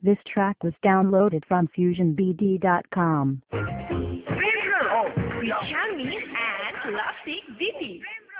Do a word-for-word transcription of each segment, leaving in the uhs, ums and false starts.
This track was downloaded from fusion b d dot com. Oh, Changmi and Plastic Didi.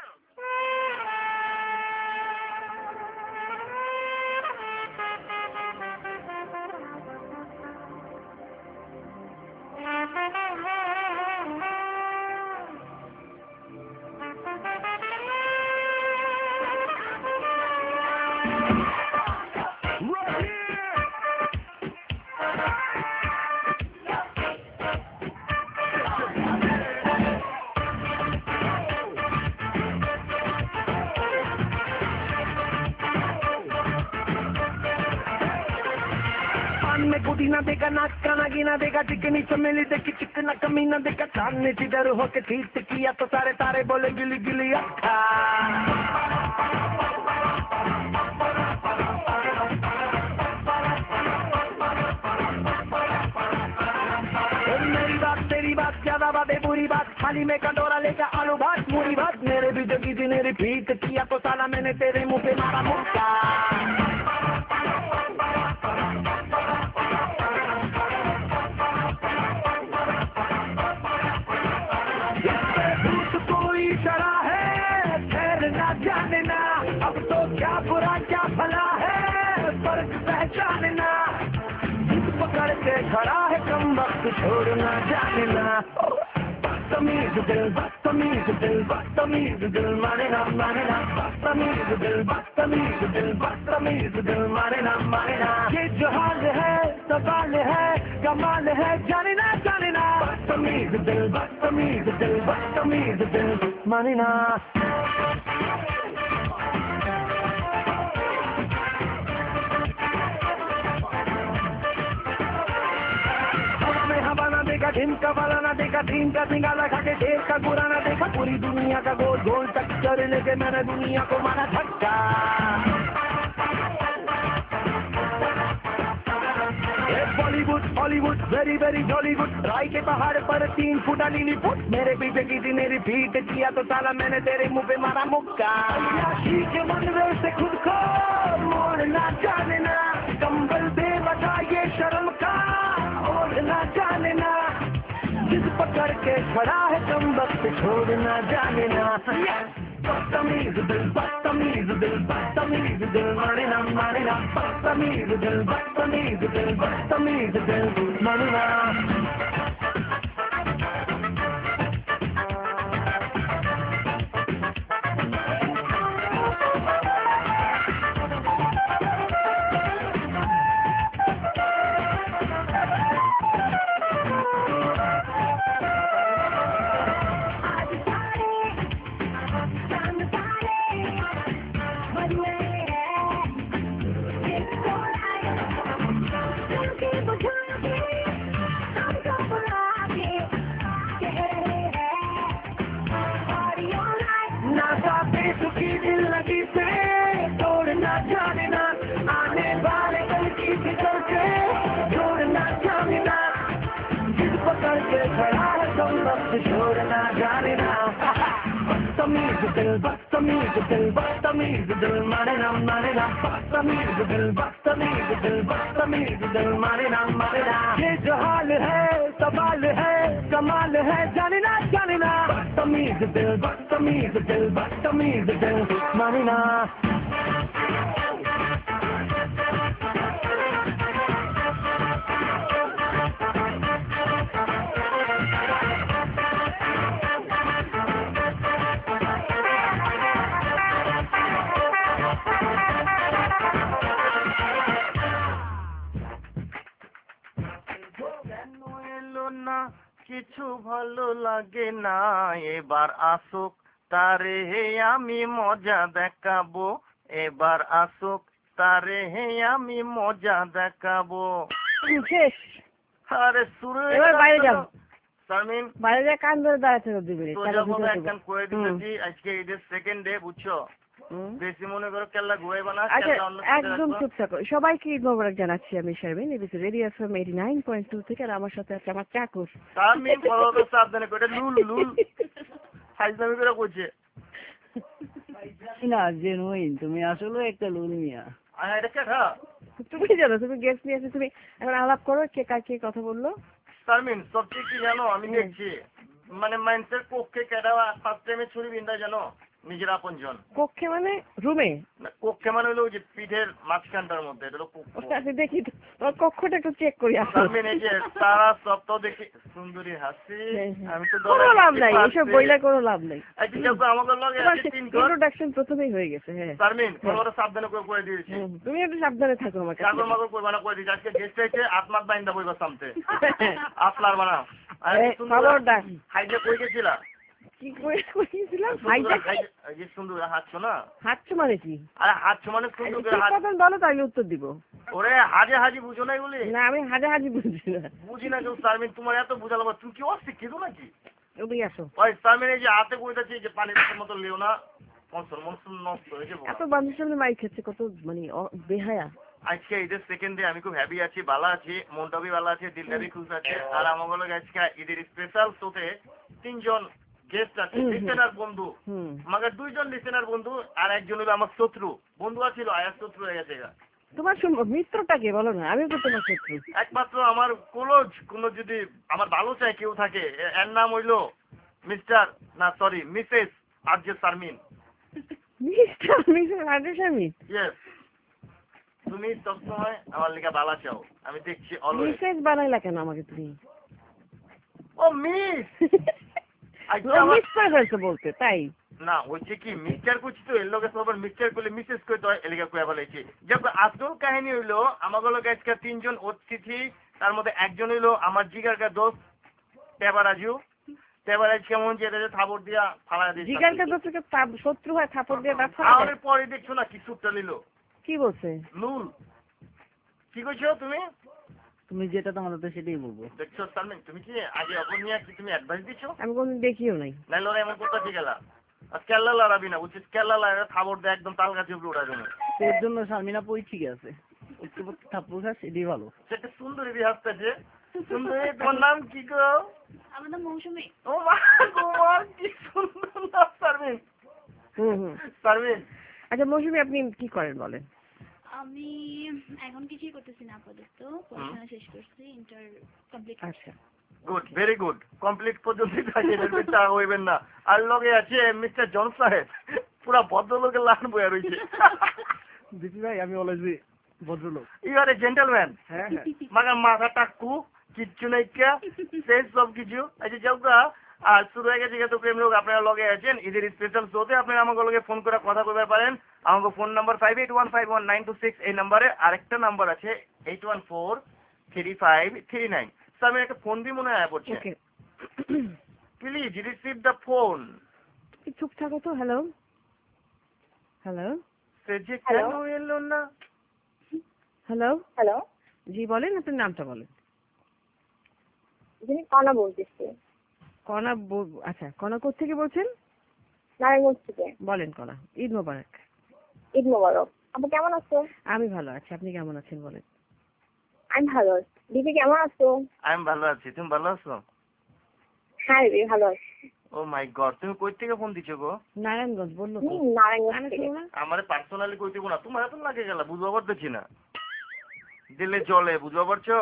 गुड़ीना देखा नाका नगीना देखा चिकनी चमेली देखी चिकना कमीना देखा सामने जिधर होके ठीक किया तो सारे तारे बोले गिली गिली अक्खा मेरी बात तेरी बात ज्यादा बातें बुरी बात थाली में कटोरा लेकर आलू भात मूरी भात मेरे भी जगी थी ने रिपीट किया तो साला मैंने तेरे मुंह पे मारा मुक्का जानना अब तो क्या बुरा क्या भला है फर्क पहचानना जिस पकड़ के खड़ा है कम वक्त छोड़ना जानना बदतमीज दिल बदतमीज दिल बदतमीज दिल माने ना माने ना बदतमीज दिल बदतमीज दिल बदतमीज दिल माने ना माने ना ये जो हाल है सवाल है कमाल है जानना जानना बदतमीज दिल बदतमीज दिल बदतमीज दिल माने ना देखा ढिमका वाला ना देखा ढीम का सिंगाला खा के ढेर का बुरा ना देखा पूरी दुनिया का गोल गोल टक्कर लेके मैंने दुनिया को मारा धक्का Bollywood Hollywood very very Jollywood राय के पहाड़ पर तीन फुटा लीली फुट मेरे पीछे किसी ने रिपीट किया तो साला मैंने तेरे मुंह पे मारा मुक्का के मनवे से खुद को मोड़ना जानना कंबल दे बता ये शर्म का ओढ़ना जानना जिस पकड़ के खड़ा है कम वक्त छोड़ना जानना बदतमीज दिल बदतमीज दिल बदतमीज दिल माने ना माने ना बदतमीज दिल बदतमीज दिल बदतमीज दिल माने ना सुखी दिल लगी से तोड़ना जानना आने वाले कल की फिक्र से जोड़ना जानना जिस पकड़ के खड़ा है कम वक्त छोड़ना जानना बदतमीज दिल बदतमीज दिल बदतमीज दिल माने ना माने ना बदतमीज दिल बदतमीज दिल बदतमीज दिल माने ना माने ना ये जो हाल है सवाल है कमाल है जानना जानना बदतमीज दिल बदतमीज दिल बदतमीज दिल माने ना কিছু ভালো লাগে না এবার আসুক তারে আমি মজা দেখাবো এবার আসুক তারে আমি মজা দেখাবো শেষ আরে শুরু এবার বাইরে যাও সামিন বাইরে যা কান ধরে দাঁড়াতে দিবি তো যাবো একখান কয়ে দিতেছি আজকে ঈদের সেকেন্ড ডে বুঝছো বেশি মনে করো কেল্লা ঘুরাইবা না কেল্লা অন্য একদম চুপ থাকো সবাইকে ঈদ মোবারক জানাচ্ছি আমি Sharmin ABC radio FM eighty nine point two থেকে আর আমার সাথে আছে আমার চাকুর সামিন ফলো তো সাবধানে করে লুল লুল হাইজামি করে কইছে না জেনুইন তুমি আসলে একটা লুল মিয়া আয় এটা কে তুমি জানো, তুমি গেস্ট নিয়ে এসে তুমি এখন আলাপ করো কে কাকে কথা বললো। শারমিন সবচেয়ে কি জানো আমি দেখছি মানে মানুষের কক্ষে কেডা ফার্স্ট টাইমে ছুরি বিন্দা জানো নিজের আপনজন। কক্ষে মানে রুমে? কক্ষে মানে হলো ওই যে পিঠের মাঝখানটার মধ্যে, এটা হলো কক্ষ। আচ্ছা দেখি তো, তোমার কক্ষটা একটু চেক করি আসো। শারমিন এই যে তারা সপ্তাহ দেখি সুন্দরী হাসি, আমি তো কোনো লাভ নাই, এসব বইলা কোনো লাভ নাই। আচ্ছা যাও আমাদের লগে আছে তিন ঘর। ইন্ট্রোডাকশন প্রথমেই হয়ে গেছে। হ্যাঁ শারমিন বড় সাবধানে করে করে দিয়েছি। তুমি একটু সাবধানে থাকো আমার কাছে। কাগর মাগর কইবা না কই দিছি, আজকে গেস্ট আইছে আত্মাত বাইন্দা বইবা সামতে আসলার বানা। আরে খবরদার হাইজে কই গেছিলা? কি করে কইছিলাম? হাইজে এই যে সুন্দর হাতছো না? হাতছো মানে কি? আরে হাতছো মানে সুন্দর করে হাত। কথা বলো তো আমি উত্তর দিব। ওরে হাজে হাজি বুঝো না এগুলি? না আমি হাজে হাজি বুঝি না। বুঝি না কেউ শারমিন, তোমার এত বুঝালো তুমি কি অশিক্ষিত নাকি? ওই আসো। ওই শারমিন এই যে হাতে কইতাছি যে পানির মতো লিও না, মনসুন মনসুন নষ্ট হয়ে যাবো। এত বান্ধবীর সামনে মাইক খেচ্ছে কত মানে বেহায়া। আজকে ঈদের সেকেন্ড ডে আমি খুব হ্যাপি আছি, ভালো আছি, মনটা বি ভালো আছে, দিলটা বি খুশ আছে। আর আমার লগে আজকে ঈদের স্পেশাল শোতে তিনজন গেস্ট আছে, লিসেনার বন্ধু। আমাকে দুইজন লিসেনার বন্ধু আর একজন হলো আমার শত্রু বন্ধু আছিল, আয়ার শত্রু হয়ে গেছে। তোমার মিত্রটাকে বলো না, আমি তো তোমার শত্রু। একমাত্র আমার কোলজ কোন যদি আমার ভালো চাই কেউ থাকে, এর নাম হইলো মিস্টার না sorry Mrs RJ Sharmin. Mister Mrs RJ Sharmin? Yes. তুমি সবসময় আমার লিগা ভালো চাও, আমি দেখছি অলওয়েজ। মিসেস বানাইলা কেন আমাকে তুমি? ও মিস মিস্টার হয়েছে বলতে তাই না, হচ্ছে কি মিস্টার করছি তো এর লগে সবার মিস্টার করলে মিসেস কই তো এলিগা কইয়া বলেছি। যখন আসল কাহিনী হইলো আমাদের লগে আজকে তিনজন অতিথি, তার মধ্যে একজন হইলো আমার জিগারকা দোস্ত টেবারাজু। টেবারাজ কেমন যে এটা থাপড় দিয়া ফালা দিয়েছে। জিগারকা দোস্তকে শত্রু হয় থাপড় দিয়া দাঁত ফালা। আর পরে দেখছো না কি সুটটা নিল। কি বলছে? লুল কি কইছো তুমি? তুমি যেটা তোমার তো সেটাই বলবো। দেখছো শারমিন তুমি কি আগে অপর নিয়ে কি তুমি অ্যাডভাইস দিছো? আমি কোনদিন দেখিও নাই। নাই লরে এমন করতে ঠিক গেলা আর কেল্লা লড়াবি না, বুঝছিস? কেল্লা লড়া থাপড় দিয়ে একদম তাল গাছে উপরে উড়াই দেবো। এর জন্য শারমিনা পই ঠিক আছে, একটু থাপ্পড় খাস এটাই ভালো। সেটা সুন্দরী বি হাসতেছে। সুন্দরী তোমার নাম কি গো? আমার নাম মৌসুমী। ও মা গো মা কি সুন্দর নাম শারমিন। হুম হুম শারমিন আচ্ছা মৌসুমী আপনি কি করেন বলেন? আমি এখন কিছুই করতেছি না, আপাতত পড়াশোনা শেষ করছি, ইন্টার কমপ্লিট। আচ্ছা গুড, ভেরি গুড। কমপ্লিট পর্যন্ত তা হইবেন না। আর লগে আছে মিস্টার জন সাহেব, পুরা ভদ্রলোকের লান বইয়া রয়েছে। দিদি ভাই আমি অলওয়েজ ভদ্রলোক। You are a gentleman. হ্যাঁ হ্যাঁ মাগার মাথা টাক্কু কিচ্ছু নাই কে শেষ সব কিছু। আচ্ছা যাওগা আর শুরু হয়ে গেছে তো প্রেম লোক আপনারা লগে আছেন ঈদের স্পেশাল শোতে, আপনারা আমাকে লগে ফোন করে কথা বলতে পারেন। আমাকে phone number five eight one five one nine two six এই নাম্বারে, আরেকটা নাম্বার আছে eight one four three five three nine. Sir আমি একটা ফোন দিয়ে মনে হয় পড়ছে, প্লিজ রিসিভ দ্য ফোন। চুপ থাকো তো। হ্যালো হ্যালো সে যে কেন এলো না? হ্যালো হ্যালো জি বলেন, আপনার নামটা বলেন। যিনি কণা বলতেছি। কণা? আচ্ছা কণা কোথেকে বলছেন? নারায়ণগঞ্জ থেকে। বলেন কণা, ঈদ মোবারক। ঈদ মোবারক। আপনি কেমন আছো? আমি ভালো আছি, আপনি কেমন আছেন বলেন? আমি ভালো আছি। দিদি কেমন আছো? আমি ভালো আছি, তুমি ভালো আছো? হ্যাঁ দিদি ভালো আছি। ও মাই গড, তুমি কই থেকে ফোন দিছো গো? নারায়ণগঞ্জ বললো তো। হুম নারায়ণগঞ্জ থেকে। আমারে পার্সোনালি কই দিব না, তোমার এত লাগে গেল বুঝবা পারতেছি না, দিলে চলে বুঝবা পারছো?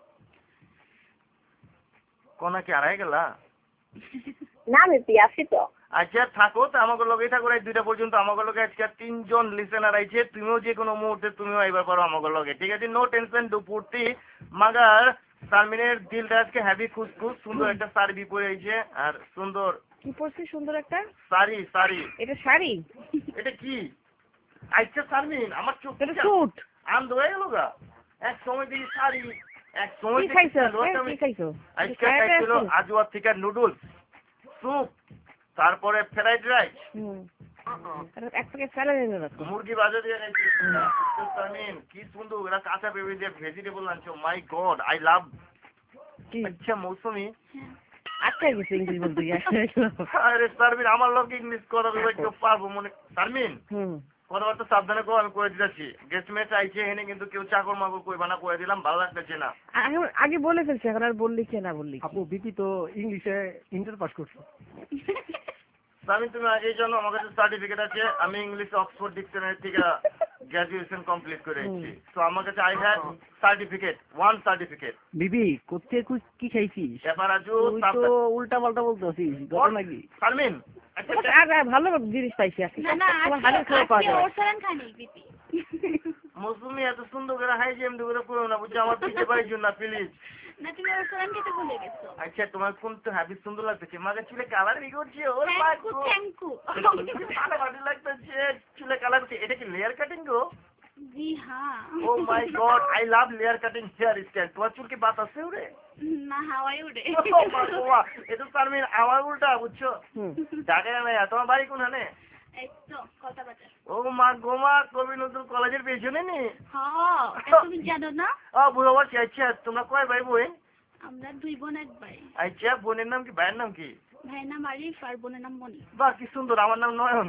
কোনা কি আড়াই গেলা? না আমি পিয়াসি তো। আচ্ছা থাকো তো আমাকে লগেই থাকো রাত দুইটা পর্যন্ত। আমাকে লগে আজকে তিনজন লিসেনার আইছে, তুমিও যে কোনো মুহূর্তে তুমিও আইবার পারো আমাকে লগে, ঠিক আছে? No tension দুপুরতি। মাগার শারমিনের দিলটা আজকে হ্যাভি খুশখুশ, সুন্দর একটা শাড়ি পরে আইছে আর সুন্দর কি পরছি? সুন্দর একটা শাড়ি। শাড়ি এটা শাড়ি? এটা কি আচ্ছা শারমিন আমার চোখ এটা স্যুট আন্দ হয়ে গেল গা। এক সময় দেখি শাড়ি, এক সময় কি খাইছো? কি খাইছো? আজকে খাইছিল আজওয়ার থেকে নুডলস, স্যুপ, তারপরে ফ্রাইড রাইস, এক প্যাকেট স্যালাড এনে রাখো। মুরগি বাজা দিয়ে খাইছি। শারমিন কি সুন্দর এরা কাঁচা পেঁপে দিয়ে ভেজিটেবল আনছো, মাই গড আই লাভ। আচ্ছা মৌসুমী আচ্ছা কিছু ইংলিশ বলতে গিয়ে আরে শারমিন আমার লোক ইংলিশ কথা বলতে একটু পারবো মনে। শারমিন কথাবার্তা সাবধানে কো, আমি করে দিতেছি। গেস্ট মেট আইছে এখানে কিন্তু কেউ চাকর মাকর কইবা না, করে দিলাম, ভালো লাগতেছে না। আগে বলে ফেলছি, এখন আর বললি কে না বললি। আপু বিপি তো ইংলিশে ইন্টার পাস করছো। শারমিন তুমি আগেই জানো আমার কাছে সার্টিফিকেট আছে, আমি ইংলিশ অক্সফোর্ড ডিকশনারি থেকে গ্রাজুয়েশন কমপ্লিট করেছি। তো আমার কাছে I have certificate, one certificate. বিবি কোথেকে কি খাইছিস? পেপারাজু তুই তো উল্টা পাল্টা বলতেছিস, ঘটনা কি? শারমিন আর আর ভালো জিনিস পাইছি আজকে। না না তোমার আজকে হাতের খাওয়া পাওয়া আজকে যাবে। ওরসালান খানি বিপি। মৌসুমি এত সুন্দর করে হাই জি এমডি করে করো না, বুঝছো? আমার পিছে পাইছো না প্লিজ। না তুমি ওরসালান খেতে ভুলে গেছো। আচ্ছা তোমার কোন তো হ্যাপি সুন্দর লাগতেছে, মাকে চুলে কালার ই করছে। ওর থ্যাঙ্কু থ্যাঙ্কু। ভালো ভালো লাগতেছে চুলে কালার করছে। এটা কি লেয়ার কাটিং গো? জি হ্যাঁ। Oh my god, I love layer cutting hair style. তোমার চুল কি বাত আছে উড়ে? না হাওয়ায় উড়ে। এটা শারমিন আমার উল্টা, বুঝছো? ঢাকায় না, তোমার বাড়ি কোনখানে? এই তো কলকাতা। ও মা গো মা, কবি নজরুল কলেজের পেছনে নি? হ্যাঁ তুমি জানো না? ও বুঝা পারছি। আচ্ছা তোমরা কয় ভাই বোন? আমরা দুই বোন এক ভাই। আচ্ছা বোনের নাম কি, ভাইয়ের নাম কি? ভাইয়ের নাম আরিফ আর বোনের নাম মনি। বাহ কি সুন্দর, আমার নাম নয়ন।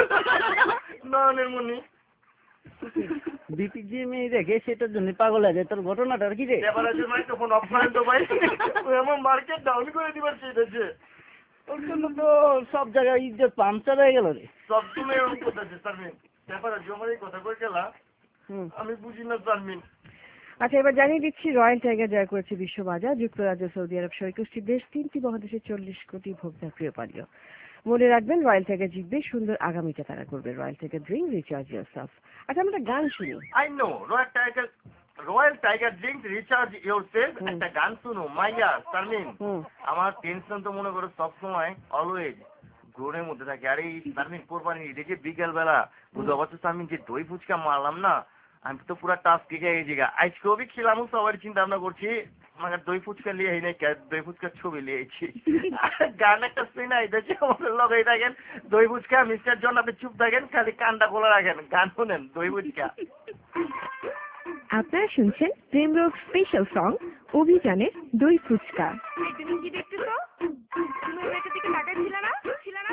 নয়নের মনি। বিপি যে মেয়ে দেখে সেটার জন্য পাগল হয়ে যায়। তোর ঘটনাটা কি রে? পেপারাজুর মাইক্রোফোন অফ করেন তো ভাই, এমন মার্কেট ডাউন করে দিবার চাইতেছে। ওর জন্য তো সব জায়গায় ইজ্জত পাংচার হয়ে গেল রে। সবসময় এরকম করতেছে শারমিন। পেপারাজু আমার এই কথা কই গেলা, আমি বুঝি না শারমিন। আচ্ছা এবার জানিয়ে দিচ্ছি, রয়্যাল টাইগার জয় করেছে বিশ্ববাজার, যুক্তরাজ্য, সৌদি আরব সহ একুশটি দেশ, তিনটি মহাদেশের চল্লিশ কোটি ভোক্তার প্রিয় পানীয়। মনে রাখবেন রয়্যাল টাইগার জিতবে, সুন্দর আগামীটা তারা করবে। Royal tiger drink, recharge yourself. আচ্ছা আমরা গান শুনি। I know royal tiger, royal tiger drink recharge yourself. একটা গান শুনো মাইয়া শারমিন। আমার টেনশন তো মনে করো সবসময় অলওয়েজ ঘোরের মধ্যে থাকে। আর এই শারমিন কোরবানি ঈদে যে বিকেল বেলা বুঝতে পারছো শারমিন, যে দই ফুচকা মারলাম না, আমি তো পুরা টাস্ক কে গেছি গা। আজকেও বি খেলাম, সবার চিন্তা ভাবনা করছি মানে দই ফুচকা লিয়ে এই নাই, দই ফুচকার ছবি লিয়েছি। গান একটা শুনাই দেখছি আমাদের লগাই থাকেন, দই ফুচকা মিস্টার জন আপনি চুপ থাকেন, খালি কানটা খোলা রাখেন, গান শুনেন দই ফুচকা। আপনারা শুনছেন প্রেমরোগ স্পেশাল সং অভিযানে দই ফুচকা। তুমি কি দেখতেছো? তুমি ওইটার দিকে তাকাইছিল না? ছিল না?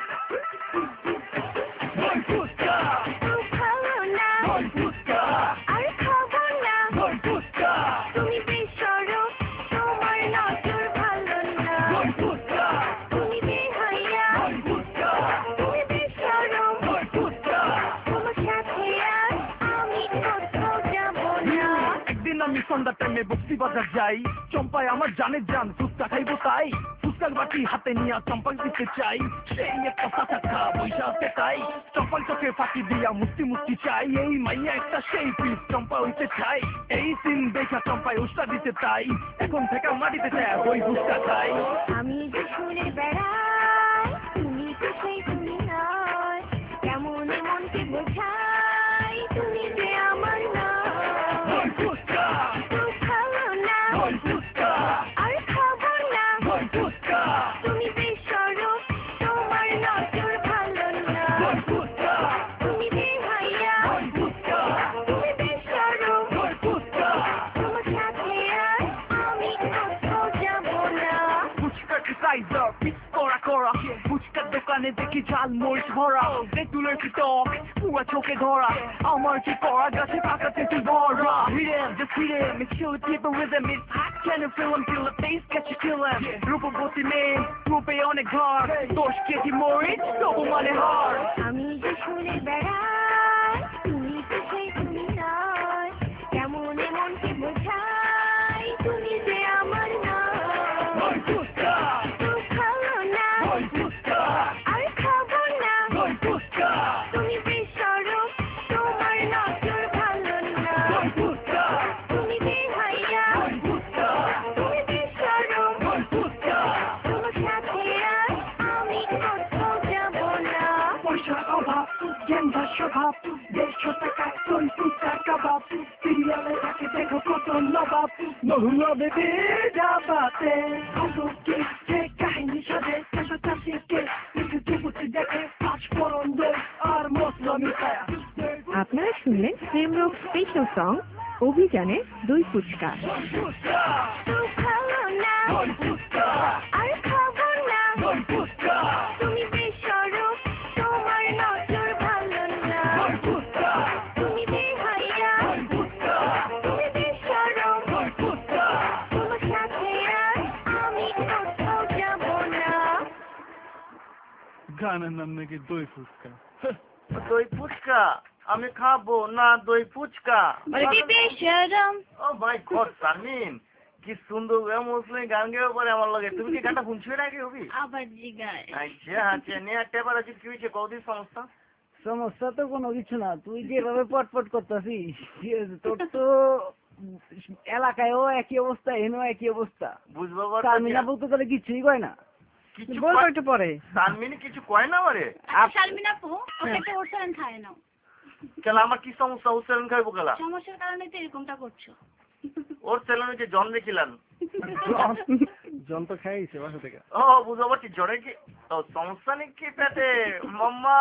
দই ফুচকা, তুই খাও না দই ফুচকা, আর খাবো না দই ফুচকা, তুমি বেসরো তোমার নজর ভালো না দই ফুচকা, তুমি বেহাইয়া দই ফুচকা, তুমি বেসরো দই ফুচকা। তোমার সাথে আর আমি কোথাও যাবো না। একদিন আমি সন্ধ্যা টাইমে বক্সি বাজার যাই, চম্পায় আমার জানে জান ফুচকা খাইবো তাই, ফুচকার বাটি হাতে নিয়ে চম্পাক দিতে চাই, সেই একটা ফাঁকা বৈশা আছে তাই, চম্পার চোখে ফাঁকি দিয়া মুস্তি মুস্তি চাই, এই মাইয়া একটা সেই পিস চম্পা হইতে চাই, এই সিন দেখা চম্পায় উস্তা দিতে তাই, এখন থেকে মাটিতে চায় ওই ফুচকা খাই। আমি যে শুনে বেড়াই তুমি তো সেই তুমি নয়, কেমন মনকে বোঝাই তুমি যে আমার নয়। দই ফুচকা, তুই খাও না দই ফুচকা, আর খাবো না দই ফুচকা, তুমি বেসরো তোমার নজর ভালো না দই ফুচকা, তুমি বেহাইয়া দই ফুচকা, তুমি বেসরো দই ফুচকা। তোমার সাথে আর আমি কোথাও যাবো না। ফুচকার সাইজ পিস করা করা, ফুচকার দোকানে দেখি ঝাল মরিচ ভরা, তেঁতুলের কি টক পুরা চোখে ধরা, আমার কি করা গাছে পাকা তেঁতুল ভরা, হিরেম just হিরেম it's chill with the rhythm it's hot can you feel him feel the bass get you feeling, রূপবতী মেয়ে রূপে অনেক ঘর, দশ কেজি মরিচ তবু মানে হার। আমি যে শুনে বেড়াই তুমি তো সেই তুমি নয়, কেমন মনকে বোঝাই তুমি যে আমার নয়। দই ফুচকা, তুই খাও না দই ফুচকা, আর খাবো না দই ফুচকা, তুমি বেসরো তোমার নজর ভালো না দই ফুচকা, তুমি বেহাইয়া দই ফুচকা, তুমি বেসরো দই ফুচকা। তোমার সাথে আর আমি কোথাও যাবো না। পয়সার অভাব গেন্দা স্বভাব, দেড়শো টাকা দই ফুচকা কাবাব, সিরিয়ালে থাকে দেখো কত নবাব, নহুয়া বেবি ডাবাতে আলোকে যে কাহিনী সাজে কেশো চাষিকে কিছু চুপুচি দেখে পাঁচ ফোড়ন দই আর মশলা মিশায়া। আপনারা শুনলেন প্রেমরোগ স্পেশাল সং অভিযানে দই ফুচকা। দই ফুচকা, তুই খাও না দই ফুচকা, আর খাবো না দই ফুচকা, তুমি বেসরো তোমার নজর ভালো না দই ফুচকা, তুমি বেহাইয়া দই ফুচকা, তুমি বেসরো দই ফুচকা। তোমার সাথে আর আমি কোথাও যাবো না। গানের নাম নাকি দই ফুচকা। দই ফুচকা আমি খাবো না দই ফুচকা। বলবি বেশরম। ও মাই গড শারমিন, কি সুন্দর মুসলিম গান গেয়ে পরে আমার লাগে। তুমি কি গানটা শুনছো নাকি হবি? আবার জিগায়। আচ্ছা আচ্ছা নিয়ে একটা বার আছে, কি হয়েছে কৌদিন সমস্যা? সমস্যা তো কোনো কিছু না, তুই যেভাবে পটপট করতেছিস তোর তো এলাকায়ও একই অবস্থা, এনেও একই অবস্থা। বুঝবো শারমিনা বলতে তাহলে কিছুই কয় না। কিছু বলবো একটু পরে। শারমিন কিছু কয় না আমারে? শারমিন আপু ওকে একটা ওরসান খায় নাও। কেন আমার কি সমস্যা? ওর সেলুন খাইবো কেলা? সমস্যার কারণে তো এরকমটা করছো। ওর সেলুনে যে জন দেখিলাম। জন তো খাইছে বাসা থেকে। ও বুঝতে পারছি, জ্বরে কি ও সমস্যা নেই কি পেটে মাম্মা?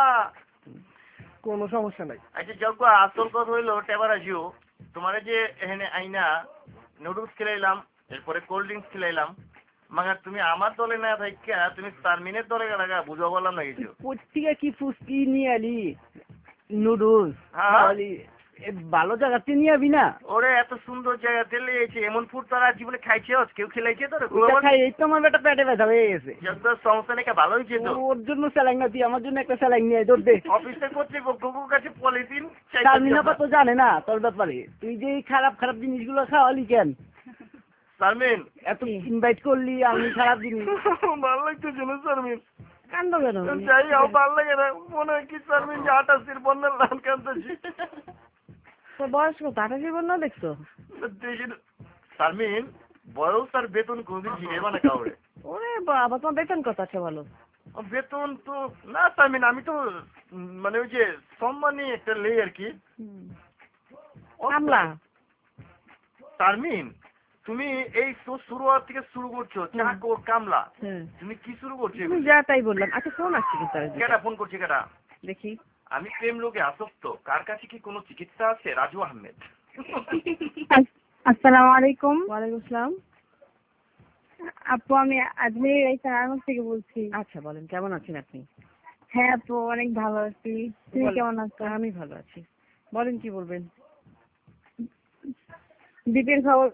কোনো সমস্যা নাই। আচ্ছা যজ্ঞ আসল কথা হইলো টেবার আসিও তোমার যে এখানে আইনা নুডলস খেলাইলাম, এরপরে কোল্ড ড্রিঙ্কস খেলাইলাম, মাগার তুমি আমার দলে না থাকা তুমি শারমিনের দলে গেলা, বুঝা বললাম না কিছু। প্রত্যেকে কি ফুসকি নিয়ে আলি, নুডলস হ্যাঁ ভালো জায়গাতে নিয়ে আবি না? ওরে এত সুন্দর জায়গা তেলে এসে এমন ফুড তারা জীবনে খাইছে, কেউ খেলাইছে তোর? খাই এই তো আমার বেটা পেটে ব্যথা হয়ে গেছে। যজ্ঞ সমস্যা নেই, ভালো হয়েছে তো। ওর জন্য স্যালাইন না, তুই আমার জন্য একটা স্যালাইন নিয়ে দৌড় দে। অফিসে কর্তৃপক্ষের কাছে পলিথিন শারমিনা কত জানে না তোর ব্যাপারে, তুই যে এই খারাপ খারাপ জিনিসগুলো খাওয়ালি কেন? শারমিন এত ইনভাইট করলি আমি খারাপ জিনিস ভালো লাগতেছে না শারমিন? কান্দ কেন? যাই হোক ভালো লাগে না, মনে হয় কি শারমিন যে আটাশির বন্যার লাল কাঁদতেছি। তোর বয়স কত? আঠাশি বন্যা দেখছো? শারমিন বয়স আর বেতন কোনদিন জিগেবা না কাউরে। ওরে বাবা, তোমার বেতন কত আছে বলো? বেতন তো না শারমিন, আমি তো মানে ওই যে সম্মানী একটা লেই আর কি। আমলা শারমিন তুমি এই শুরুয়ার থেকে শুরু করছো চাকর কামলা, হ্যাঁ তুমি কি শুরু করছো? তুমি যা তাই বললাম। আচ্ছা ফোন আসছে কিন্তু তার কেটা ফোন করছে কেটা? দেখি। আমি প্রেম লোকে আসক্ত, কার কাছে কি কোনো চিকিৎসা আছে? রাজু আহমেদ। আসসালামু আলাইকুম। ওয়ালাইকুম আসসালাম। আপু আমি আজমির এই সারানগর থেকে বলছি। আচ্ছা বলেন, কেমন আছেন আপনি? হ্যাঁ আপু অনেক ভালো আছি, তুমি বলেন। কেমন আছো? আমি ভালো আছি, বলেন কি বলবেন? দীপের খবর।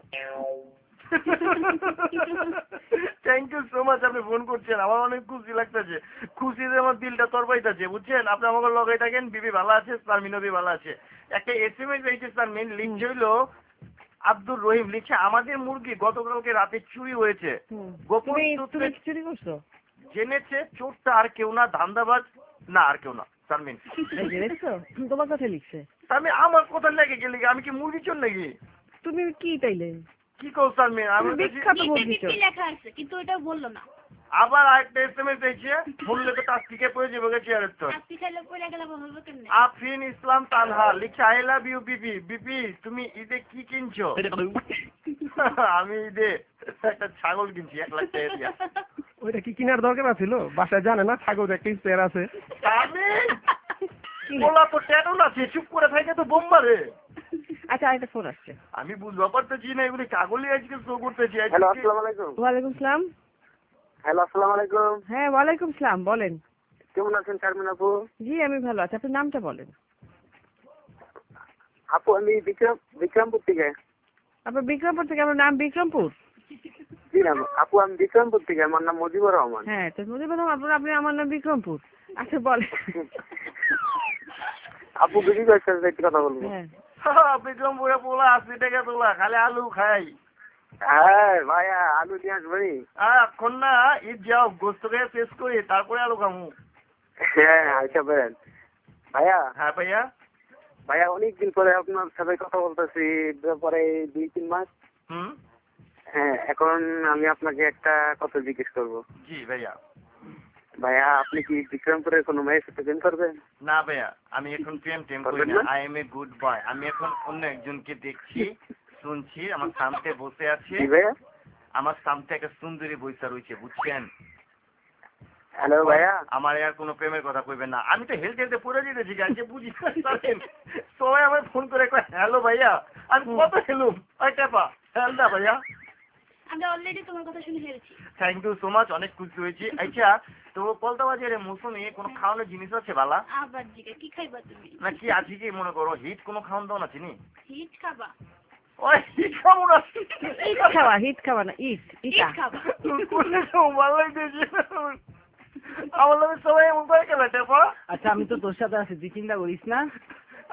থ্যাংক ইউ সো মাচ, আপনি ফোন করছেন, আমার অনেক খুশি লাগতেছে। খুশিতে আমার দিলটা তরবাইতেছে বুঝছেন। আপনি আমাকে লগাই থাকেন, বিবি ভালো আছে, শারমিন বি ভালো আছে। একটা এস এম এস হয়েছে শারমিন, লিখছে হইলো আব্দুর রহিম, লিখছে আমাদের মুরগি গতকালকে রাতে চুরি হয়েছে, গোপন তুমি সূত্রে তুমি চুরি করছো? জেনেছে চোরটা আর কেউ না, ধান্দাবাজ না আর কেউ না। শারমিন এই যে দেখছো, তোমার কথা লিখছে। শারমিন আমার কথা লেগে গেলে আমি কি মুরগি চোর নাকি? তুমি কি তাইলে? কি কও শারমিন? আমি তুমি বিখ্যাত মুরগি চোর। কি লেখা আছে কিন্তু এটা বললো না। আবার আরেকটা এস এম এস হয়েছে, বললে তো তার থেকে পড়ে যাবে চেয়ারের তো। আজকে খাইলে পড়ে গেলে বলবো কেমনে? আফরিন ইসলাম তানহা লিখছে I love you BP. BP তুমি ঈদে কি কিনছো? আমি ঈদে একটা ছাগল কিনছি এক লাখ টাকা দিয়া। ওইটা কি কেনার দরকার আছিল? বাসায় জানে না ছাগল একটা স্পেয়ার আছে। আমি বলা তো ট্যাটুল আছে, চুপ করে থাকে তো বোম্বারে। আচ্ছা আরেকটা ফোন আসছে। আমি বুঝতে পারতেছি না এগুলি কাগলি আজকে শো করতেছি। হ্যালো আসসালামু আলাইকুম। ওয়ালাইকুম সালাম। হ্যালো আসসালামু আলাইকুম। হ্যাঁ ওয়ালাইকুম সালাম, বলেন। কেমন আছেন শারমিন আপু? জি আমি ভালো আছি, আপনার নামটা বলেন। আপু আমি বিক্রম বিক্রমপুর থেকে। আপনার বিক্রমপুর থেকে? আপনার নাম বিক্রমপুর? জি না আপু আমি বিক্রমপুর থেকে, আমার নাম মুজিবুর রহমান। হ্যাঁ তো মুজিবুর রহমান, আপনার আপনি আমার নাম বিক্রমপুর। আচ্ছা বলেন। আপু বিক্রি করছে একটু কথা বলবো। হ্যাঁ বিক্রমপুরে পোলা আশি টাকা তোলা, খালি আলু খাই। হ্যাঁ ভাইয়া আলু নিয়ে আসবি? এখন না ঈদ যাও, গোস্ত খেয়ে শেষ করি তারপরে আলু খামু। হ্যাঁ আচ্ছা বলেন ভাইয়া। হ্যাঁ ভাইয়া। ভাইয়া অনেকদিন পরে আপনার সাথে কথা বলতেছি, পরে দুই তিন মাস। হুম হ্যাঁ এখন আমি আপনাকে একটা কথা জিজ্ঞেস করবো। জি ভাইয়া। ভাইয়া আপনি কি বিক্রমপুরের কোনো মেয়ের সাথে প্রেম করবেন? না ভাইয়া, আমি এখন প্রেম টেম করি না। I am a good boy. আমি এখন অন্য একজনকে দেখছি, শুনছি, আমার সামনে বসে আছে। আমার সামনে একটা সুন্দরী বৈশা রয়েছে বুঝছেন। হ্যালো ভাইয়া। আমার আর কোনো প্রেমের কথা কইবেন না, আমি তো হেলতে হেলতে পড়ে যেতেছি গাড়িতে বুঝি পারেন। সবাই আমার ফোন করে কয় হ্যালো ভাইয়া, আমি কত হেলুম ওইটা পা হেলদা ভাইয়া। আমরা অলরেডি তোমার কথা শুনে ফেলেছি। থ্যাংক ইউ সো মাচ, অনেক খুশি হয়েছি। আচ্ছা তো কলতা বাজারে মৌসুমে কোনো খাওয়ানোর জিনিস আছে বালা? আবার জিজ্ঞাসা কি খাইবা তুমি? না কি আছে কি মনে করো হিট কোনো খাওয়ান দাও না চিনি? হিট খাবা? ওই হিট খাবো না। ইট খাওয়া, হিট খাওয়া না ইট ইটা খাবা। ভালো লাগতেছে আমার লোক সবাই এমন করে গেল টেপা। আচ্ছা আমি তো তোর সাথে আছি, তুই চিন্তা করিস না।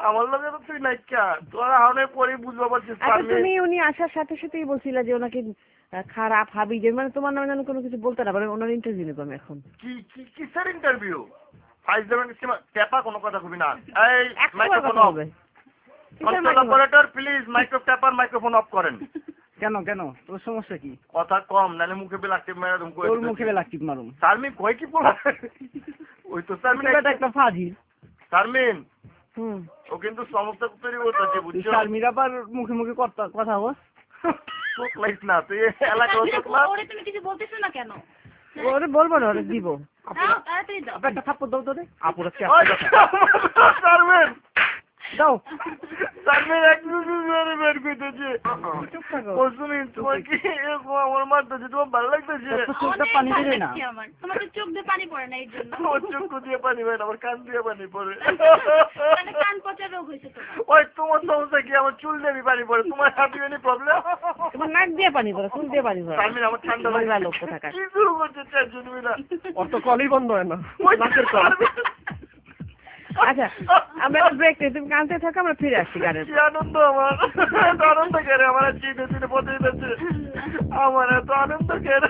আমার লগে তো তুই নাইকা তোরা হাওনে পরে বুঝবা পারছিস আচ্ছা তুমি উনি আসার সাথে সাথেই বলছিলা যে ওনাকে আহ, খারাপ হাবি যে মানে তোমার নামে যেন কোনো কিছু বলতে না পারে ওনার ইন্টারভিউ নেবো আমি এখন কি কি কিসের ইন্টারভিউ ফাইভ সেভেন টেপা কোনো কথা কবি না এই একশো বার মাইক্রোফোন কথা অফ হবে কনসোল অপারেটর প্লিজ মাইক্রো টেপার মাইক্রোফোন অফ করেন কেন কেন তোর সমস্যা কি? কথা কম নালে মুখে বেলাক্টিভ মেরে তুমি কই তোর মুখে বেলাক্টিভ মারুম। শারমিন কই কি পড়া ওই তো শারমিন এটা একটা ফাজিল। শারমিন হুম ও কিন্তু সমস্ত তৈরি করতেছে বুঝছো শারমিন আবার মুখে মুখে কথা কথা বল চোখ লাইস না তুই এলাকা চোখ না ওরে তুমি কিছু বলতেছো না কেন? ওরে বলবো না ওরে দিব দাও তাড়াতাড়ি দাও। আপনি একটা থাপ্পড় দাও তো রে আপুর একটা শারমিন দাও শারমিন এক মিনিট ধরে বের করতেছে চুপ থাকো ও শুনি তোমার কি এরকম আমার মারতেছে তোমার ভালো লাগতেছে চোখটা অনেক পানি ভালো দিবে না লাগছে আমার। তোমার তো চোখ দিয়ে পানি পড়ে না এর জন্য। ওর চোখ দিয়ে পানি বের আমার কান দিয়ে পানি পড়ে মানে কান পচা রোগ হয়েছে তোমার। ওই তোমার সমস্যা কি আমার চুল দিয়ে পানি পড়ে তোমার হ্যাপি এনি প্রবলেম তোমার নাক দিয়ে পানি পড়ে চুল দিয়ে পানি পড়ে শারমিন আমার ঠান্ডা বাংলা লাগে লোক কোথাকার কি শুরু করছে চারজন মিলা অত কলই বন্ধ হয় না ওই নাকের কল আচ্ছা আমরা একটা ব্রেক নিই তুমি কানতে থাকো আমরা ফিরে আসছি গানের কি আনন্দ আমার এত আনন্দ কেন আমার চিনে চিনে পথে যাচ্ছে আমার এত আনন্দ কেন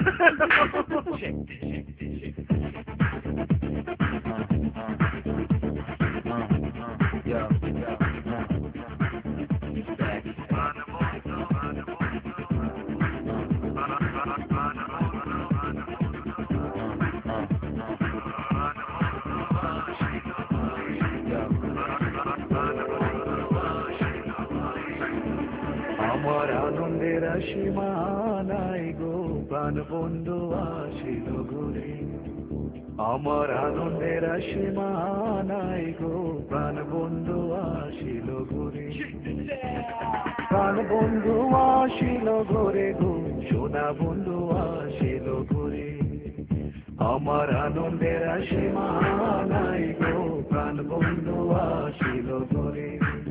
আমার আনন্দের সীমা নাই গো প্রাণ বন্ধু আসিল ঘুরে আমার আনন্দের সীমা নাই গো প্রাণ বন্ধু আসিল ঘুরে প্রাণ বন্ধু আসিল ঘুরে গো সোনা বন্ধু আসিল ঘুরে আমার আনন্দের সীমা নাই গো প্রাণ বন্ধু আসিল ঘুরে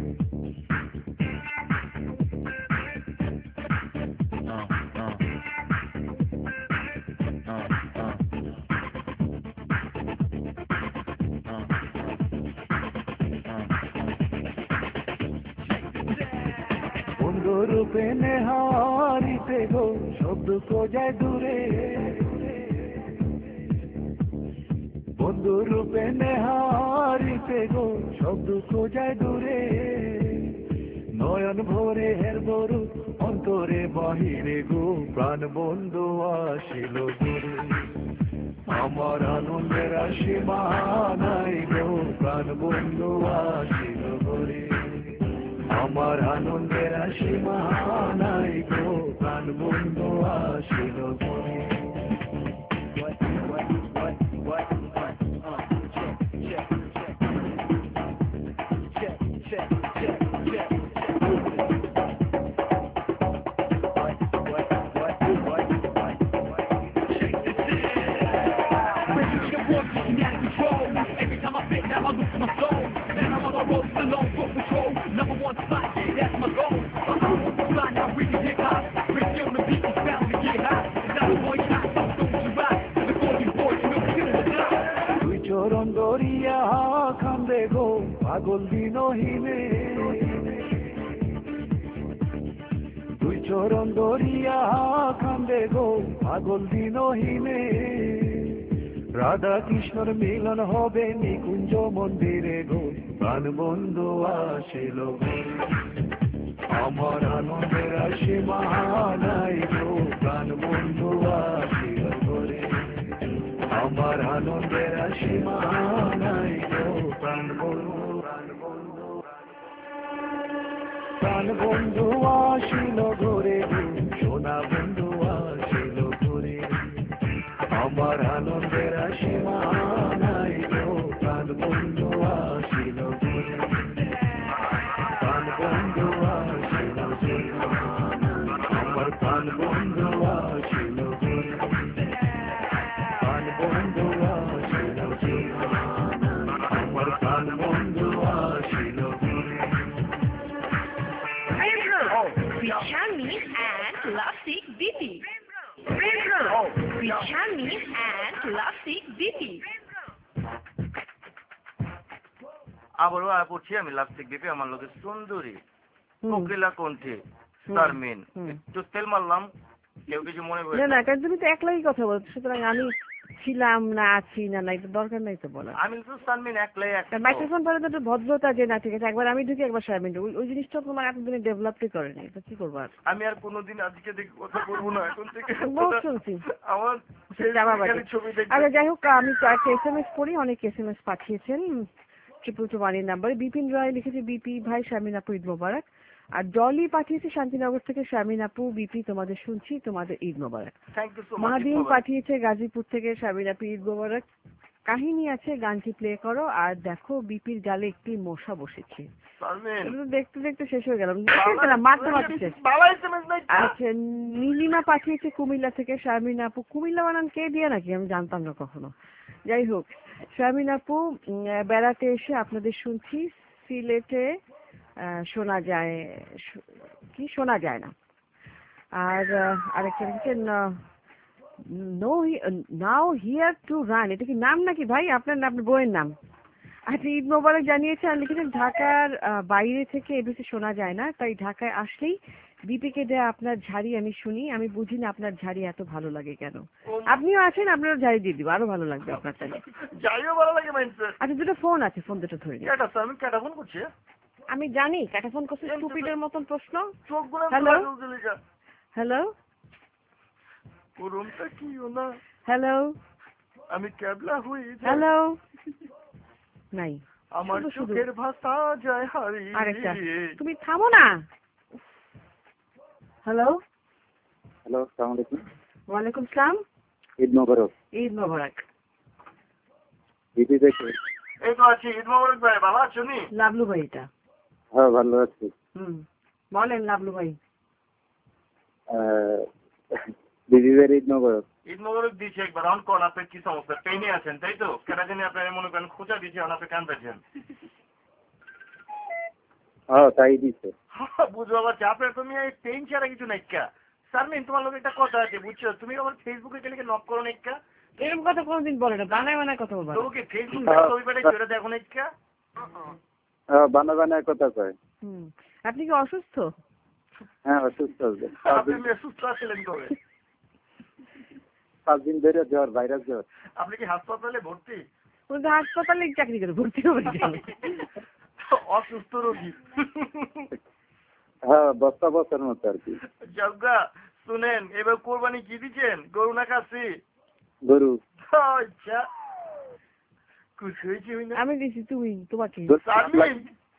রূপে নেহারিতে গো শব্দ যায় দূরে বন্ধু রূপে নেহারিতে গো শব্দ যায় দূরে নয়ন ভরে হের বরু অন্তরে বাহিরে গো প্রাণ বন্ধু আসিল দূরে আমার আনন্দের সীমা নাই গো প্রাণ বন্ধু আসিল দূরে আমার আনন্দের সীমা নাই গো প্রাণ বন্ধু আসিল ঘুরে পাগল দিনহীনে দুই চরণ দরিয়া কান্দে গো পাগল দিনহীনে রাধা কৃষ্ণর মিলন হবে নিকুঞ্জ মন্দিরে গো প্রাণ বন্ধু আসিল আমার আনন্দের সীমা নাই গো প্রাণ বন্ধু আসিল ঘরে আমার আনন্দের সীমা নাই গো প্রাণ বন্ধু প্রাণ বন্ধু আসিল ঘরে সোনা বন্ধু আসিল ঘরে আমার আনন্দের সীমা নাই গো প্রাণ বন্ধু আসিল ঘরে প্রাণ বন্ধু আসিল ঘরে আমার প্রাণ বন্ধু আসিল ঘরে প্রাণ বন্ধু আসিল ঘরে আমার প্রাণ বন্ধু আসিল ঘরে Bichami and Lasik Bibi. Bichami and Lasik Bibi. আবারও আয় পড়ছি আমি লাপসিক বিপি আমার লোকে সুন্দরী হুম, কোকিলা কণ্ঠে হুম, শারমিন হুম। একটু তেল মারলাম কেউ কিছু মনে না করে না কারণ তুমি তো একলাই কথা বলছো, সুতরাং আমি ছিলাম না আছি না না এটা দরকার নাই তো বলার। আমি তো শারমিন একলাই এক মাইক্রোফোন পরে তো একটু ভদ্রতা যে না ঠিক আছে একবার আমি ঢুকি একবার শারমিন ঢুকে, ওই ওই জিনিসটা তোমার এতদিনে ডেভেলপই করেনি, তো কি করবো আর। আমি আর কোনোদিন আজকে দেখে কথা বলবো না এখন থেকে বহুত শুনছি। আমার যাওয়া Facebook এ বাজে। খালি ছবি দেখবে আচ্ছা যাই হোক, আমি একটা এস এম এস পড়ি, অনেক এস এম এস পাঠিয়েছেন ট্রিপল টু ওয়ানের নাম্বারে। বিপিন রায় লিখেছে বিপি ভাই শারমিন আপু ঈদ মোবারক। আর ডলি পাঠিয়েছে শান্তিনগর থেকে শারমিন আপু বিপি তোমাদের শুনছি, তোমাদের ঈদ মোবারক। Thank you so much Mahadin পাঠিয়েছে গাজীপুর থেকে শারমিন আপু ঈদ মোবারক। কাহিনী আছে গানটি প্লে করো আর দেখো বিপির গালে একটি মশা বসেছে। শারমিন এটা তো দেখতে দেখতে শেষ হয়ে গেল, দেখতে না মারতে মারতে শেষ। বাবা এসএমএস নাই আচ্ছা নীলিমা পাঠিয়েছে কুমিল্লা থেকে শারমিন আপু। কুমিল্লা বানান কে দিয়ে নাকি আমি জানতাম না কখনো। যাই হোক শারমিন আপু উম, বেড়াতে এসে আপনাদের শুনছি, সিলেটে আহ, শোনা যায় শো- কি শোনা যায় না। আর আহ, আরেকটা লিখেছেন no now here to run, এটা কি নাম নাকি ভাই আপনার না আপনার বইয়ের নাম? আচ্ছা ঈদ মোবারক জানিয়েছে আর লিখেছেন ঢাকার আহ, বাইরে থেকে এবিসি শোনা যায় না, তাই ঢাকায় আসলেই দীপিকে দেয়া আপনার ঝাড়ি আমি শুনি, আমি বুঝি না আপনার ঝাড়ি এত ভালো লাগে কেন। আপনিও আছেন, আপনারও ঝাড়ি দিয়ে দিব, আরো ভালো লাগবে আপনার তাহলে। যাইও ভালো লাগে মাইন্ডসে আচ্ছা দুটো ফোন আছে, ফোন দুটো ধরে নিন। কেটা শারমিন কেটা ফোন করছে আমি জানি কাটা ফোন করছে, স্টুপিডের মতন প্রশ্ন। চোখ গুলো Hello? হ্যালো হ্যালো রুমটা কি না হ্যালো আমি ক্যাবলা হই হ্যালো নাই আমার শুধু শুধু। চোখের ভাষা যায় আরেকটা হারিয়ে তুমি থামো না। হ্যালো হ্যালো আসসালামু আলাইকুম। ওয়ালাইকুম সালাম, ঈদ মোবারক। ঈদ মোবারক। দিদি দেখে এই তো আছি ঈদ মোবারক ভাই ভালো আছো নি লাভলু ভাই এটা। হ্যাঁ ভালো আছি। হুম বলেন লাভলু ভাই। দিদি ভাই ঈদ মোবারক। ঈদ মোবারক দিয়েছি একবার অন কোন আপনার কি সমস্যা পেইনে আছেন তাই তো কেন জানি আপনার মনে করেন খোঁজা দিয়েছি আপনি কান্দাছেন হ্যাঁ তাই দিছে। বুঝবো পারছি আপনার তুমি এই পেইন ছাড়া কিছু নাই কা শারমিন তোমার লোক একটা কথা আছে বুঝছো তুমি আমার ফেসবুকে গেলে নক করো না কা এরকম কথা কোনোদিন বলে না, বানায় বানায় কথা বলবা। তোমাকে ফেসবুকে ছবি পেটে চলে দেখো না কা হ্যাঁ বানা বানায় কথা কয়। হুম আপনি কি অসুস্থ? হ্যাঁ অসুস্থ আছে। আপনি সুস্থ আছিলেন কবে পাঁচ দিন ধরে জ্বর, ভাইরাস জ্বর। আপনি কি হাসপাতালে ভর্তি বলতে হাসপাতালে চাকরি করে ভর্তি হবে কেন? অসুস্থ রোগী হ্যাঁ বস্তা বস্তার মতো আর কি। জগা শুনেন এবার কোরবানি কি দিচ্ছেন গরু না খাসি গরু। আচ্ছা খুশি হয়েছি হই না আমি দিছি, তুমি তোমাকে। শারমিন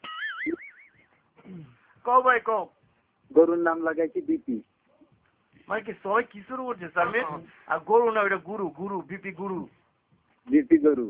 কও ভাই কও গরুর নাম লাগাইছি বিপি। মানে কি সবাই কি শুরু করছে শারমিন আর গরু না ওইটা গুরু গুরু বিপি গুরু বিপি গরু।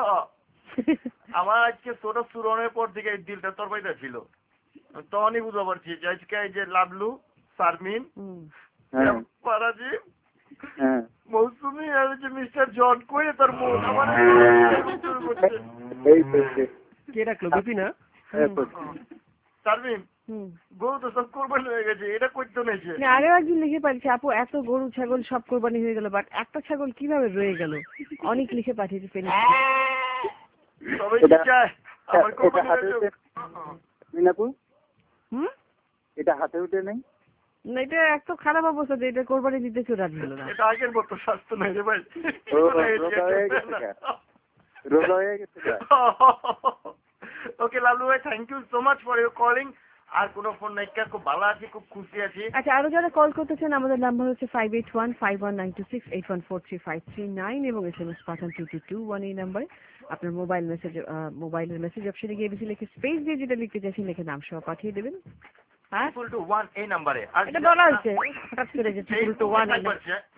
আমার আজকে ছোট সুরনের পর থেকে এই দিলটা তরবাইটা ছিল তখনই বুঝতে পারছি যে আজকে এই যে লাভলু শারমিন হুম হ্যাঁ পারাজি হ্যাঁ মৌসুমি আর যে মিস্টার জন কইরে তার মন আমার শুরু করছে এই তো সে- কে রাখলো বিপি না? এই তো। শারমিন হুম গরু তো সব কোরবানি হয়ে গেছে এটা করতে নেছে না, আরো একদিন লিখে পাঠিয়েছে আপু এত গরু ছাগল সব কোরবানি হয়ে গেল, বাট একটা ছাগল কিভাবে রয়ে গেল। অনেক লিখে পাঠিয়েছে পেন। সবাই কি এটা- চায় আমার এটা কোরবানি হাতে হয়ে উঠে যাক। মিনাপু হুম এটা হাতে উঠে নাই। না এটা এত খারাপ অবস্থা যে এটা কোরবানি দিতে কেউ রাজি হলো না। এটা আগের মতো স্বাস্থ্য নাই রে ভাই ও, রোগা হয়ে গেছে গা। রোগা হয়ে গেছে গা। ওকে লালু ভাই thank you so much for your calling আর কোনো ফোন নাই কা খুব ভালো আছি খুব খুশি আছি আচ্ছা আরো যারা কল করতেছেন আমাদের নাম্বার হচ্ছে five eight one five one nine two six eight one four three five three nine এবং এস এম এস পাঠান টু টু টু ওয়ান এই নাম্বারে। আপনার মোবাইল মেসেজ মোবাইলের মেসেজ অপশনে গিয়ে বেশি লিখে স্পেস দিয়ে যেটা লিখতে চাইছেন লিখে নাম সহ পাঠিয়ে দেবেন। হ্যাঁ ট্রিপল টু ওয়ান এই নাম্বারে আর এটা বলা হয়েছে হঠাৎ করে যে ট্রিপল টু ওয়ান। হ্যাঁ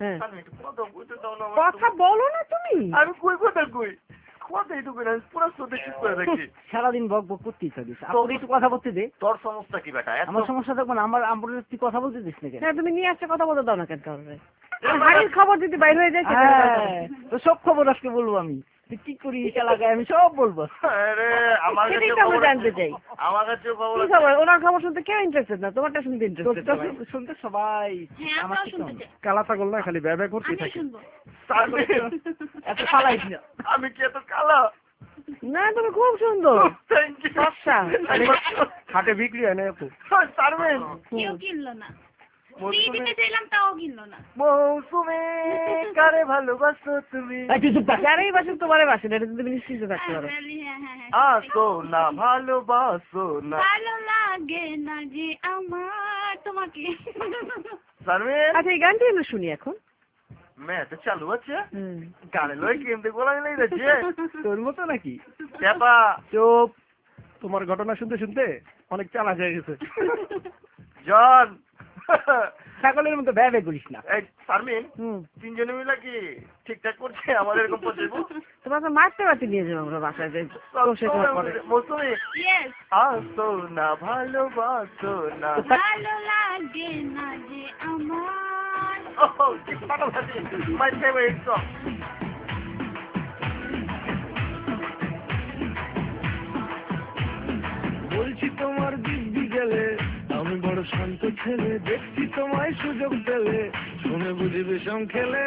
কথা বলো না তুমি। আমি কই কথা কই কথা এইটুকু না পুরো সোতে চুপ করে রাখি সারাদিন বক বক করতেই থাকিস। আপনি একটু কথা বলতে দে। তোর সমস্যা কি বেটা এত আমার সমস্যা থাকবো না, আমার আমার তুই কথা বলতে দিস না কেন? হ্যাঁ তুমি নিয়ে আসছে কথা বলতে দাও না কেন কারণে হাড়ির খবর দিতে বাইরে হয়ে যায় সেটা হ্যাঁ, তো সব খবর আজকে বলবো আমি তুই কি করিস এলাকায় আমি সব বলবো। আরে আমার কাছে সেটাই তো আমরা খবর জানতে আছে। চাই। আমার কাছে খবর কি আছে। খবর? ওনার খবর শুনতে কেউ ইন্টারেস্টেড না, তোমারটা শুনতে ইন্টারেস্টেড। তোরটা শুনতে সবাই আমার কি শুনবে? কালা ছাগল না খালি ব্যবহার করতেই থাকে। শারমিন, এত ফালাইস না। আমি কি এত কালা না তুমি খুব সুন্দর থ্যাংক ইউ ফর্সা। হাটে বিক্রি হয় না আপু? শারমিন কেউ কিনলো না মৌসুমী দিতে চাইলাম তাও কিনলো না মৌসুমী কারে ভালোবাসো তুমি যারাই বাসুক তোমারে বাসেন, এটা তুমি নিশ্চিত থাকতে পারো। হ্যাঁ হ্যাঁ হ্যাঁ আসো না ভালোবাসো না। ভালো লাগে না যে আমার তোমাকে। আচ্ছা এই গানটি আমরা শুনি এখন। মেয়েটা চালু আছে হুম। গানে লয় কেমতে গোলা মিলাই যাচ্ছে তোর মতো নাকি? পেপা চুপ, তোমার ঘটনা শুনতে শুনতে অনেক চালা হয়ে গেছে। জন ছাগলের মতো ব্যয় ব্যয় করিস না। এই শারমিন হুম। তিনজনে মিলে কি ঠিকঠাক করছে আমাদের এরকম পৌঁছাবো? তোমাকে মারতে মারতে নিয়ে যাবো আমরা বাসায় যে বসে তোমার পরে। মৌসুমী ইয়েস আসো না ভালোবাসো না। ভালো লাগে না যে আমার। Oh, my favorite song. বলছি তোমার দিব্যি গেলে আমি বড় শান্ত ছেলে, দেখছি তোমায় সুযোগ পেলে শুনে বুঝি বিষম খেলে।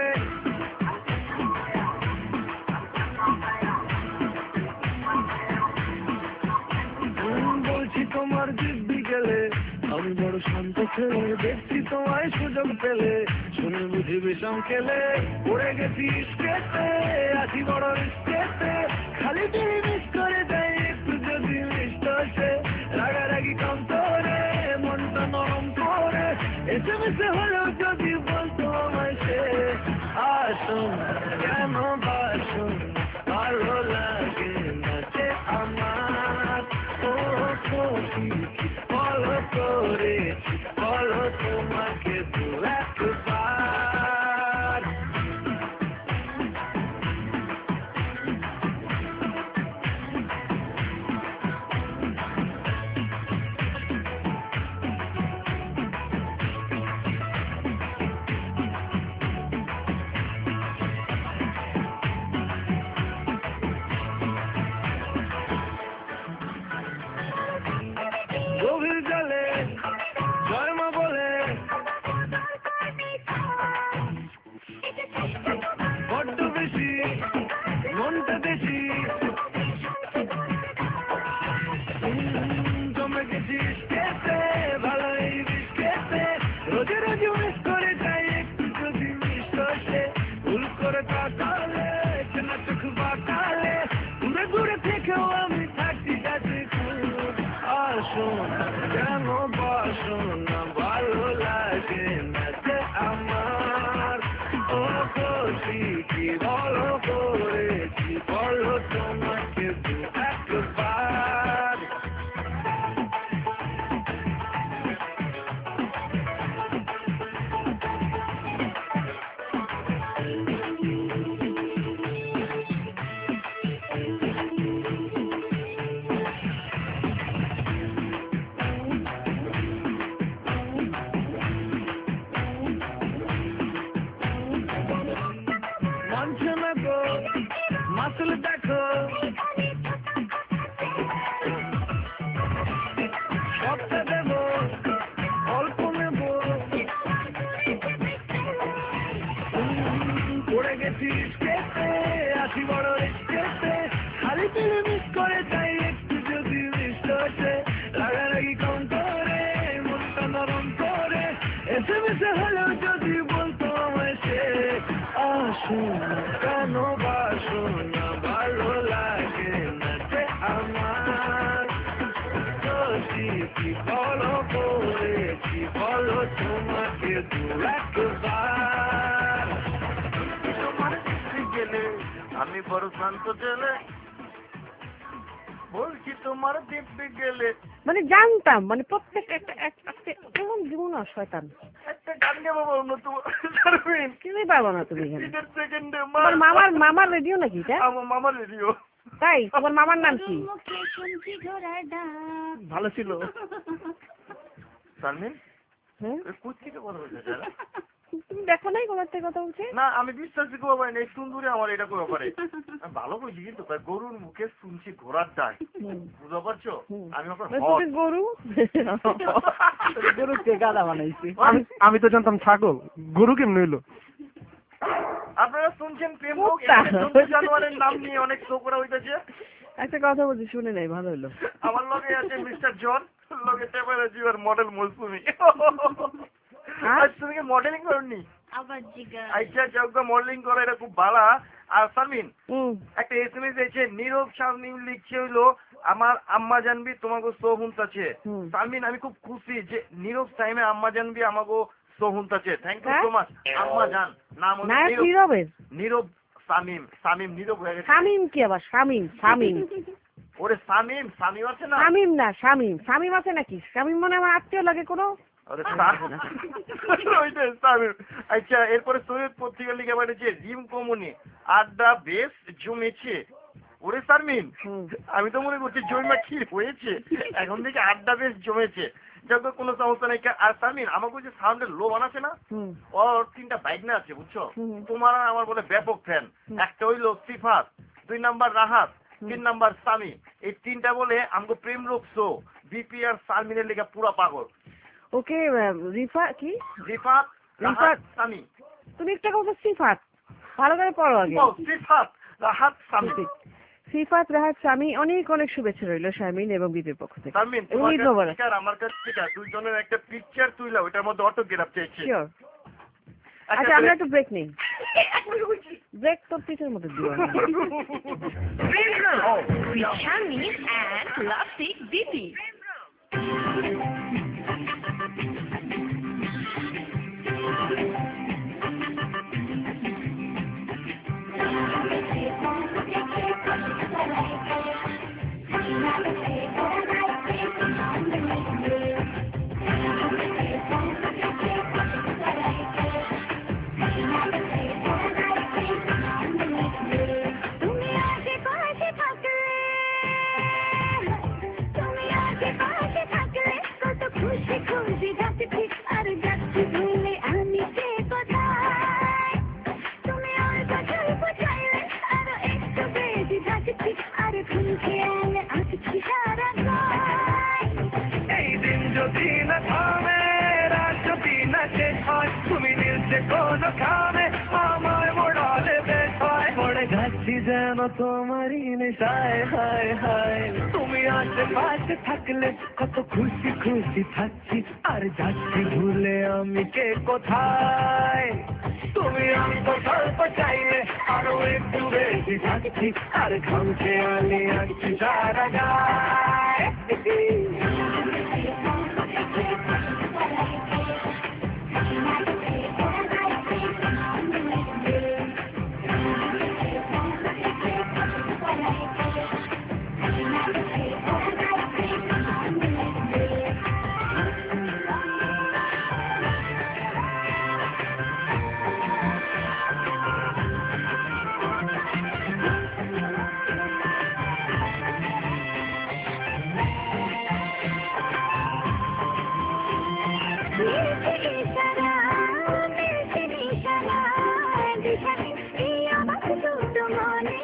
উম, বলছি তোমার দিব্যি গেলে আমি বড় শান্ত ছেলে, দেখছি তোমায় সুযোগ পেলে শুনে বুঝি বিষম খেলে। পড়ে গেছি স্কেটে আছি বড় স্কেটে, খালি তুমি মিস করে দেয় একটু যদি মিষ্ট আসে। রাগারাগি কম করে মনটা নরম করে এসে মিশে হলেও যদি বলতো আমায় সে। আসুন কেন বাসুন ভালো লাগে না যে আমার। ও সখী বলো করেছি বলো তোমাকে দু একবার। গভীর জলে জয় মা বলে বড্ড বেশি মনটা বেশি জমে গেছি স্কেটে ভালোই বিস্কেটে, রোজে রোজে মিস করে যাই একটু যদি মিস আসে। ভুল করে তাকালে চেনা চোখ বাঁকালে দূরে দূরে থেকেও আমি থাকি কাছে খুব। আসুন কেন বাসুন না ভালো লাগে না যে আমার। ও খুশি কি বলো করেছি বলো তোমাকে দু একবার। মানছে না গো মাসুল দেখো সবটা দেব অল্প নেব। পড়ে গেছি স্কেটে আছি বড় স্কেটে, খালি তুলে মিস করে যাই একটু যদি মিস আসে। রাগারাগি কম করে মনটা নরম করে এসে মিশে হলেও যদি বলতো আমায় সে। আসুন কেন বাসুন না ভালো লাগে না যে আমার। খুশি কি বলো করেছি বলো তোমাকে দু একবার। তোমার দিব্যি গেলে আমি বড় শান্ত ছেলে, বলছি তোমার দিব্যি গেলে। মানে জানতাম মানে প্রত্যেক একটা একটা কেমন জীবন আর শয়তান। একটা গান গাবো বলুন তো শারমিন। কিছুই পারবো না তুমি এখানে। ঈদের সেকেন্ডে তোমার মামার মামার রেডিও নাকি এটা? আমার মামার রেডিও। তাই তোমার মামার নাম কি? মুখে শুনছি ঘোড়ার ডাক। ভালো ছিল। শারমিন হ্যাঁ কোথা থেকে কথা বলছে যারা? তুমি দেখো নাই কোথার থেকে কথা বলছে? না আমি বিশ্বাসই করবো পারি না, এই সুন্দরী আমার এটা করে পারে। আমি ভালো কইছি কিন্তু তার গরুর মুখে শুনছি ঘোড়ার ডাক, বুঝতে পারছো? আমি আপনার তুমি গরু গরুকে গাদা বানাইছি। আমি তো জানতাম ছাগল, গরু কেমন হইলো? আপনারা শুনছেন প্রেম লোক কুত্তা। জন্তু জানোয়ারের নাম নিয়ে অনেক শো করা হইতেছে। একটা কথা বলছি, শুনে নাই, ভালো হলো। আমার লগে আছে মিস্টার জন, লগে টেপারে জিওর মডেল মৌসুমি। আর? আজ তুমি কি মডেলিং করনি? আবার জিগা আচ্ছা যোগ্য মডেলিং করে এটা খুব ভালো। আর সামিন হুম একটা এসএমএস দিয়েছে, নীরব শারমিন লিখছে হইলো আমার আম্মা জানবি তোমাকে শো হুনতাছে। হুম। সামিন আমি খুব খুশি যে নীরব টাইমে আম্মা জানবি আমাকে শো হুনতাছে। থ্যাংক ইউ হ্যাঁ? So much. আম্মা জান নাম হলো নায়ক নীরব। নীরবের? নীরব সামিম, সামিম নীরব হয়ে গেছে। শামিম কি আবার? শামিম শামিম ওরে সামিম, সামিম আছে না? শামিম না শামিম। শামিম আছে নাকি? শামিম মনে হয় আমার আত্মীয় লাগে কোনো। আরে ওইটাই সামিম। আচ্ছা এরপরে সৈয়দ পত্রিকা লিখে পাঠিয়েছে জিম কমুনি আড্ডা বেশ জমেছে। ওরে সারমিন হুম। আমি তো মনে করছি জমিমা কি হয়েছে, এখন থেকে আড্ডা বেশ জমেছে। যত কোনো সমস্যা নেই। আর সারমিন আমাকে যে সাউন্ডের লো বানাচ্ছে না, হুম ওর তিনটা বাইক না আছে বুঝছো, হুম। তোমার আর আমার বলে ব্যাপক ফ্যান। হুম। একটা হইলো সিফাত, দুই নাম্বার রাহাত, তিন নাম্বার সামি। এই তিনটা বলে আমাকে প্রেম লোক শো বিপি আর সারমিনের লেগে পুরা পাগল। ওকে রিফা কি? সিফাত রাহাত সামি। তুমি একটা কথা সিফাত ভালো করে পড়ো আগে। ও সিফাত রাহাত সামি। সিফাত রাহাত স্বামী, অনেক অনেক শুভেচ্ছা রইল শারমিন এবং বিপির পক্ষ থেকে। সারমিন এবং তোমার ঈদ কাছ মোবারক। থেকে আর আমার কাছ থেকে দুইজনের একটা পিকচার তুইলা ওটার মধ্যে অটোগ্রাফ চাইছে। শিওর। আচ্ছা আমরা একটু ব্রেক নেই। ব্রেক তো পিছের মধ্যে দিব। with Shami and Plastic Bibi. তুমি আজে পাশে থাকলে তুমি আজে পাশে থাকলে কত খুশি খুশি যাচ্ছি আর যাচ্ছি ভুলে আমি যে কোথায় তুমি অল্প স্বল্প চাইলে আরো একটু বেশি যাচ্ছি আর ঘুম খেয়ালে আসছি সারা গায়। এই দিন যদি না থামে, রাত যদি না শেষ হয়, তুমি নিলছে কোনো খামে আমার মোড়ালে বেশ হয়। পড়ে যাচ্ছি যেন তোমারই নেশায়, হায় হায়। তুমি আশেপাশে থাকলে কত খুশি খুশি থাকছি আর যাচ্ছি ভুলে আমি কে কোথায়। তুমি অল্প স্বল্প চাইলে আরো একটু বেশি থাকছি আর ঘাম খেয়ালে আসছি সারা গায়। মিলছে ইশারা মিলছে নিশানা দিশানি এই আমার দুটো মনে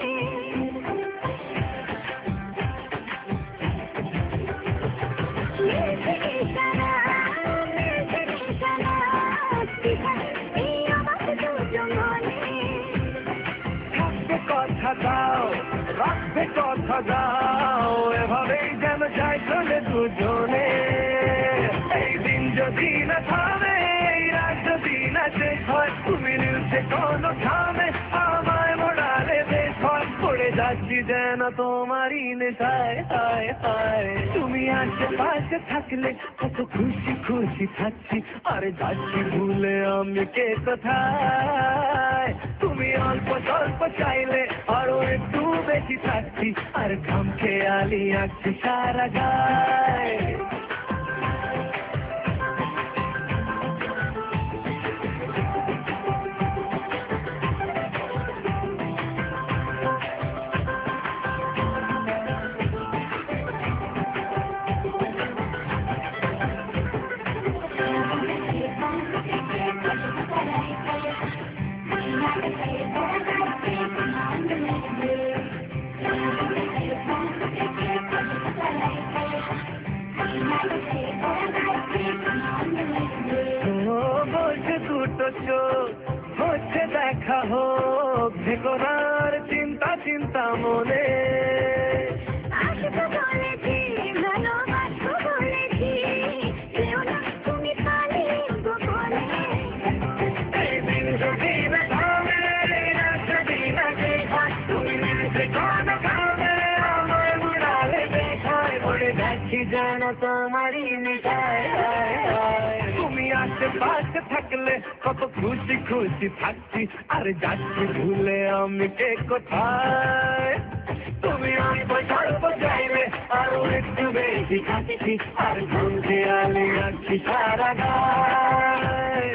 মিলছে ইশারা মিলছে নিশানা দিশানি এই আমার দুটো মনে। থাকবে কথা দাও, রাখবে কথা দাও, এভাবেই যেন যাই চলে দুজনে। এই দিন যদি না থামে, এই রাত যদি না শেষ হয়, তুমি নিলছে কোনো থামে আমায় মোড়ালে বেশ হয়। পড়ে যাচ্ছি যেন তোমারই নেশায়, হায় হায়। তুমি আশেপাশে থাকলে কত খুশি খুশি থাকছি আর যাচ্ছি ভুলে আমি কে কোথায়। তুমি অল্প স্বল্প চাইলে আরো একটু বেশি থাকছি আর ঘাম খেয়ালি আসছি সারা গায়। ও বলছে দুটো চোখ হচ্ছে দেখা হোক বিধে করার চিন্তা চিন্তা মনে আসবো বলেছি ভালোবাসবো বলেছি কেউ না তুমি খালি গোপনে এই দিন যদি না থামে রাত যদি না শেষ হয় তুমি মিলতে খানা খাবে আমার বুড়ালে দেখায় বলে যাচ্ছি যেন তোমারই নেশায় তুমি আশেপাশে থাকলে কত খুশি খুশি থাকছি আর যাচ্ছি ভুলে আমি কে কোথায় তুমি অল্প স্বল্প চাইলে আরো একটু বেশি খাচ্ছি আর ঘুমতে আলে আছি সারা গায়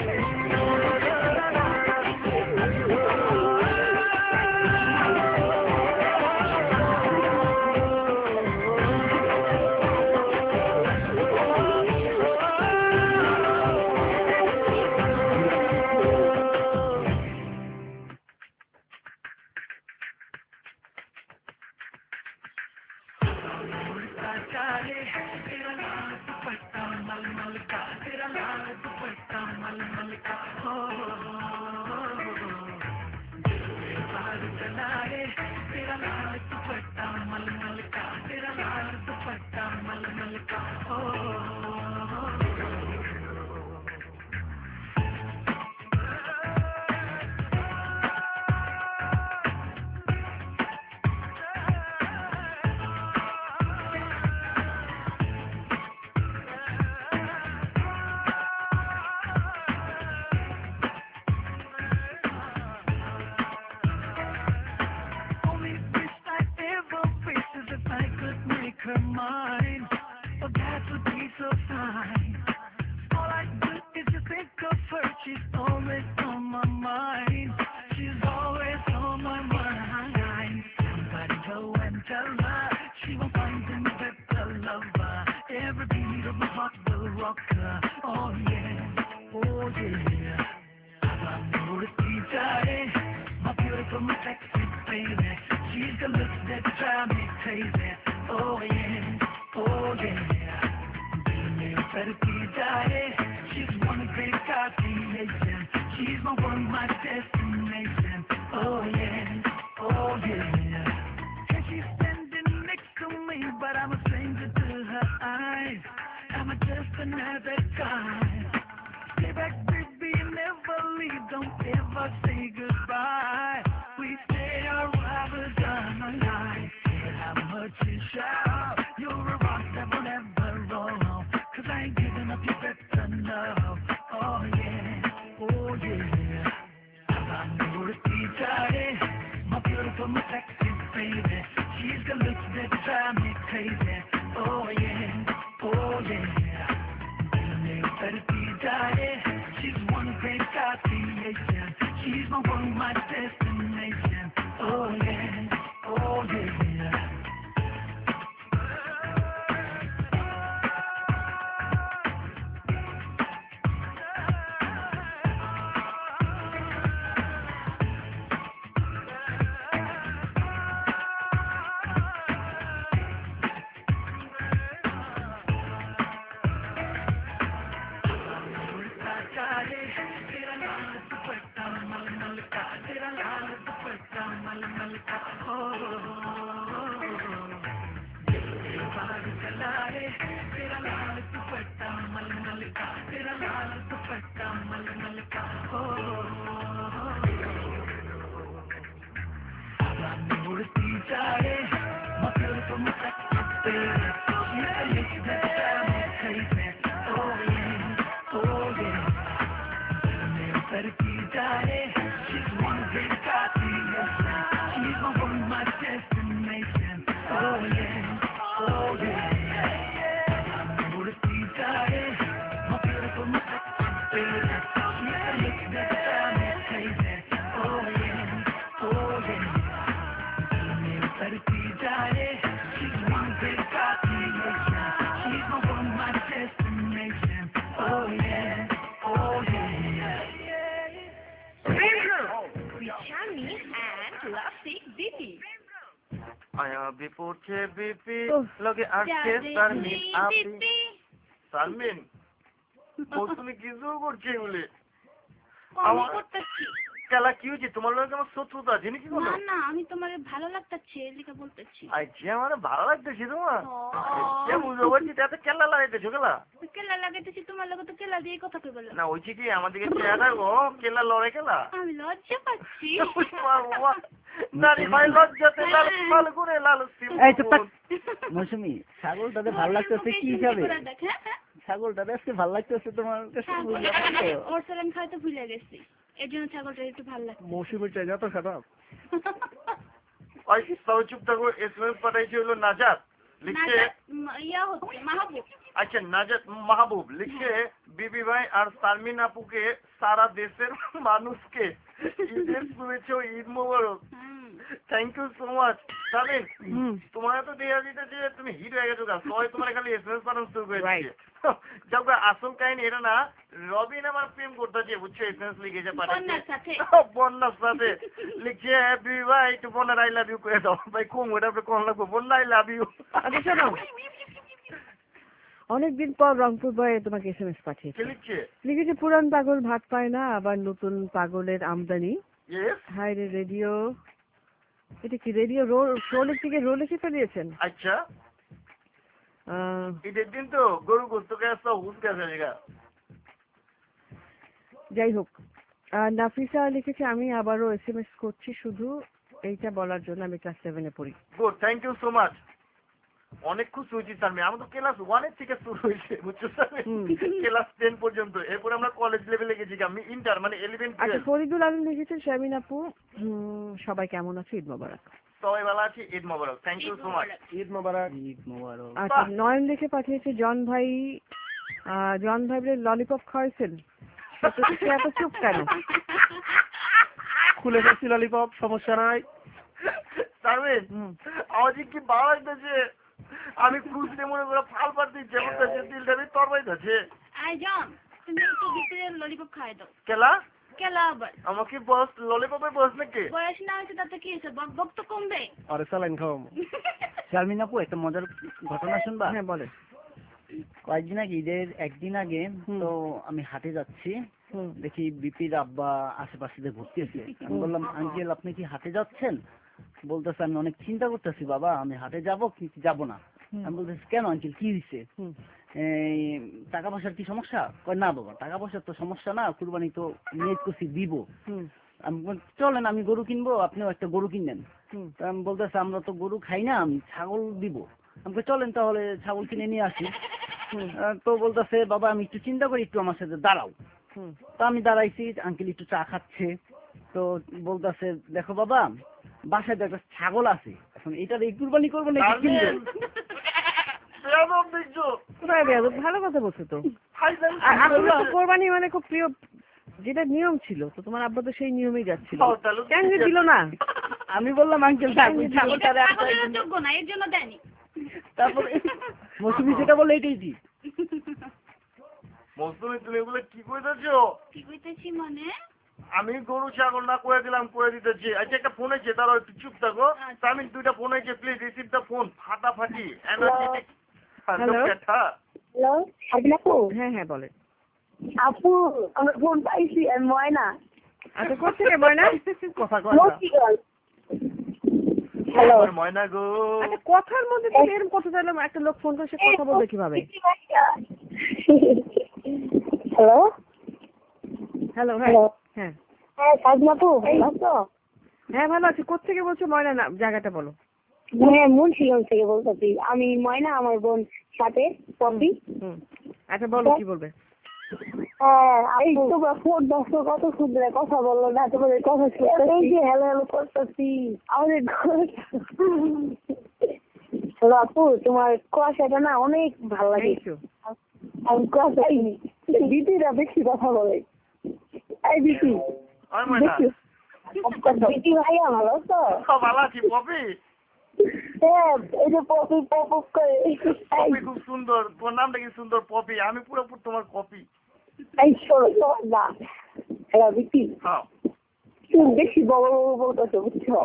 her mind, but that would be so fine. All I do is just think of her, she's always on my mind. She's always on my mind. Somebody go and tell her, she won't find any better lover. Every beat of my heart will rock her. Oh yeah, oh yeah. I'm gonna teach her, my beautiful, my sexy baby. She's the look that drive me crazy. Oh yeah, oh yeah. Better teach her, she's one of great God creation. She's my one, my destination. Oh yeah, oh yeah. And she's standing next to me, but I'm a stranger to her eyes. I'm a just another guy. Stay back, baby, never leave. Don't ever say goodbye. We stay our rivals on the line. How much you shout? You're a rock that will never roll. Cause I ain't giving up, you better know. Oh yeah, oh yeah. I'm gonna teach her, my beautiful, my sexy baby. She's got looks that drive me crazy. Oh yeah, oh yeah. Better teach her, she's one great God creation. She's my one, my destination. Oh yeah, oh yeah. বিপক্ষে BP লগে আসছে সারমিন আপনি সারমিন ও তুমি কিছু করছে বলে আমার করতেছি কেলা কি হয়েছে তোমার লোক আমার শত্রুতা জিনিস কি না না আমি তোমার ভালো লাগতেছে লিখে বলতেছি আচ্ছা আমার ভালো লাগতেছি তোমার যে বুঝতে পারছি তাতে কেলা লাগাইতেছো কেলা কেলা লাগাইতেছি তোমার লোক তো কেলা দিয়ে কথা কই বলো না ওই কি আমাদেরকে চেহারা গো কেলা লড়ে কেলা আমি লজ্জা পাচ্ছি নারী ভাই লজ্জাতে লাল লাল করে লাল এই তো মৌসুমী ছাগলটাতে ভালো লাগতেছে কি হিসাবে ছাগলটাতে আজকে ভালো লাগতেছে তোমার কাছে ওর সালাম খাইতে ভুলে গেছি এর জন্য ছাগলটা একটু ভালো লাগছে মৌসুমীর জায়গা তো খারাপ ওই সব চুপ থাকো এসএমএস পাঠাইছে হলো নাজাত লিখছে ইয়া হচ্ছে মাহবুব আচ্ছা নাজাত মাহবুব লিখছে বিবি ভাই আর সালমিন আপুকে সারা দেশের মানুষকে ঈদের শুভেচ্ছা ঈদ মোবারক thank you so much Salmin তোমার তো দেয়া দিতে যে তুমি হিট হয়ে গেছো গা সবাই তোমার খালি এসএমএস পাঠানো শুরু করে দিয়েছে যাও আসল কাহিনী এটা না রবিন আমার প্রেম করতেছে বুঝছো এসএমএস লিখেছে পাঠাচ্ছে বন্যার সাথে লিখছে বিবি ভাই একটু বন্যার আই লাভ ইউ করে দাও ভাই কম ওটা আপনি কোন লাগবো বন্যা আই লাভ ইউ অনেকদিন পর রংপুর বয়ে তোমাকে এসএমএস পাঠিয়েছে লিখছে লিখেছে পুরান পাগল ভাত পায় না আবার নতুন পাগলের আমদানি হাই রে রেডিও এটা কি রেডিও রোলের থেকে রোলে শিখে দিয়েছেন আচ্ছা ঈদের দিন তো গরু গোস্ত খেয়ে সব হুস গেছে জায়গা যাই হোক নাফিসা লিখেছে আমি আবারও এসএমএস করছি শুধু এইটা বলার জন্য আমি ক্লাস সেভেনে পড়ি good thank you so much অনেক খুশি হয়েছি স্যার আমি তো ক্লাস ওয়ানের থেকে শুরু হয়েছে বুঝছো স্যার ক্লাস টেন পর্যন্ত এরপর আমরা কলেজ লেভেলে গেছি আমি ইন্টার মানে ইলেভেন আচ্ছা ফরিদুল আলম লিখেছেন শামিন আপু সবাই কেমন আছে ঈদ মোবারক সবাই ভালো আছি ঈদ মোবারক thank you so much Eid মোবারক ঈদ মোবারক আচ্ছা নয়ন লিখে পাঠিয়েছে জন ভাই জন ভাই বলে ললিপপ খাওয়াইছেন এত চুপ কেন খুলে ফেলছি ললিপপ সমস্যা নাই সারবেন আওয়াজ কি ভালো লাগতেছে আমি খুশিতে মনে করে ফাল পাড়তে ইচ্ছে করতেছে দিলটা বি তরবাইতেছে আই জন তুমি একটু ভিতরে ললিপপ খাই দাও কেলা কেলা আবার আমাকে বস ললিপপের বস নাকি বয়স না হয়েছে তাতে কি হয়েছে বক বক তো কমবে আরে সালাইন খাও শারমিন আপু একটা মজার ঘটনা শুনবা হ্যাঁ বলে কয়েকদিন আগে ঈদের একদিন আগে তো আমি হাটে যাচ্ছি দেখি বিপির আব্বা আশেপাশে দিয়ে ঘুরতেছে আমি বললাম আঙ্কেল আপনি কি হাটে যাচ্ছেন বলতেছে আমি অনেক চিন্তা করতেছি বাবা আমি হাটে যাবো কি যাবো না আমি বলতেছি কেন আঙ্কেল কি হয়েছে এই টাকা পয়সার কি সমস্যা কয় না বাবা টাকা পয়সার তো সমস্যা না কুরবানি তো নিয়ে করছি দিব আমি চলেন আমি গরু কিনবো আপনিও একটা গরু কিনবেন আমি বলতেছে আমরা তো গরু খাই না আমি ছাগল দিব আমাকে চলেন তাহলে ছাগল কিনে নিয়ে আসি তো বলতেছে বাবা আমি একটু চিন্তা করি একটু আমার সাথে দাঁড়াও তো আমি দাঁড়াইছি আঙ্কেল একটু চা খাচ্ছে তো বলতেছে দেখো বাবা বাসায় তো একটা ছাগল আছে এখন এটা দিয়ে কুরবানি করবো না ভালো কথা বলছো তো কোরবানি মানে খুব প্রিয় যেটা নিয়ম ছিল তো তোমার আব্বা তো সেই নিয়মেই যাচ্ছিল কেন দিল না আমি বললাম আঙ্কেল ছাগলটা যোগ্য না এর জন্য দেয়নি তারপরে মৌসুমি যেটা বলে এটাই দি মৌসুমি তুমি এগুলো কি কইতেছো কি কইতেছি মানে আমি গরু ছাগল না করে দিলাম করে দিতেছি আচ্ছা একটা ফোন আছে তারা একটু চুপ থাকো আমি দুইটা ফোন আছে প্লিজ রিসিভ দ্য ফোন ফাটাফাটি এনার্জেটিক হ্যালো হ্যালো আপু হ্যাঁ হ্যাঁ বলেন আপু আমার ফোন পাইছি আমি ময়না আচ্ছা কোথেকে ময়না কথা কথা হ্যালো ময়না গো আচ্ছা কথার মধ্যে তুমি এরকম কথা চাইলাম একটা লোক ফোন করে সে কথা বলবে কিভাবে হ্যালো হ্যালো হ্যাঁ হ্যাঁ হ্যাঁ সাজনা আপু ভালো আছো হ্যাঁ ভালো আছি কোথেকে বলছো ময়না না জায়গাটা বলো হ্যাঁ মুন্সিগঞ্জ থেকে বলতেছি আমি ময়না আমার বোন সাথে পপি আচ্ছা বলো কি বলবে হ্যাঁ এই তোমার ফোন দশ কত সুন্দর কথা বললো না তোমাদের কথা এই যে হ্যালো হ্যালো করতেছি আমাদের হ্যালো আপু তোমার কুয়াশাটা না অনেক ভালো লাগে আমি কুয়াশা দিদিরা বেশি কথা বলে এই দিদি দিদি ভাইয়া ভালো তো ভালো আছি পপি হ্যাঁ এই যে পপি পপ করে পপি খুব সুন্দর তোমার নামটা কি সুন্দর পপি আমি পুরোপুরি তোমার কপি এই শোনো না হ্যালো দিদি হ্যাঁ তুমি বেশি বড় বড় বলতেছো বুঝছো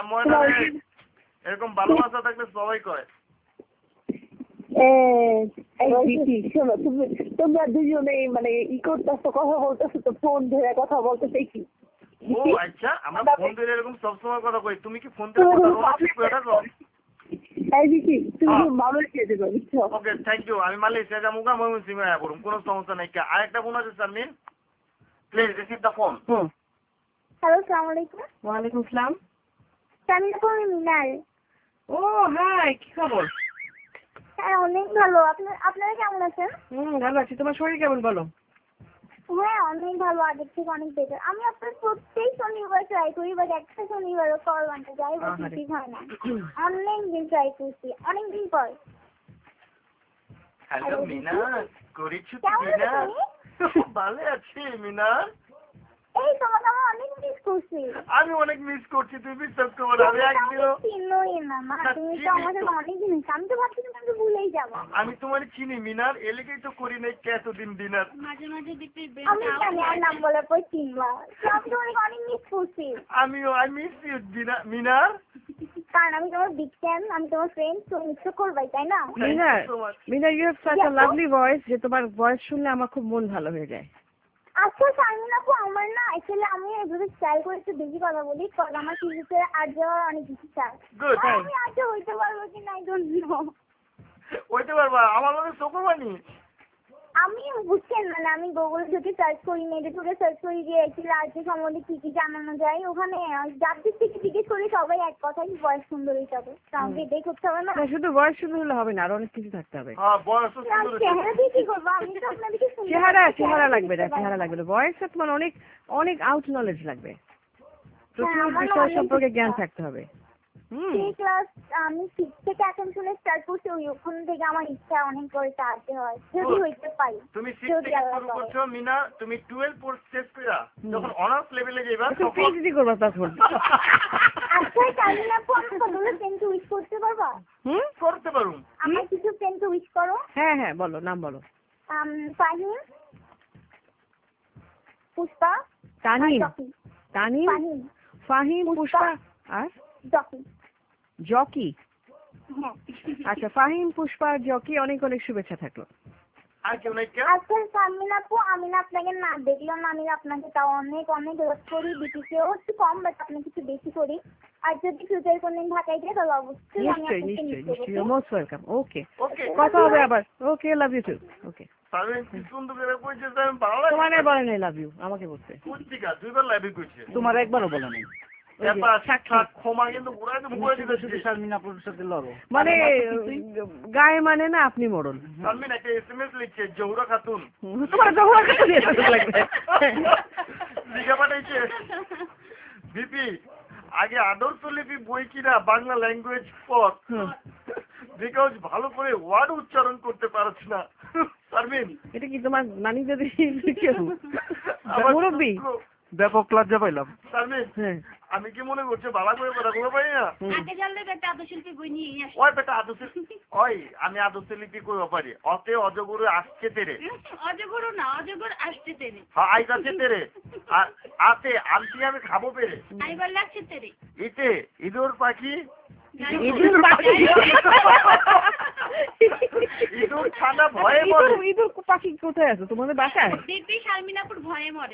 এরকম ভালোবাসা থাকলে সবাই কয় শোনো তুমি তোমরা দুজনে মানে ই করতেছো কথা বলতেছো তো ফোন ধরে কথা বলতেছে কি ও আচ্ছা, আমরা ফোন দিলে এরকম সবসময় কথা কই, তুমি কি ফোন দিয়ে কথা বলো ঠিক করে রাখো? এই দিদি তুমি ভালো খেতে পারো। Okay, thank you. আমি মালয়েশিয়া যাবো, ময়মনসিংহে আয়া করুম, কোনো সমস্যা নাই। আরেকটা ফোন আছে Sharmin, please receive the phone. Hello, আসসালামু আলাইকুম। ওয়ালাইকুম আসসালাম। শারমিন আপু, আমি মিনার। ও হাই, কি খবর? হ্যাঁ, অনেক ভালো। আপনার আপনারা কেমন আছেন? হুম, ভালো আছি। তোমার শরীর কেমন বলো? হ্যাঁ, অনেক ভালো, আগের থেকে অনেক বেটার। আমি আপনার প্রত্যেক শনিবার ট্রাই করি, বাট একটা শনিবারও কল আনতে যাই বা ঠিক হয় না। অনেক দিন ট্রাই করছি, অনেক দিন পর। হ্যালো মিনার, করেছো কি মিনার? ভালো আছি মিনার। এই তোমাকে আমি অনেক মিস করছি। আমি অনেক মিস করছি, তুই বিশ্বাস করো না, আমি একদিনও চিনোই না মা, তুমি তো আমার সাথে অনেক দিন, আমি তো ভাবছি তুমি আমাকে ভুলেই যাবো। আমি তোমার চিনি মিনার, এলাকায় তো করি নাই এতদিন ডিনার। মাঝে মাঝে দিতে আমি জানি আর নাম বলার পর চিনবা, আমি তোমাকে অনেক মিস করছি। আমিও, আই মিস ইউ মিনার। কারণ আমি তোমার বিগ ফ্যান, আমি তোমার ফ্রেন্ড, তুমি মিস করবাই, তাই না? Minar, Minar you have such a lovely voice, যে তোমার ভয়েস শুনলে আমার খুব মন ভালো হয়ে যায়। আচ্ছা শারমিন আপু, আমার না অ্যাকচুয়ালি আমি এভাবে স্টাইল করে একটু বেশি কথা বলি, কারণ আমার টিভিতে আড যাওয়ার অনেক কিছু চাই। আমি আজ হইতে পারবো কি না, আই ডোন্ট নো। হইতে পারবা, আমার লোকে শুক্রবানি। আমি বুঝছেন, মানে আমি গুগল থেকে সার্চ করি, নেটে থেকে সার্চ করি যে অ্যাকচুয়ালি আজকে সম্বন্ধে কি কি জানানো যায়, ওখানে যাদের থেকে জিজ্ঞেস করি সবাই এক কথাই বয়স সুন্দর হিসাবে। আমাকে এটাই করতে হবে না? শুধু বয়স সুন্দর হলে হবে না, আরো অনেক কিছু থাকতে হবে। চেহারা দিয়ে কি করবো? আমি তো আপনাদেরকে চেহারা চেহারা লাগবে না, চেহারা লাগবে না, বয়সে তোমার অনেক অনেক আউট নলেজ লাগবে, প্রচুর বিষয় সম্পর্কে জ্ঞান থাকতে হবে। সেই ক্লাস আমি সিক্স থেকে এখন শুনে স্টার্ট করছি, ওই ওখান থেকে আমার ইচ্ছা অনেক করে চাইতে হয়, যদি হইতে পারি। তুমি সিক্স থেকে শুরু করছো মিনা, তুমি টুয়েলভ কোর্স শেষ কইরা যখন অনার্স লেভেলে যাইবা তখন পিএইচডি করবা তখন। আচ্ছা শারমিন আপু, আমি কতগুলো ফ্রেন্ডকে উইশ করতে পারবা? হুম, করতে পারুম। আমার কিছু ফ্রেন্ডকে উইশ করো। হ্যাঁ হ্যাঁ, বলো, নাম বলো। ফাহিম, পুষ্পা, তানিম, তানিম, ফাহিম, ফাহিম, পুষ্পা আর জকি। জকি, হ্যাঁ। আচ্ছা, ফাহিম, পুষ্পা আর জকি, অনেক অনেক শুভেচ্ছা থাকলো। আর কেউ নাই? আচ্ছা শারমিন আপু, আমি না আপনাকে না দেখলেও না, আমি আপনাকে তাও অনেক অনেক রোধ করি, বিটিকেও একটু কম, বাট আপনাকে কিছু বেশি করি। আর যদি ফিউচার কোনদিন ঢাকায় যাই তাহলে অবশ্যই আমি নিশ্চয়ই আপনাকে নিশ্চয়ই মিস নিশ্চয়ই, করবো। Most welcome. ওকে, ওকে, কথা হবে আবার। ওকে, লাভ ইউ টু। ওকে, তাহলে কি সুন্দর করে কইছে, আমি ভালো লাগে। তোমার বলে নাই লাভ ইউ, আমাকে বলতে। পুত্রিকা দুইবার লাইভে কইছে, তোমার একবারও বলে নাই। ক্ষমা কিন্তু ঘুরাই দেবো, ঘুরাই দিতে শুধু শারমিন আপুর সাথে লড়ো। মানে গায়ে মানে না, আপনি মরণ। শারমিন একটা এসএমএস লিখছে, জহুরা খাতুন। তোমার জহুরা খাতুন লাগবে। লিখা পাঠাইছে, বিপি আগে আদর্শ লিপি বই কিনা বাংলা ল্যাঙ্গুয়েজ পড়, বিকজ ভালো করে ওয়ার্ড উচ্চারণ করতে পারছ না। শারমিন, এটা কি তোমার নানি যদি মুরব্বী? ব্যাপক লজ্জা পাইলাম। শারমিন, আমি কি মনে করছি ভালো করে কথাগুলো পাই না? ওই বেটা আদর্শিল্পী, ওই আমি আদর্শলিপি করবো পারি। অতে অজগরু আসছে তেরে, অজগরু না, অজগর আসছে তেরে। হ্যাঁ, আইস আছে তেরে, আর আতে আমটি আমি খাবো পেরে। আইবার লাগছে তেরে। ইতে ইঁদুর পাখি, ইঁদুর পাখি, ইঁদুর ছানা ভয়ে মরে। ইঁদুর পাখি কোথায় আছে তোমাদের বাসায়? দেখবি শারমিন আপুর ভয়ে মরে।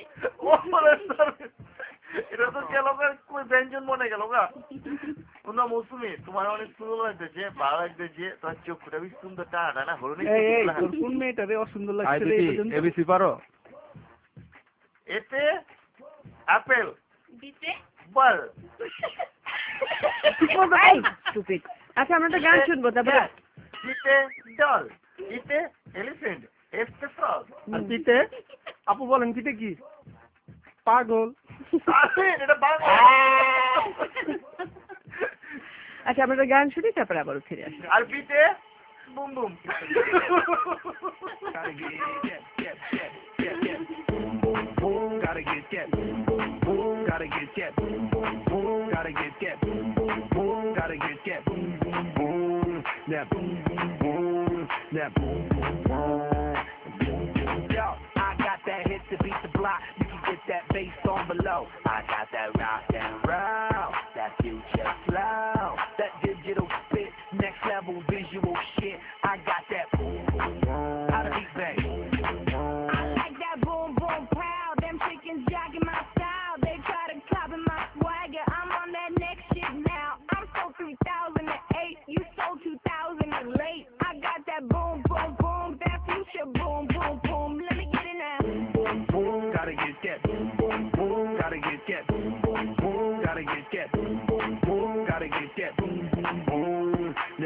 এটা তো গেল কই ব্যঞ্জন মনে গেল গা। তোমরা মৌসুমি, তোমার অনেক সুন্দর লাগতেছে, ভালো লাগতেছে, তোমার চোখটা বেশ সুন্দর, টানা না হলো কোন মেয়েটা রে অসুন্দর লাগছে? এবিসি পারো? এতে আপেল, বিতে বল। আচ্ছা, আমরা তো গান শুনবো, তারপরে বিতে ডল, ইতে এলিফ্যান্ট, এফতে ফ্রগ। আর পিতে আপু বলেন, পিতে কি? পাগল। এটা পাগল। আচ্ছা, আমরা তো গান শুনি, তারপরে আবার ফিরে আসি। আর বিতে boom boom. Gotta get that, that, that, that, that. Boom, boom, boom. Gotta get that. Boom, boom, boom. Gotta get that. Boom, boom, boom. Gotta get that. Boom, boom, boom. Gotta get that. Boom, boom, boom. That boom, boom, boom. That boom, boom, boom. Yo, I got that hit to beat the block. You can get that bass on below. I got that rock and roll. That future flow. That digital spit. Next level visual shit. I got that boom, boom, boom. How to beat bass. I like that boom boom pow. Them chickens jogging my style. They try to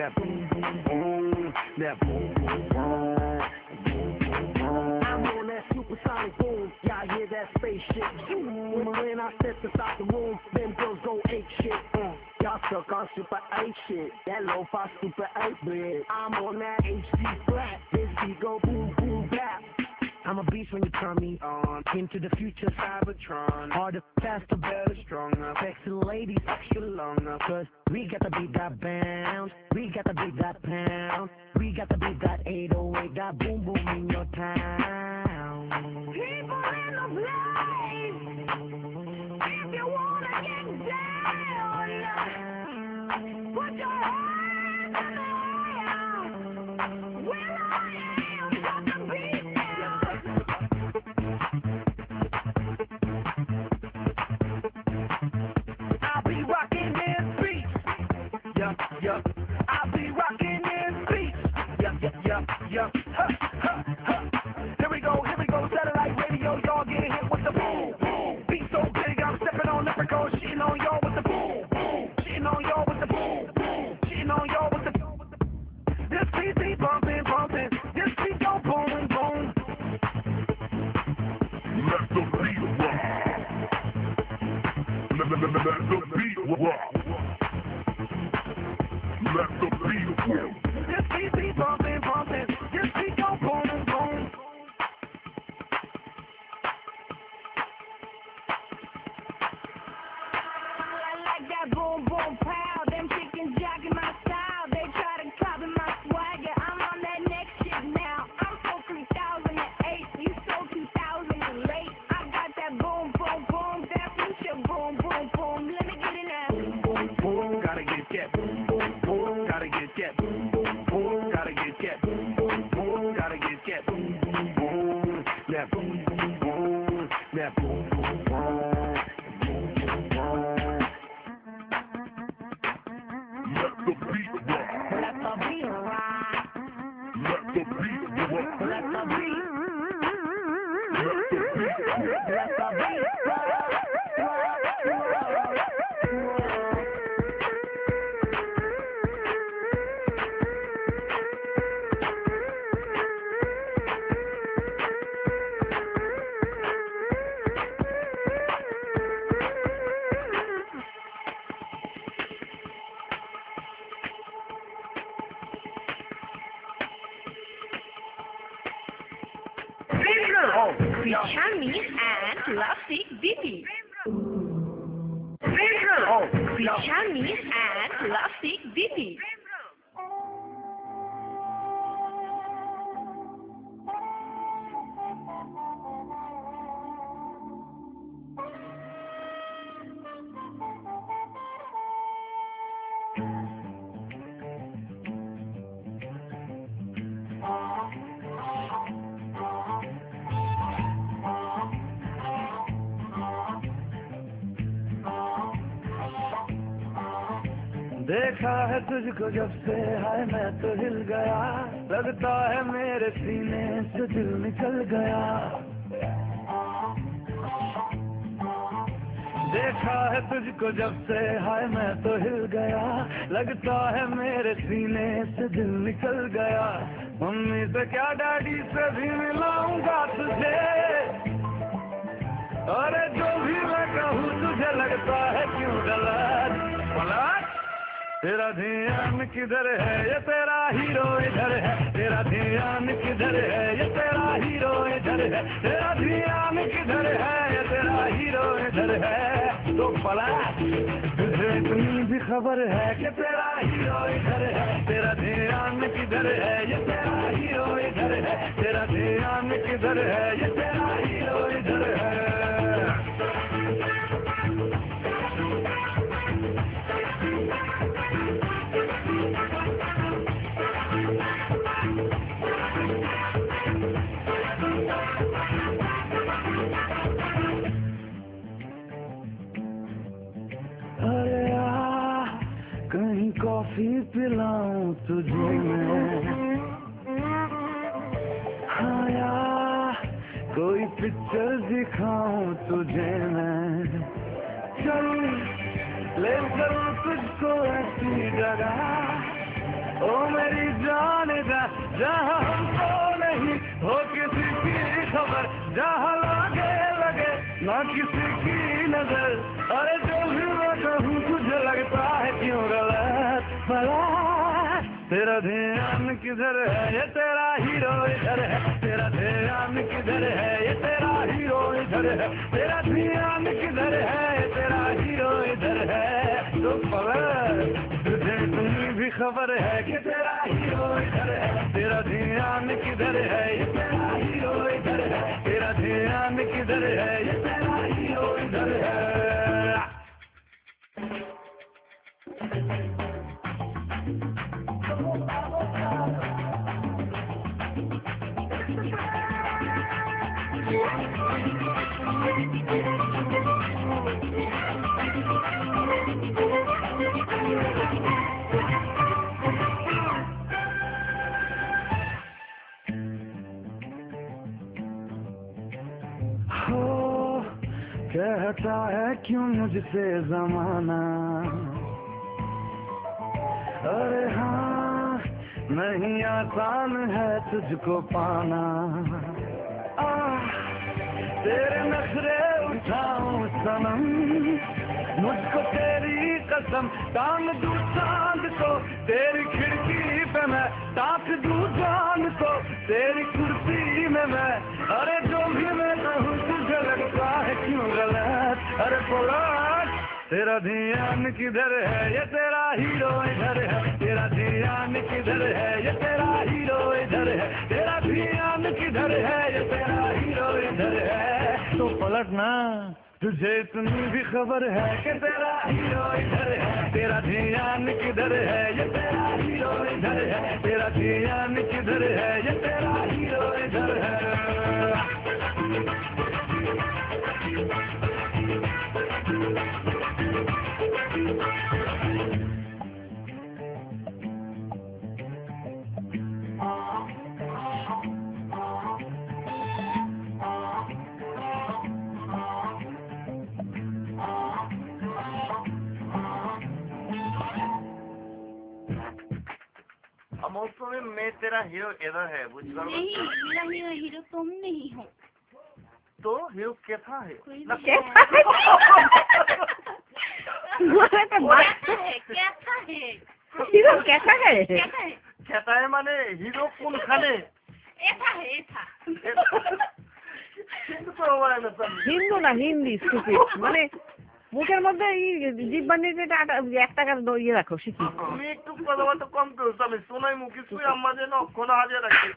that boom boom boom, that boom boom boom. I'm on that supersonic boom, y'all hear that spaceship zoom. When I step inside the room, them girls go ape shit. Uh. Y'all stuck on super eight shit, that lo-fi super eight bit. I'm on that H D flat, this beat go boom boom bap. I'm a beast when you turn me on. Into the future, Cybertron. Harder, faster, better, stronger. Sexy ladies, extra longer. Cause we got to beat that bounce. We got to beat that pound. We got to beat that eight oh eight, that boom boom in your town. People in the place, if you wanna get down, put your hands in the air. When I am, got the beat down. I'll be rocking this beat. Yup, yup. I'll be rocking this beat. Yup, yup, yup, yup. Huh, huh, huh. Here we go, here we go. Satellite radio, y'all get hit with the boom, boom. Beat so big, I'm stepping on leprechaun, shitting on y'all with the boom, boom. Shitting on y'all with the boom, boom. Shitting on y'all with the boom. This beat be bumping, bumping. This beat go boom, boom. Let the beat rock. Let, let, let, let the beat rock. Let the beat rock. This beat be bumping, bumping. This beat go boom, boom. I like that boom boom pow. Them chickens jacking my style. They try to copy my swagger. I'm on that next shit now. I'm so three thousand eight. You so two thousand eight. I got that boom boom boom. That future boom boom boom. Let me get in there. Boom, boom, boom. Gotta get that boom, boom, boom. Gotta get that boom, boom, boom. Gotta get that boom, boom, boom. Gotta get that boom, boom, boom. That boom, boom, boom. That boom, boom, boom. Let the beat rock. Let the beat rock. Let the beat rock. Let the beat. Let the beat rock. Let the beat rock. Charmy and Classic Beauty. Charmy and Classic Beauty. देखा है तुझको जब से हाय मैं तो हिल गया लगता है मेरे सीने से दिल निकल गया देखा है तुझको जब से हाय मैं तो हिल गया लगता है मेरे सीने से दिल निकल गया मम्मी से क्या डैडी से भी मिलाऊंगा तुझे अरे जो भी मैं कहूँ तुझे लगता है क्यों गलत पलट तेरा ध्यान किधर है ये तेरा हीरो इधर है तेरा ध्यान किधर है ये तेरा हीरो इधर है तेरा ध्यान किधर है ये तेरा हीरो इधर है तो पला तुझे इतनी भी खबर है कि तेरा हीरो इधर है तेरा ध्यान किधर है ये तेरा हीरो इधर है तेरा ध्यान किधर है ये तेरा हीरो इधर है अरे आ कहीं कॉफी पिलाऊं तुझे मैं हाँ यार कोई पिक्चर दिखाऊं तुझे मैं चल ले चलूं तुझको ऐसी जगह ओ मेरी जान जा जहाँ हमको नहीं हो किसी की खबर, जहाँ लगे लगे ना किसी की नजर। अरे जो भी मैं कहूँ तुझे लगता है क्यों गलत भला, तेरा ध्यान किधर है ये तेरा हीरो इधर है, तेरा ध्यान किधर है ये तेरा हीरो इधर है, तेरा ध्यान किधर है ये तेरा हीरो इधर है। तो पलट तुझे इतनी भी खबर है कि तेरा हीरो इधर है, तेरा ध्यान किधर है ये तेरा हीरो इधर है, तेरा ध्यान किधर है ये तेरा हीरो इधर है। हो कहता है क्यों मुझसे जमाना, अरे हाँ नहीं आसान है तुझको पाना। आ, तेरे नखरे उठाऊं सनम, मुझको तेरी कसम टांग दूं चांद को, तेरी खिड़की पे मैं ताक दूं जान को, तेरी कुर्सी में मैं। अरे जो भी मैं कहूँ तुझे लगता है क्यों गलत, अरे पलट तेरा ध्यान किधर है ये तेरा हीरो इधर है, तेरा ध्यान किधर है ये तेरा हीरो इधर है, तेरा ध्यान किधर है ये तेरा हीरो इधर है। तो पलट ना तुझे इतनी भी खबर है कि तेरा हीरो इधर है, तेरा ध्यान किधर है ये तेरा हीरो इधर है, तेरा ध्यान किधर है ये तेरा हीरो इधर है। मौसम में तेरा हीरो इधर है, बुझ गए? नहीं, मेरा हीरो हीरो तुम नहीं हो। तो हीरो कैसा है? कैसा है? कैसा है? हीरो कैसा है? कैसा है? कैसा है माने हीरो कौन खाने? ऐसा है, ऐसा। হিন্দু না হিন্দি স্টুপিড, মানে মুখের মধ্যে জিভ বানিয়ে যেটা এক টাকার ইয়ে রাখো শিখি। তুমি একটু কথাবার্তা কম করছো, আমি সোনাই মুখে শুয়ে আম্মা যেন অক্ষণ হাজিয়ে রাখি।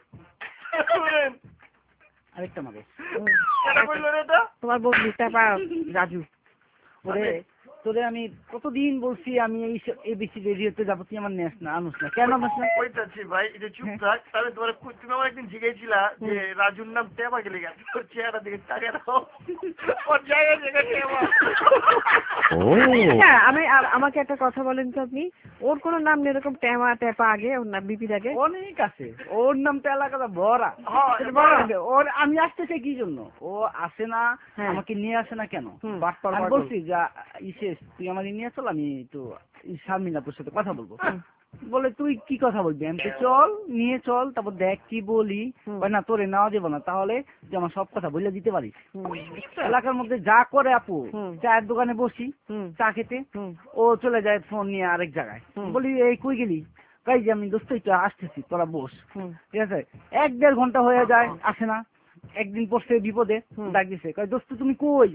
আরেকটা মাগে কেন বললো রে এটা? তোমার বন্ধু টাপা রাজু, ওরে তোরে আমি কতদিন বলছি আমি এই এবিসি রেডিওতে যাবো, তুই আমার নেস না আনুস না, কেন আনুস না? ওইটাছি ভাই, এটা চুপ থাক। তাহলে তোমার তুমি আমার একদিন জিজ্ঞেসিলা যে রাজুর নাম টেবা গেলে গেছে, ওর চেহারা দিকে তাকে রাখো, ওর জায়গা জায়গা টেবা। আমি আমাকে একটা কথা বলেন তো আপনি, ওর কোনো নাম নেই এরকম টেমা টেপা আগে, ওর নাম বিপির আগে অনেক আছে, ওর নামটা এলাকাটা ভরা। ওর আমি আসতেছে কি জন্য, ও আসে না আমাকে নিয়ে আসে না কেন? আমি বলছি যে ইসে তুই আমার নিয়ে চল, আমি তো শারমিনাপুর সাথে কথা বলবো। বলে তুই কি কথা বলবি? আমি তো চল নিয়ে চল, তারপর দেখ কি বলি। না তোরে নেওয়া যাবো না, তাহলে তুই আমার সব কথা বলে দিতে পারিস। এলাকার মধ্যে যা করে আপু, চায়ের দোকানে বসি চা খেতে, ও চলে যায় ফোন নিয়ে আরেক জায়গায়। বলি এই কই গেলি? কাই যে আমি দোস্ত একটু আসতেছি, তোরা বস। ঠিক আছে, এক দেড় ঘন্টা হয়ে যায়, আসে না। একদিন পড়ছে বিপদে, ডাক দিছে, কই দোস্ত তুমি কই?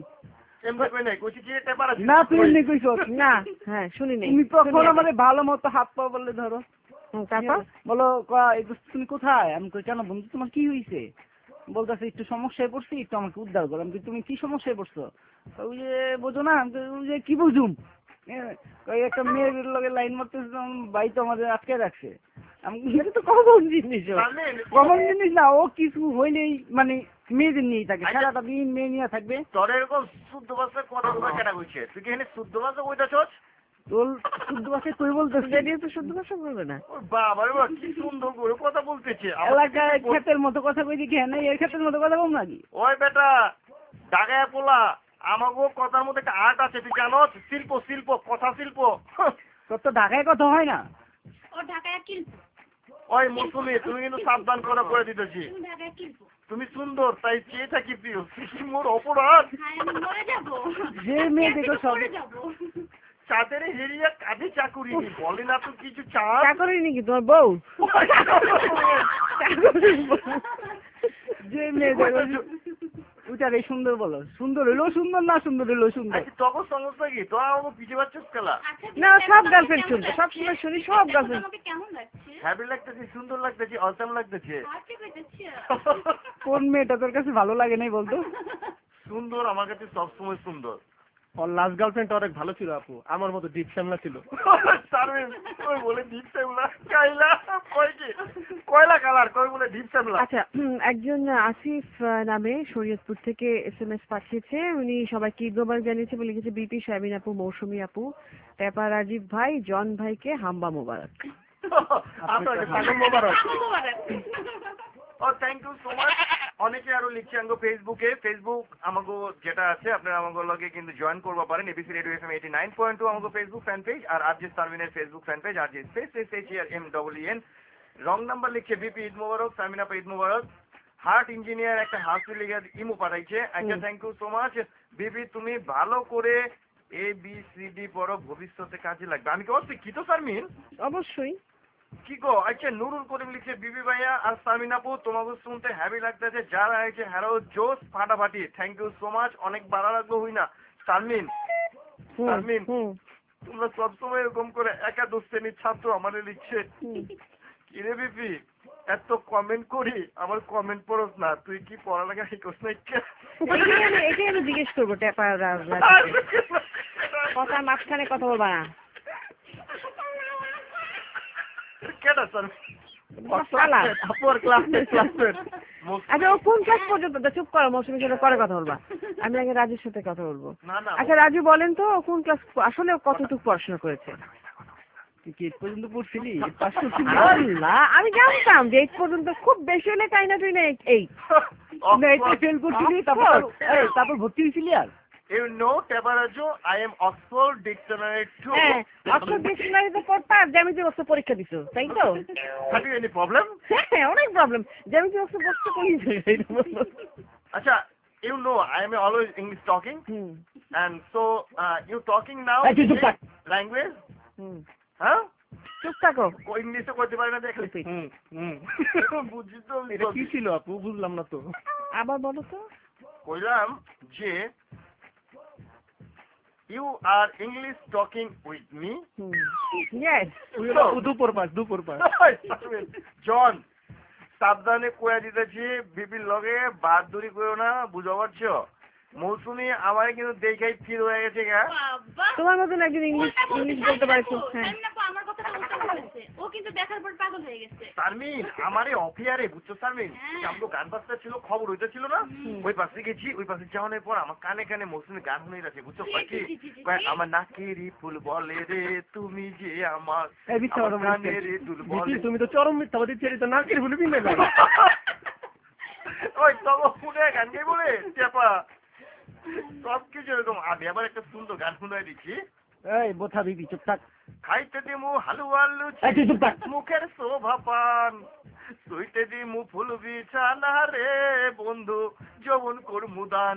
না তুই এমনি কইছ না, হ্যাঁ শুনি নাই। তুমি তখন আমাদের ভালো মতো হাত পা বললে ধরো, তারপর বলো তুমি কোথায়? আমি কই কেন বন্ধু তোমার কি হয়েছে? বলতেছে একটু সমস্যায় পড়ছি, একটু আমাকে উদ্ধার করো। আমি তুমি কি সমস্যায় পড়ছো? ওই যে বোঝো না, ওই যে কি বুঝুম, একটা মেয়ের লগে লাইন মারতেছে, ভাই তো আমাদের আটকে রাখছে। এটা তো কমন জিনিস, কমন জিনিস না, ও কিছু হইলেই মানে মেয়েদের নিয়েই থাকে, সারাটা দিন মেয়ে নিয়ে থাকবে। তোর এরকম শুদ্ধ ভাষায় কথা বলা কেনা কইছে? তুই কি এখানে শুদ্ধ ভাষা কইতাছস? তোর শুদ্ধ ভাষায় তুই বলতেছিস, রেডিও তো শুদ্ধ ভাষা বলবে না। ওর বাবা রে বাবা কি সুন্দর করে কথা বলতেছে। এলাকায় ক্ষেতের মতো কথা কই দেখি, হ্যাঁ না এর ক্ষেতের মতো কথা বল নাকি? ওই বেটা ঢাকায় পোলা, আমাগো কথার মধ্যে একটা আর্ট আছে, তুই জানোস? শিল্প শিল্প কথা শিল্প। তোর তো ঢাকায় কথা হয় না। और ঢাকায় কিনবো। ওই মৌসুমি তুমি কিন্তু সাবধান করা করে দিতেছি। তুমি ঢাকায় কিনবো। তুমি সুন্দর তাই চেয়ে থাকি প্রিয়, মোর অপরাধ। হ্যাঁ আমি মরে যাবো। যে মেয়ে দেখো সব মরে যাবো। চাঁদের হেরিয়া কাজে চাকুরি বলে না তো কিছু চা চাকরি নাকি তোমার বউ? যে মেয়ে দেখো ওইটারে সুন্দর বলো, সুন্দর হইলো সুন্দর, না সুন্দর হইলো সুন্দর। তখন সমস্যা কি তোরা আমাকে পিছিয়ে পাচ্ছিস খেলা? না সব গার্লফ্রেন্ড শুনবে, সব সময় শুনি সব গার্লফ্রেন্ড। তোমাকে কেমন লাগছে? হ্যাপি লাগতেছে, সুন্দর লাগতেছে, অসাম লাগতেছে। হাঁটতে পেতেছি। কোন মেয়েটা তোর কাছে ভালো লাগে নাই বলতো? সুন্দর আমার কাছে সবসময় সুন্দর। ওর লাস্ট গার্লফ্রেন্ড অনেক ভালো ছিল আপু, আমার মতো ডিপ শ্যামলা ছিল। সার্ভিস ওই বলে ডিপ শ্যামলা কাইলা কই কি কয়লা কালার কই বলে ডিপ শ্যামলা। আচ্ছা একজন আসিফ আহ, নামে শরীয়তপুর থেকে এসএমএস পাঠিয়েছে, উনি সবাইকে ঈদ মোবারক জানিয়েছে বলে লিখেছে বিপি, শামিন আপু, মৌসুমী আপু, পেপা, রাজীব ভাই, জন ভাইকে হাম্বা মোবারক। আপনাকে সাগর মোবারক। Oh thank you so much. অনেকে আরো লিখছে আঙ্গো ফেসবুকে, ফেসবুক আমাগো যেটা আছে আপনারা আমাগো লগে কিন্তু জয়েন করবা পারেন। ABC radio FM eighty nine point two আমাগো ফেসবুক ফ্যান পেজ, আর আরজে সার্ভিনের Facebook fan page RJ space S H R M double N. Wrong number লিখছে বিপি ঈদ মোবারক, সামিনা পা ঈদ মোবারক। হার্ট ইঞ্জিনিয়ার একটা হাসি লিখে ইমো পাঠাইছে। আচ্ছা thank you so much BP, তুমি ভালো করে এ বি সি ডি পড়ো, ভবিষ্যতে কাজে লাগবে। আমি কি অশিক্ষিত শারমিন? অবশ্যই। কি গো? আচ্ছা নুরুল করিম লিখছে বিবি ভাইয়া আর সামিন আপু তোমাকে শুনতে হ্যাপি লাগতেছে, যারা হয়েছে হ্যারো জোস ফাটাফাটি। থ্যাংক ইউ সো মাচ, অনেক ভালো লাগলো হই না শারমিন। শারমিন তোমরা সবসময় এরকম করে একাদশ শ্রেণীর ছাত্র আমাদের লিখছে। কিরে বিপি এত কমেন্ট করি আমার কমেন্ট পড়স না, তুই কি পড়ালেখা শিখস না? এটাই আমি জিজ্ঞেস করবো টেপা কথা মাঝখানে কথা বলবা না। কেডা স্যার? আচ্ছা ও কোন ক্লাস পর্যন্ত? চুপ করো, মৌসুমীর সাথে পরে কথা বলবা, আমি আগে রাজুর সাথে কথা বলবো। আচ্ছা রাজু বলেন তো কোন ক্লাস, আসলে কতটুকু পড়াশোনা করেছে? পর্যন্ত পড়ছিলি? আমি জানতাম যে এইট পর্যন্ত, খুব বেশি হলে তাই না তুই না এইট ফেল করছিলি, তারপর তারপর ভর্তি হয়েছিলি। আর You know, Tebarajo, I am Oxford Dictionary too. হ্যাঁ, অক্সফোর্ড ডিকশনারিতে পড়তা আর জ্যামিতি বক্স পরীক্ষা দিছো, তাই তো? Have you any problem? হ্যাঁ, অনেক প্রবলেম। জ্যামিতি বক্স বক্স পড়িয়েছে। আচ্ছা, you know, I am always English talking, and so uh, you talking now language? হ্যাঁ? চুপ থাকো। ইংলিশে করতে পারি না দেখলে। হুম হুম বুঝছি তো। এটা কি ছিল আপু, বুঝলাম না তো। আবার বলো তো। কইলাম যে you are English talking with me? Yes. দুপুর পাস দুপুর পাস। জন সাবধানে কয়ে দিতেছি, বিপির লগে বাদদুরি করো না, বুঝা পারছো? মৌসুমি আমারে কিন্তু দেখাই ফির হয়ে গেছে গা। তোমার মতন একজন ইংলিশ ইংলিশ বলতে পারছো। হ্যাঁ আমার কথা বলতে বলেছে, ও কিন্তু দেখার পর পাগল হয়ে গেছে। শারমিন আমারে অফিয়ারে বুঝছো শারমিন, আমগো গান বাজতে ছিল, খবর হইতে ছিল না, ওই পাশে গেছি, ওই পাশে যাওয়ানোর পর আমার কানে কানে মৌসুমি গান শুনে যাচ্ছে, বুঝছো? কি আমার নাকেরই ফুল বলে রে তুমি যে আমার কানের দুল বলে। তুমি তো চরম মিথ্যাবাদী ছেড়ে তো নাকের ফুল বিনে না। ওই তখন শুনে গান গাই বলে চেপা সব কিছু এরকম। আমি আবার একটা সুন্দর গান শুনে দিচ্ছি। এই বোথা বিবি চুপ থাক। খাইতে দিমু হালুয়া লুচি মুখের শোভা পান, সুইতে দিমু ফুল বিছানা রে বন্ধু যৌবন করমু দান।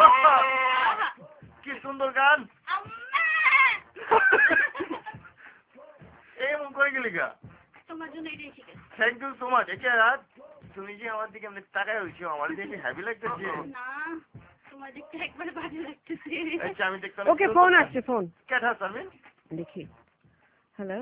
কি সুন্দর গান। এমন করে গেলি গা। তোমার জন্য এটাই ঠিক আছে। Thank you so much. একে রাত তুমি যে আমার দিকে এমনি তাকায় হয়েছো, আমার দিকে হ্যাপি লাগতেছে। না তোমার দিকটা একবারে বাজে লাগতেছে। আচ্ছা আমি দেখতে। ওকে ফোন আসছে, ফোন কেটা শারমিন? দেখি। Hello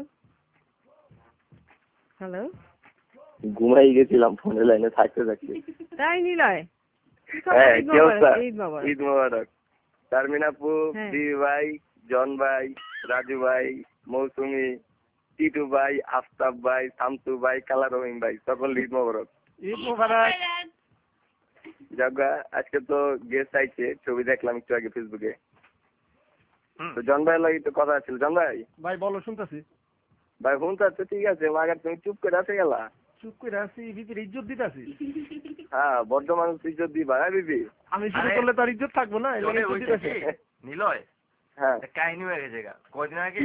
hello. ঘুমাই গেছিলাম ফোনের লাইনে থাকতে থাকতে। তাই নিলয়? হ্যাঁ কি অবস্থা? ঈদ মোবারক। শারমিন আপু, দিদি ভাই, জন ভাই, রাজু ভাই, মৌসুমি, টিটু ভাই, আফতাব ভাই, শামসু ভাই, কালা রহিম ভাই, সকল ঈদ মোবারক। ঈদ মোবারক। জাগা আজকে তো গেস্ট আইছে, ছবি দেখলাম একটু আগে ফেসবুকে। তো জন ভাইয়ের লাগি তো কথা ছিল। জন ভাই ভাই বলো, শুনতেছি ভাই। ফোন তো আছে, ঠিক আছে, মাগার তুমি চুপ করে আছে গেলা। চুপ করে আছি, বিপির ইজ্জত দিতেছি। হ্যাঁ বর্তমান ইজ্জত দিবা। হ্যাঁ বিপি আমি শুরু করলে তার ইজ্জত থাকবো না। নিলয় হ্যাঁ কাহিনী হয়ে গেছে। কয়দিন আগে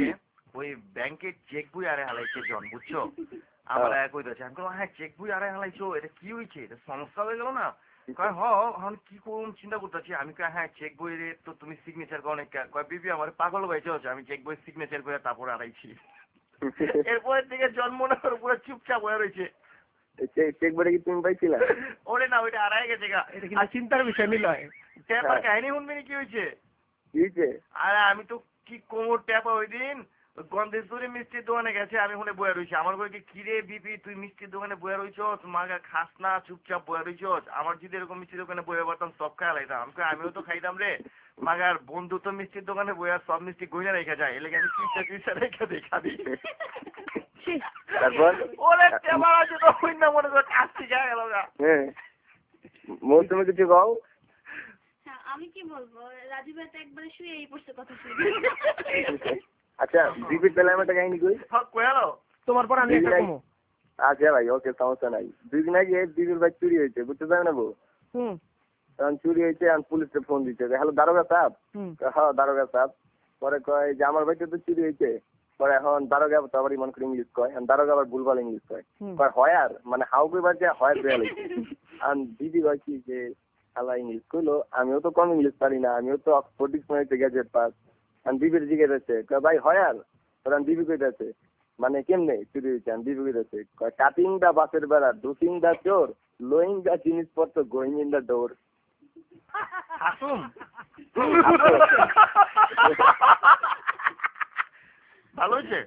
ওই ব্যাংকের চেক বই আরে হালাইছে জন বুঝছো আমার এক কইতাছে আমি বললাম হ্যাঁ চেক বই আরে হালাইছো এটা কি হইছে এটা সমস্যা হয়ে গেল না কয় হ এখন কি করুন চিন্তা করতেছি আমি কয় হ্যাঁ চেক বইয়ে তো তুমি সিগনেচার করো অনেক কয় বিপি আমার পাগল হয়েছে হচ্ছে আমি চেক বই সিগনেচার করে তারপর আড়াইছি এরপরের থেকে জন্ম নেওয়ার উপরে চুপচাপ হয়ে রয়েছে চেক বইটা কি তুমি পাইছিলা ওরে না ওইটা আড়াই গেছে গা এটা কিন্তু চিন্তার বিষয় নিলয় ট্যাপার কাহিনী শুনবি কি হয়েছে কি হয়েছে আরে আমি তো কি কোমর ট্যাপা ওই দিন গন্ধেশ্বরী মিষ্টির দোকানে গেছে আমি ওখানে বয়ে রয়েছি আমার বইকে কিরে বিপি তুই মিষ্টির দোকানে বয়ে রয়েছ মাকে খাস না চুপচাপ বয়ে রয়েছ আমার যদি এরকম মিষ্টির দোকানে বয়ে পারতাম সব খাই লাইতাম আমি আমিও তো খাইতাম রে মাগার বন্ধু তো মিষ্টির দোকানে বয়ে আর সব মিষ্টি গইনা রেখে যায় এলে আমি কিসা কিসা রেখে দেখা দিই তারপর ওরে টেবার আছে তো হই না মনে করে কাশি যায় গেল গা হ্যাঁ মৌসুমী কিছু কও আমি কি বলবো রাজীব ভাই তো একবারে শুয়ে এই পড়ছে কথা শুনে আচ্ছা বিপি পেলে আমি একটা কাহিনী কই হ্যাঁ কইলো তোমার পর আমি একটা কমো আচ্ছা ভাই ওকে সমস্যা নাই দুই দিন আগে বিপির ভাই চুরি হয়েছে বুঝতে পারবে না বউ হুম তখন চুরি হয়েছে আমি পুলিশকে ফোন দিতে হ্যালো দারোগা সাহেব হ্যাঁ দারোগা সাহেব পরে কয় যে আমার ভাইটা তো চুরি হয়েছে পরে এখন দারোগা তো আবার ইমান করে ইংলিশ কয় দারোগা আবার ভুলভাল ইংলিশ কয় কয় হয় আর মানে হাউ কই বাজে হয় বেল আর দিদি কয় কি যে আলা ইংলিশ কইলো আমিও তো কম ইংলিশ পারি না আমিও তো অক্সফোর্ড ডিকশনারিতে গ্রাজুয়েট পাস আর দিদির জিজ্ঞেস আছে কয় ভাই হয় আর তোর দিদি কইতাছে মানে কেমনে চুরি হয়েছে আমি দিদি কইতাছে কয় কাটিং দা বাসের বেড়া ডুকিং দা চোর লোয়িং দা জিনিসপত্র গোয়িং ইন দা ডোর আসুন ভালো হয়েছে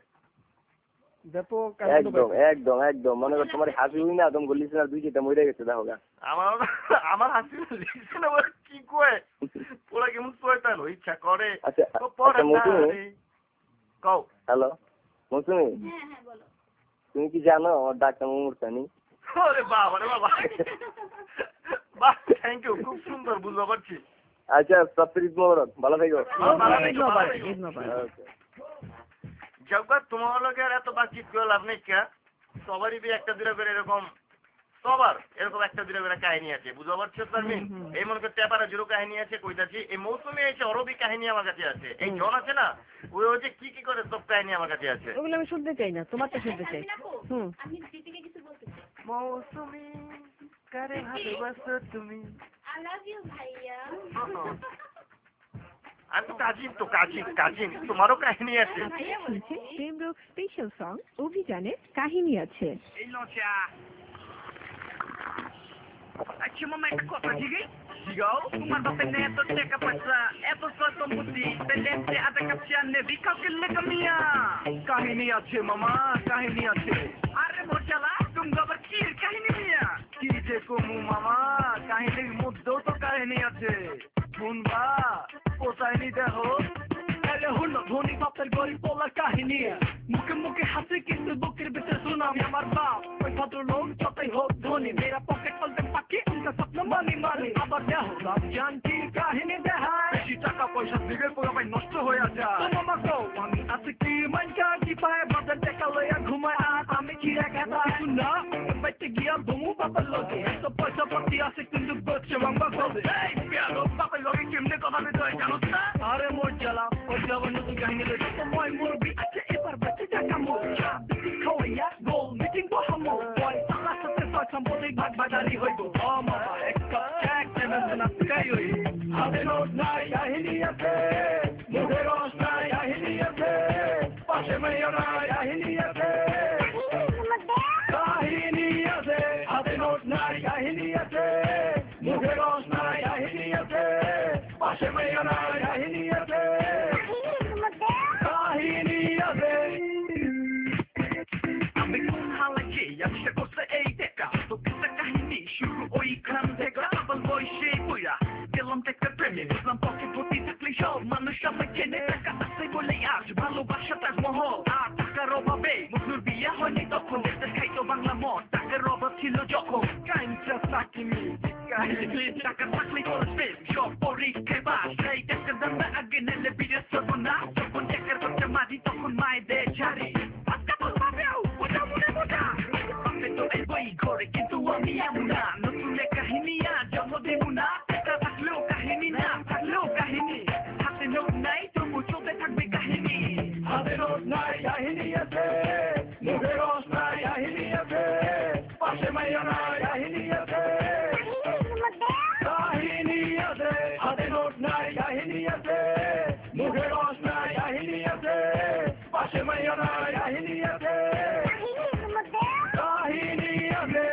একদম একদম একদম মনে কর তোমার হাসি হই না তুমি বলিস না দুই যেটা মরে গেছে দেখো গা আমার আমার হাসি লিখছে না কি কয় ওরা কেমন শয়তান ইচ্ছা করে আচ্ছা আচ্ছা মৌসুমী কও হ্যালো মৌসুমী হ্যাঁ হ্যাঁ বলো তুমি কি জানো আমার ডাক্তার মুমুরসানি আরে বাবা রে বাবা বাহ থ্যাংক ইউ খুব সুন্দর বুঝতে পারছি আচ্ছা সপ্তাহ ঈদ মোবারক ভালো থেকো জগৎ তোমার লোকের এত বাতচিত করে লাভ নেই কে সবারই একটা দুটো করে এরকম সবার এরকম একটা দুটো করে কাহিনী আছে বুঝতে পারছো তুমি এই মনে করতে পারে জিরো কাহিনী আছে কইতাছি এই মৌসুমে এসে অরবি কাহিনী আমার কাছে আছে এই জন আছে না ওই হচ্ছে কি কি করে সব কাহিনী আমার কাছে আছে ওগুলো আমি শুনতে চাই না তোমারটা শুনতে চাই হুম আমি দীপিকা কিছু বলতে চাই মৌসুমী করে ভালোবাসো তুমি আই লাভ ইউ ভাইয়া আমি তো কাজিন তো কাজিন কাজিন তোমারও কাহিনী আছে ভাইয়া বলছে প্রেম রোগ স্পেশাল সং অভিযানের কাহিনী আছে এই লচা আচ্ছা মামা একটা কথা জিগাই জিগাও তোমার বাপে নে এত টাকা পয়সা এত সম্পত্তি তাহলে আধা কাপ চা নেবি কাউকে লেখা মিয়া কাহিনী আছে মামা কাহিনী আছে আরে মোচালা তুমি আবার কি কাহিনী মিয়া কি যে কমু মামা কাহিনীর মধ্যেও তো কাহিনী আছে শুনবা কোথায় নি দেখো তাহলে হলো ধনী বাপের গরিব বলার কাহিনী মুখে মুখে হাসি কিন্তু বুকের ভিতরে শুনাম আমার বাপ ওই ভদ্রলোক যতই হোক ধনী মেরা পকেট বলতে পাখি উনকা স্বপ্ন মানি মানি আবার দেখো সব জানছি কাহিনী দেখায় বেশি টাকা পয়সা দিকে পুরো ভাই নষ্ট হয়ে যায় তো মামা কো আমি আছি কি মানকা কি পায় বাজার টাকা লইয়া ঘুমায় আর আমি কি রেখা থাকি না বাইতে গিয়া বমু বাবার লগে এত পয়সা পাতি আছে কিন্তু বচ্ছে মামা বলে এই পিয়ানো বাবার লগে কেমনে কথা বলতে হয় জানো না আরে মোর জ্বালা ওই জবান নতুন কাহিনী লইতে তো মই মুরবি আছে এবার বাচ্চা টাকা মোর চা দিদি খাওয়াইয়া গোল মিটিং বহামো বয় তালা সাথে সয় সম্পত্তি ভাগ ভাগারি হইব ও মামা এক কাপ এক টেবিল না খাই হই হাতে নোট নাই কাহিনী আছে মুখে রস নাই কাহিনী আছে পাশে মেয়ে নাই কাহিনী আছে কাহিনী আছে হাতে নোট নাই কাহিনী আছে মুখে রস নাই কাহিনী আছে পাশে মেয়ে নাই কাহিনী আছে কাহিনী আছে আমি কোন হালাকি আচ্ছা করতে এই দেখা তো কিসা কাহিনী শুরু ওইখান থেকে আবার বয়সে বইরা দিলাম থেকে প্রেমে বুঝলাম পকে ভর্তি থাকলে সব মানুষ আমায় চেনে টাকা আছে বলে আজ ভালোবাসা তার মহল আর টাকার অভাবে মুখুর বিয়ে হয়নি তখন দেশের খাইতো বাংলা মন টাকার অভাব ছিল যখন কাইনটা সাকিমি কাহিনী টাকা থাকলে করবে সব পরীক্ষায় বাস সেই টাকার দামে আগে নেলে বিরে সব না যখন টাকার করতে মাঝি তখন মায়েদের ছাড়ি আজকে তো ভাবেও ওটা মনে মোটা আমি তো এই বই ঘরে কিন্তু আমি এমন না নতুন কাহিনী আর জন্ম দেব না টাকা থাকলেও কাহিনী না থাকলেও কাহিনী হাতে নোট নাই তবু চলতে থাকবে কাহিনী হাতে নোট নাই কাহিনী আছে মুখে রস নাই কাহিনী আছে পাশে মাইয়া নাই কাহিনী আছে কাহিনী আছে হাতে নোট নাই কাহিনী আছে মুখে রস নাই কাহিনী আছে পাশে মাইয়া নাই কাহিনী আছে কাহিনী আছে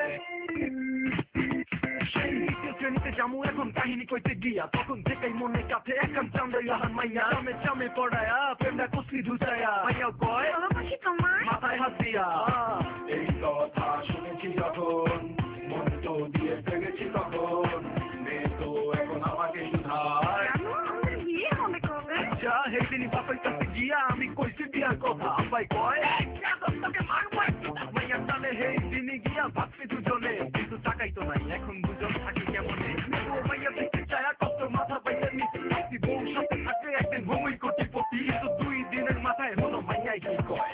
শ্রেণীতে জামু এখন কাহিনী কইতে গিয়া তখন থেকেই মনে কাছে এখন চান্দে লাহান মাইয়া চামে চামে পড়ায়া প্রেমটা কুস্তি ধুচায়া মাইয়া কয় মাথায় হাত দিয়া এই কথা শুনেছি যখন মন তো দিয়ে ফেলেছি তখন মেয়ে তো এখন আমাকে শুধায় আচ্ছা সেদিনই বাপের কাছে গিয়া আমি কইছি বিয়ার কথা আব্বাই কয় তোকে মারবো মাইয়া টানে সেই দিনই গিয়া ভাবছি দুজনে কিন্তু টাকাই তো নাই এখন দুজন থাকি কেমনে মাইয়া দেখতে চায়া কত মাথা পাইয়া নিচ্ছি বউর সাথে থাকে একদিন ভূমি কোটিপতি কিন্তু দুই দিনের মাথায় হলো মাইয়াই কি কয়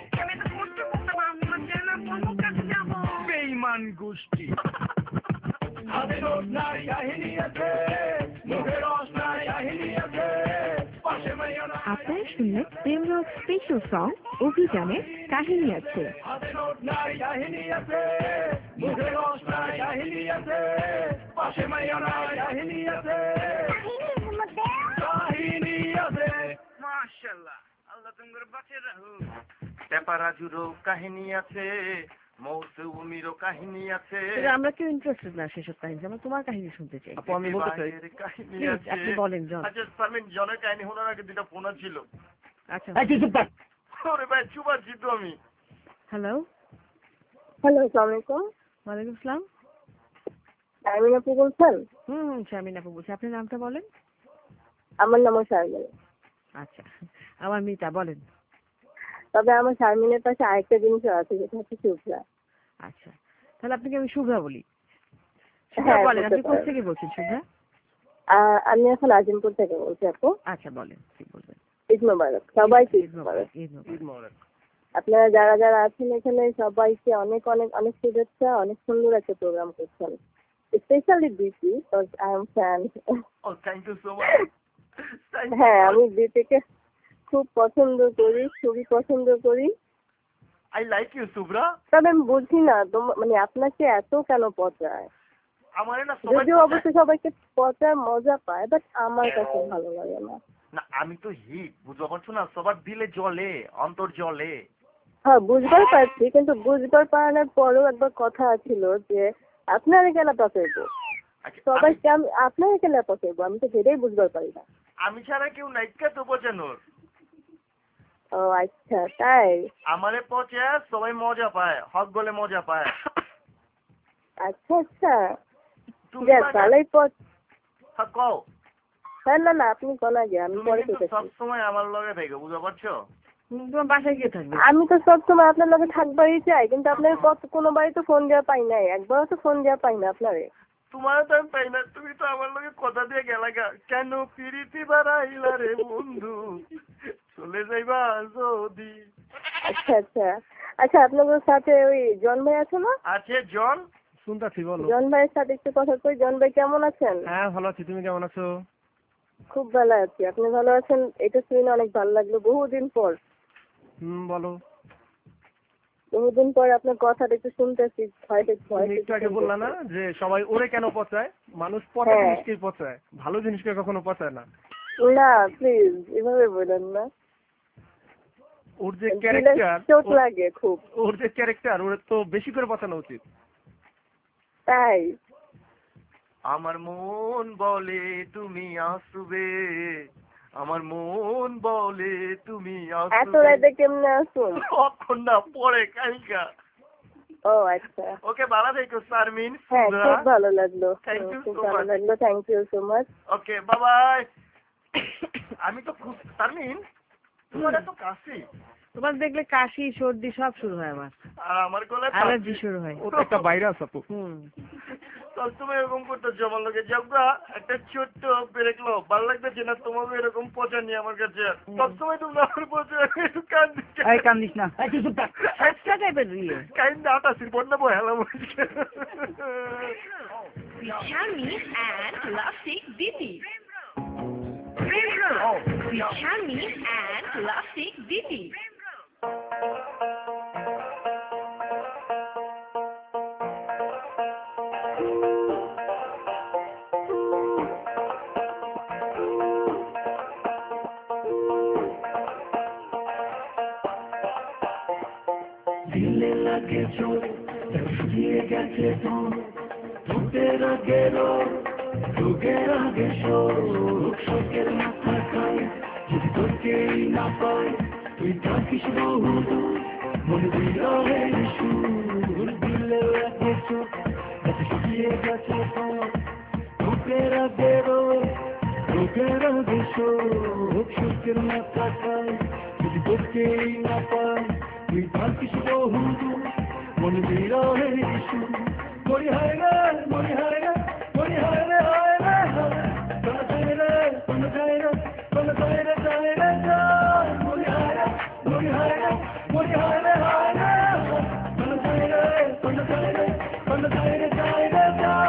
বেঈমান গোষ্ঠী হাতে নোট নাই কাহিনী আছে মুখে রস নাই কাহিনী আছে পাশে মাইয়া নাই আপনারা শুনলেন প্রেমরস স্পেশাল সং অভিযানে কাহিনী আছে। হাতে নোট নাই কাহিনী আছে মুখে রস নাই কাহিনী আছে পাশে মাইয়া নাই কাহিনী আছে কাহিনী আছে মাশাআল্লাহ আল্লাহ তোমার বাঁচিয়ে রাখুক পেপারাজুরও কাহিনী আছে মৌসুমীরও কাহিনী আছে আমরা কেউ ইন্টারেস্টেড না সেসব কাহিনী আমরা তোমার কাহিনী শুনতে চাই আপু আমি বলতে চাই কাহিনী Please, আছে আপনি বলেন জন আচ্ছা সামিন জনের কাহিনী শোনার আগে দুটা ফোন ছিল আচ্ছা ওরে ভাই চুপ আছি তো আমি হ্যালো হ্যালো আসসালামু আলাইকুম ওয়ালাইকুম আসসালাম শারমিন আপু বলছেন? হুম হুম শারমিন আপু বলছি আপনার নামটা বলেন আমার নামও শারমিন। আচ্ছা আমার মিতা বলেন তবে আমার শারমিনের পাশে আরেকটা জিনিস আছে যেটা হচ্ছে শুভ্রা। আচ্ছা তাহলে আপনাকে আমি শুভ্রা বলি শুভ্রা হ্যাঁ, বলেন আপনি বলতে কোথা পারেন। থেকে বলছেন শুভ্রা আহ, আমি এখন আজিমপুর থেকে বলছি আপু। আচ্ছা বলেন কি বলবেন ঈদ মোবারক সবাইকে ঈদ মোবারক। ঈদ মোবারক। আপনারা যারা যারা আছেন এখানে সবাইকে অনেক অনেক অনেক শুভেচ্ছা, অনেক সুন্দর একটা প্রোগ্রাম করছেন, specially BP I am fan. Oh thank you so much হ্যাঁ আমি বিপিকে খুব পছন্দ করি, খুবই পছন্দ করি। I like you Shubhra. তবে আমি বুঝি না তোম- মানে আপনাকে এত কেন পচায়? আমার না সবাই যদিও অবশ্য সবাইকে পচায় মজা পায়, বাট আমার কাছে ভালো লাগে না। না আমি তো হিট বুঝতে পারছো না, সবার দিলে জলে অন্তর জলে। হ্যাঁ বুঝবার পারছি, কিন্তু বুঝবার পারানোর পরেও একবার কথা ছিল যে আপনারা কেন পচাইবো, সবাইকে আমি আপনারা কেন পচাইবো, আমি তো সেটাই বুঝবার পারি না। আমি ছাড়া কেউ নাইকা তো পচানোর। ও আচ্ছা তাই? আমারে পচে সবাই মজা পায়, হক বলে মজা পায়। আচ্ছা আচ্ছা তুমি যাক ভালোই পচ। হ্যাঁ কও। না না না আপনি কোন আগে, আমি তুমি পরে কিন্তু কইতেছি। সবসময় আমার লগে থাকো বুঝতে পারছো। তোমার বাসায় গিয়ে থাকবে। আমি তো সবসময় আপনার লগে থাকবারই চাই, কিন্তু আপনার কত কোনোবারই তো ফোন দেওয়া পাই নাই, একবারও তো ফোন দেওয়া পাই না আপনারে। তোমার তো আমি পাই না, তুমি তো আমার লগে কথা দিয়ে গেলা গা। কেন প্রীতি বাড়াইলা রে বন্ধু চলে যাইবা যদি। আচ্ছা আচ্ছা আচ্ছা আপনাদের সাথে ওই জন ভাই আছে না? আছে জন। শুনতাছি বলো। জন ভাইয়ের সাথে একটু কথা কই। জন ভাই কেমন আছেন? হ্যাঁ ভালো আছি, তুমি কেমন আছো? খুব ভালো আছি, আপনি ভালো আছেন? এটা শুনে অনেক ভালো লাগলো, বহুদিন পর। হুম বলো। বহুদিন পর আপনার কথাটা একটু শুনতেছি। ভয় ভয় তুমি একটু আগে বললা না যে সবাই ওরে কেন পচায়, মানুষ পচা হ্যাঁ। জিনিসকেই পচায়, ভালো জিনিসকে কখনো পচায় না। না প্লিজ এভাবে বলেন না, ওর যে দিলে ক্যারেক্টার, চোট লাগে খুব। ওর যে ক্যারেক্টার ওর তো বেশি করে পচানো উচিত। তাই আমার মন বলে তুমি আসবে, আমার মন বলে তুমি এত আসবে। রাতে কেমনে আসুন? কখন না পরে কালকা। ও আচ্ছা ওকে ভালো থেকো শারমিন। হ্যাঁ খুব ভালো লাগলো, Thank you খুব so ভালো much. লাগলো, thank you so much. Okay bye bye. আমি তো খুব শারমিন তোমার এত কাশি, তোমার দেখলে কাশি সর্দি সব শুরু হয় আমার, আর আমার গলায় অ্যালার্জি শুরু হয়। ও তো একটা ভাইরাস আপু। হুম সবসময় এরকম করতেছো আমার লোকে। যাবগা একটা ছোট্ট ব্রেক লো, ভালো লাগতেছে না তোমাকে এরকম পচা নিয়ে আমার কাছে। সবসময় তুমি আমার পচা একটু কান্দি। এই কান্দিস না। আচ্ছা টাইপের ইয়ে কাইন্ডা আটাসির বন্যা বহেলা বলছে। Shami and Lasik Diti. Shami and Lasik Diti. দিলে লাগে চোখ শুকিয়ে গেছে তো ঠোঁটের আগে রোগ রোগের আগে শোক শোকের মাথা খায় যদি তোকেই না পায় তুই থাকিস বহুদূর মনে বিরহের সুর দিলে লাগে চোখ শুকিয়ে গেছে তো ঠোঁটের আগে রোগ রোগের আগে শোক শোকের মাথা খায় যদি তোকেই না পায় তুই থাকিস বহুদূর মনে বিরহের সুর মরি হায় রে মরি হায় রে মরি হায় রে হায় রে কোন যায় রে কোন যায় রে কোন যায় রে যায় রে যায় মরি হায় রে মরি হায় রে মরি হায় রে হায় রে কোন যায় রে কোন যায় রে কোন যায় রে যায় রে যায়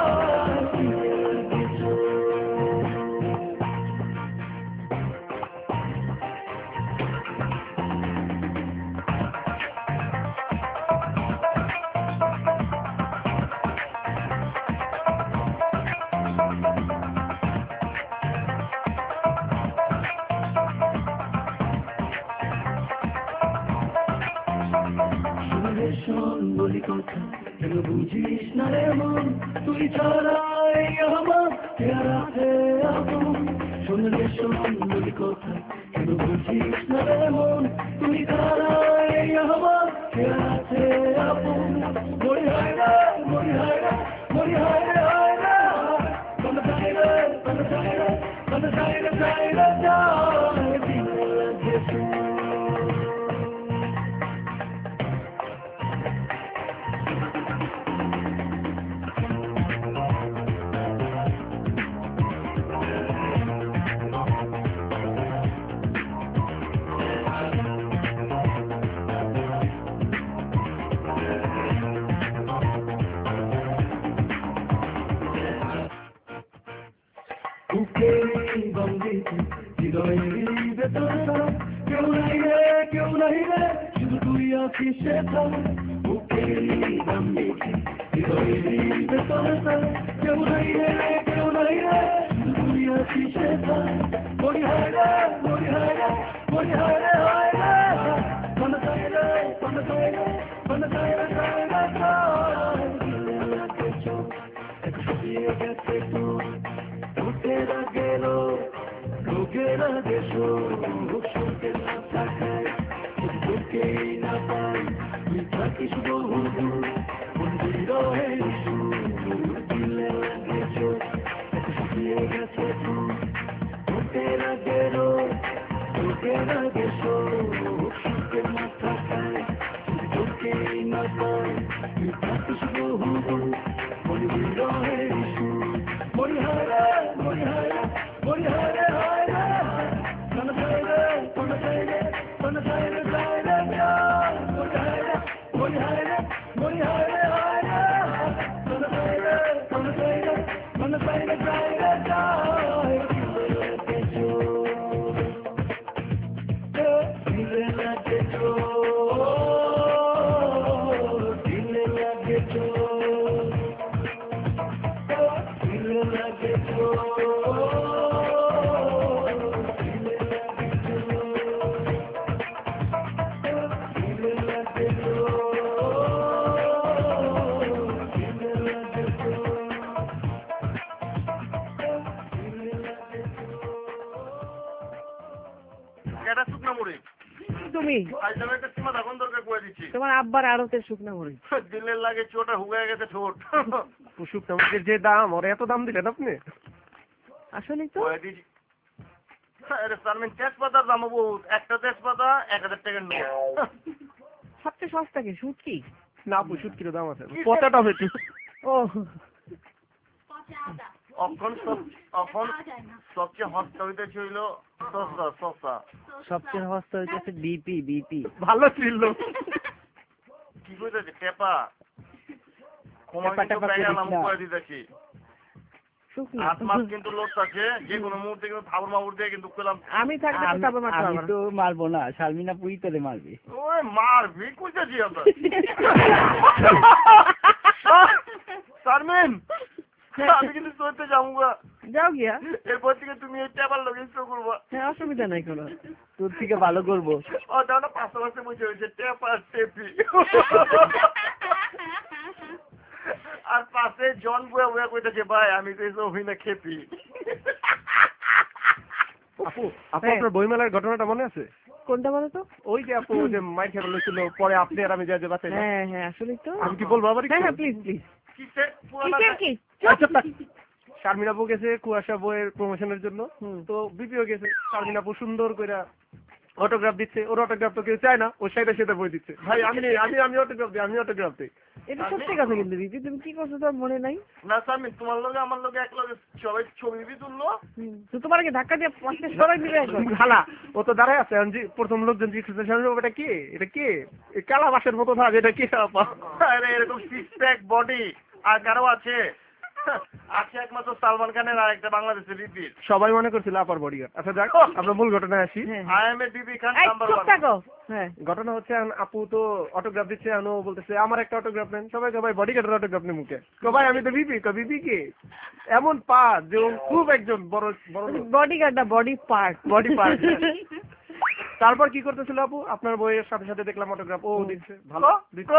বলি কথা কেন বুঝিস না রে মন তুই ছাড়াই আমার পেয়ারাতে আপন শুনলে শোন বলি কথা কেন বুঝিস না রে মন তুই ছাড়াই আমার পেয়ারাতে আপন মরি হায় রে মরি হায় রে মরি হায় রে হায় রে কোন যায় রে কোন যায় রে কোন যায় রে যায় রে যায় দিলে লাগে কেউ নাই রে কেউ নাই রে শুধু তুই আছিস কেউ নাই রে কেউ নাই রে শুধু তুই আছিস মরি হায় রে মরি হায় রে মরি হায় রে হায় রে কোন যায় রে কোন যায় রে কোন যায় রে যায় রে লাগে চোখ শুকিয়ে গেছে তো ঠোঁটের আগে রোগ রোগের আগে শোক শোকের মাথা খায় যদি তোকেই না পাই তুই থাকিস বহুদূর মন বিরহের সুর দিলে লাগে চোখ শুকিয়ে গেছে তো ঠোঁটের আগে রোগ রোগের আগে শোক শোকের মাথা খায় যদি তোকেই না পাই তুই থাকিস বহুদূর মন বিরহের সুর মরি হায় রে মরি হায় রে মরি হায় রে হায় রে কোন যায় রে কোন যায় রে কোন যায় রে যায় রে যায় মরি হায় রে মরি হায় রে মরি হায় রে হায় রে কোন যায় রে কোন যায় রে কোন যায় রে যায় রে যায় দিলে লাগে চোখ দিলে লাগে চোখ দিলে লাগে চোখ তুমি তোমার আব্বার আড়তের শুকনা মরিচ দিলের লাগে চোটা হুগায় গেছে ঠোঁট শুকনা মরিচের যে দাম ওরা এত দাম দিলেন আপনি আসলে তো তেজপাতার দাম বহুত একটা তেজপাতা এক হাজার টাকার নোট সবচেয়ে সস্তা কি শুটকি না আপু শুটকির দাম আছে পচাটা হয়েছে ও এখন এখন সবচেয়ে হস্তা হইতেছে হইল সস্তা সস্তা সবচেয়ে হস্তা হইতেছে বিপি বিপি ভালো ছিল কি কইতেছে টেপা করে দিতেছি আট মাস কিন্তু লোক আছে যে কোনো মুহূর্তে কিন্তু থাবর মাবুর দিয়ে কিন্তু পেলাম আমি থাকলে আমি তো মারবো না শারমিনা পুই তোলে মারবে ওই মারবি কইতেছি আমরা শারমিন আমি কিন্তু চলতে যাবো যাও গিয়া। এরপর থেকে তুমি এই টেপার লোক ইনস্টল করবো। হ্যাঁ অসুবিধা নাই কোনো। তোর থেকে ভালো করবো। ও দাও না পাঁচশো পাঁচশো বুঝে হয়েছে টেপার টেপি। আর পাশে জন বুয়া বুয়া কইতেছে ভাই আমি তো এসব হই না খেপি। আপু আপু আপনার বইমেলার ঘটনাটা মনে আছে? কোনটা বলো তো? ওই যে আপু যে মাইর খেলা লইছিল পরে আপনি আর আমি যা যে বাঁচাইলাম। হ্যাঁ হ্যাঁ আসলে তো। আমি কি বলবো আবার? হ্যাঁ হ্যাঁ প্লিজ প্লিজ। কিসের কিসের কি? আচ্ছা শারমিন আপু গেছে কুয়াশা বইয়ের প্রমোশনের জন্য, তো বিপিও গেছে। শারমিন আপু সুন্দর করে অটোগ্রাফ দিচ্ছে, ওর অটোগ্রাফ তো কেউ চায় না, ও সাইডে সাইডে বই দিচ্ছে। ভাই আমি নেই, আমি আমি অটোগ্রাফ দিই, আমি অটোগ্রাফ দিই। এটা সত্যি কথা কিন্তু দিদি, তুমি কি করছো তোর মনে নাই? না শারমিন তোমার লগে আমার লগে এক লগে সবাই ছবি বি তুললো, তো তোমার কি ধাক্কা দিয়ে পাশে সরাই দিবে একবার? খালা ও তো দাঁড়ায় আছে, প্রথম লোকজন জিজ্ঞেস করছে শারমিন এটা কে, এটা কে, কালা বাসের মতো থাকে, এটা কে? আরে এরকম সিক্স প্যাক বডি আর কারো আছে? আছে একমাত্র সালমান খানের আর একটা বাংলাদেশের বিপি। সবাই মনে করছিল আপার বডিগার্ড। আচ্ছা যাক আমরা মূল ঘটনায় আসি। I am a BP Khan number one. হ্যাঁ ঘটনা হচ্ছে আপু তো অটোগ্রাফ দিচ্ছে, আনো বলতেছে আমার একটা অটোগ্রাফ নেন। সবাই সবাই বডিগার্ডের অটোগ্রাফ নেই মুখে, ভাই আমি তো বিপি। তো বিপি কে? এমন পা যে খুব একজন বড় বড় বডিগার্ড না বডি পার্ট, বডি পার্ট। তারপর কি করতেছিল আপু? আপনার বইয়ের সাথে সাথে দেখলাম অটোগ্রাফ ও দিচ্ছে, ভালো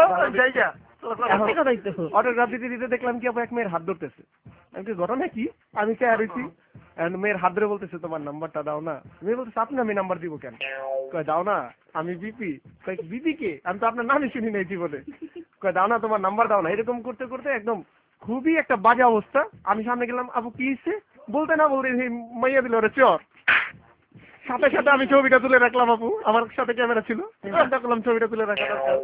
অটোগ্রাফ দিতে দিতে দেখলাম কি আপু এক মেয়ের হাত ধরতেছে। আমি কি ঘটনা কি? আমি কে আরছি মেয়ের হাত ধরে বলতেছে তোমার নাম্বারটা দাও না। মেয়ে বলতেছে আপনি আমি নাম্বার দিব কেন? কয় দাও না, আমি বিপি। কয় বিপি কে? আমি তো আপনার নামই শুনি নাই জীবনে। কয় দাও না তোমার নাম্বার দাও না। এরকম করতে করতে একদম খুবই একটা বাজে অবস্থা। আমি সামনে গেলাম, আপু কি হচ্ছে? বলতে না বলতে মাইয়া দিল ওরে চর। সাথে সাথে আমি ছবিটা তুলে রাখলাম আপু, আমার সাথে ক্যামেরা ছিল, চিন্তা করলাম ছবিটা তুলে রাখা দরকার।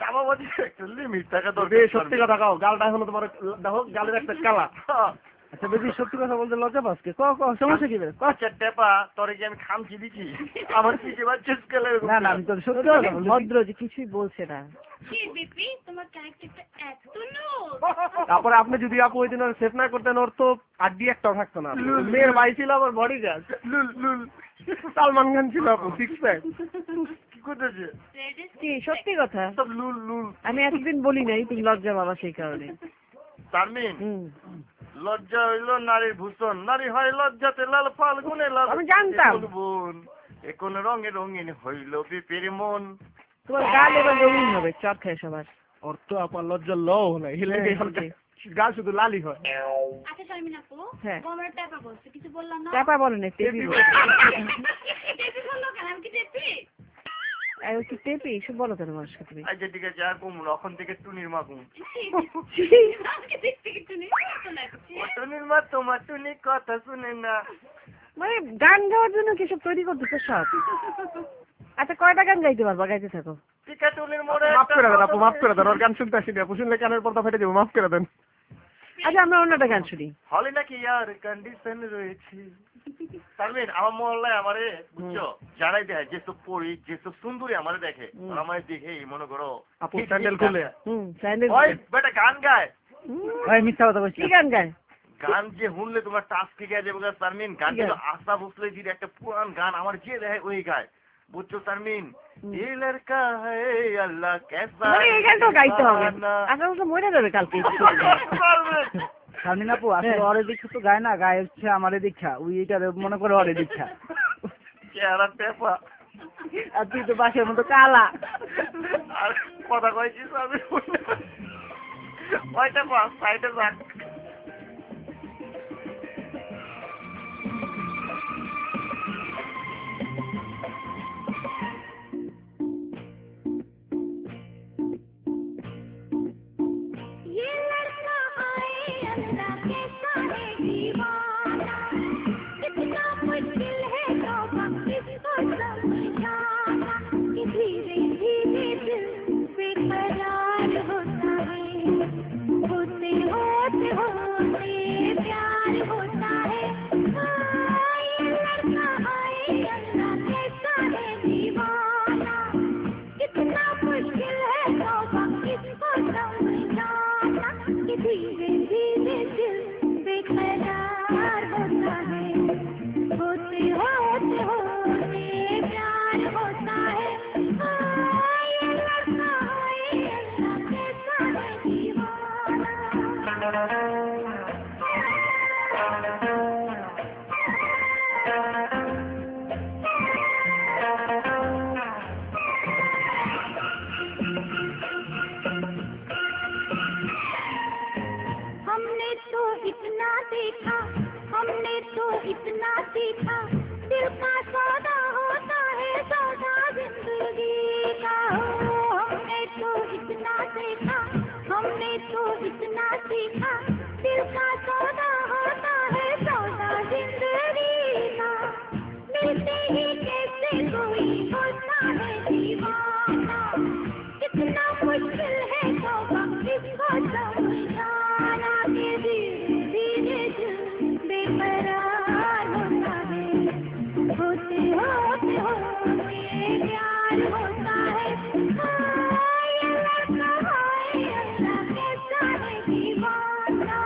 সত্যি কথা কাও, গালটা এখনো তোমার দেখো, গালের একটা কালা। আচ্ছা বেশি সত্যি কথা বলতে লজ্জা পাস কে? সমস্যা কি? আচ্ছা টেপা তোরে কি আমি খামছি দিছি? আমার কি যে বাচ্চা স্কেলে না না আমি তো সত্যি কথা বলছি, ভদ্র যে কিছুই বলছে না। কি বিপি তোমার ক্যারেক্টারটা এত লো। তারপরে আপনি যদি আপু ওই দিন ওর সেট না করতেন, ওর তো আড্ডি একটাও থাকতো না। মেয়ের ভাই ছিল আমার বডিগার্ড, লুল লুল সালমান খান ছিল আপু সিক্স প্যাক। কি করতেছে? কি সত্যি কথা? সব লুল লুল। আমি এতদিন বলি নাই, তুমি লজ্জা বাবা সেই কারণে। শারমিন লজ্জা হইল নারীর ভূষণ, নারী হয় লজ্জাতে লাল ফাল্গুনে লাল। আমি জানতাম বোন এ কোন রঙে রঙিন হইল বিপির মন। তোমার গাল এবার রঙিন হবে চট খায় সবার। ওর তো আপনার লজ্জা ল নাই, গাল শুধু লালি হয়। আচ্ছা শারমিন আপু, আমার টাকা বলছে কিছু বললাম না? টাকা বলেন না, টেপি বলো। টেপি বললো কেন? আমি কি টেপি? আমি কি টেপি? সব বলো কেন মানুষকে তুমি? আচ্ছা ঠিক আছে আর কম এখন থেকে টুনির মা কম। টুনির মা তোমার টুনি কথা শুনে না। মানে গান গাওয়ার জন্য কি সব তৈরি করতেছো সব? আচ্ছা কয়টা গান গাইতে পারবা? গাইতে থাকো। টুনির মোড়ে মাফ করে দেন আপু, মাফ করে দেন। ওর গান শুনতে আসিনি আপু, শুনলে কানের পর্দা ফেটে যাবো, মাফ করে দেন। আচ্ছা আমরা অন্যটা গান শুনি। হলে নাকি ইয়ার কন্ডিশন রয়েছে। শারমিন আমার মহল্লায় আমারে বুঝছো যারাই দেখে যেসব পড়ি যেসব সুন্দরী আমারে দেখে, আমার দেখে মনে করো আপু স্যান্ডেল খুলে হুম স্যান্ডেল ওই বেটা গান গায়। ওই মিথ্যা কথা বলছিস। কি গান গায়? গান যে শুনলে তোমার টাচ থেকে যাবে শারমিন। গান হলো আশা ভোসলে জির একটা পুরান গান, আমার যে দেখে ওই গায়, বুঝছো শারমিন? ये लड़का है अल्लाह कैसा। মানে এই গানটা গাইতে হবে। আচ্ছা তো মরে যাবে কালকে। শারমিন আপু আসলে ওরে দীক্ষা তো গায় না, গায় হচ্ছে আমারে দীক্ষা। ওই এটা মনে করে ওরে দীক্ষা। চেহারা টেপা আর তুই তো বাসের মতো কালা। আর কথা কইছিস আমি ওইটা পাস সাইডে রাখ। होते होते हमने तो इतना सीखा दिल का सौदा होता है सौदा जिंदगी का मिलते ही कैसे कोई होता है दीवाना कितना मुश्किल है तौबा इसको समझाना के धीरे धीरे दिल बेकरार होता है होते होते होते प्यार होता है हाँ, ये लड़का हाय अल्लाह कैसा है दीवाना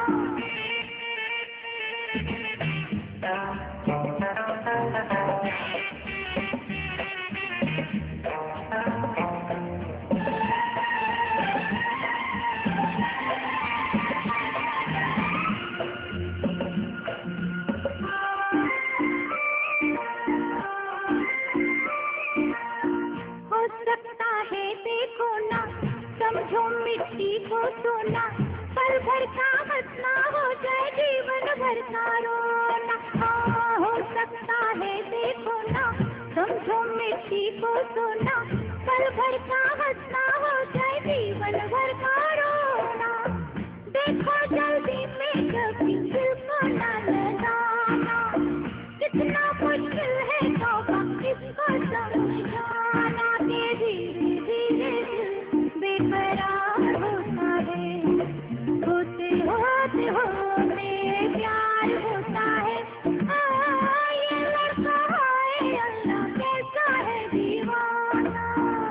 हो सकता है देखो ना समझो मिट्टी को सोना पल भर का हंसना हो जाए जीवन भर का रोना हाँ हो सकता है देखो ना समझो मिट्टी को सोना पल भर का हंसना हो जाए जीवन भर का रोना देखो जल्दी में कभी दिल को ना लगाना कितना मुश्किल है तौबा इसको समझाना के धीरे धीरे दिल बेकरार होता है होते होते होते प्यार होता है हाँ, ये लड़का हाय अल्लाह कैसा है दीवाना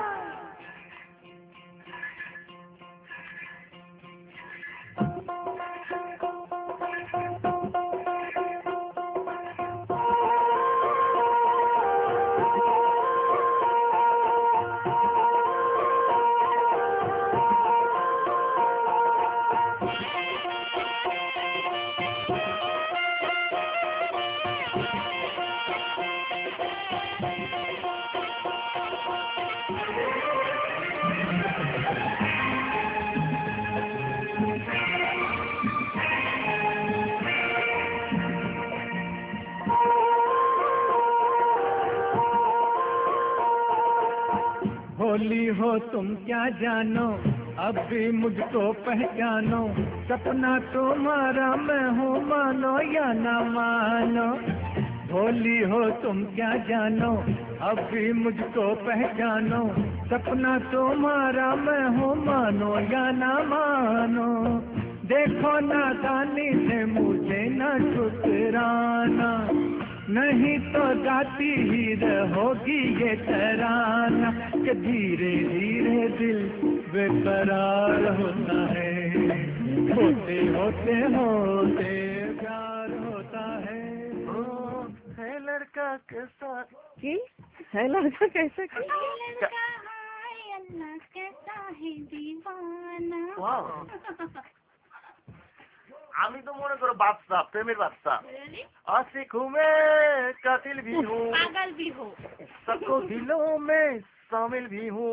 भोली हो तुम क्या जानो अब भी मुझको पहचानो सपना तुम्हारा मैं हूँ मानो या ना मानो भोली हो तुम क्या जानो अब भी मुझको पहचानो सपना तुम्हारा मैं हूँ मानो या ना मानो देखो नादानी से मुझे न ठुकराना नहीं तो गाती ही रहोगी ये तराना कि धीरे धीरे दिल बेकरार होता है होते होते होते प्यार होता है ओ, है लड़का कैसा की है लड़का कैसा की लड़का हाय अल्लाह कैसा है दीवाना वाह আমি তো মনে করো বাদশা প্রেমের বাদশা आशिक हूँ मैं कातिल भी हूँ पागल भी हो सबको दिलों में शामिल भी हूँ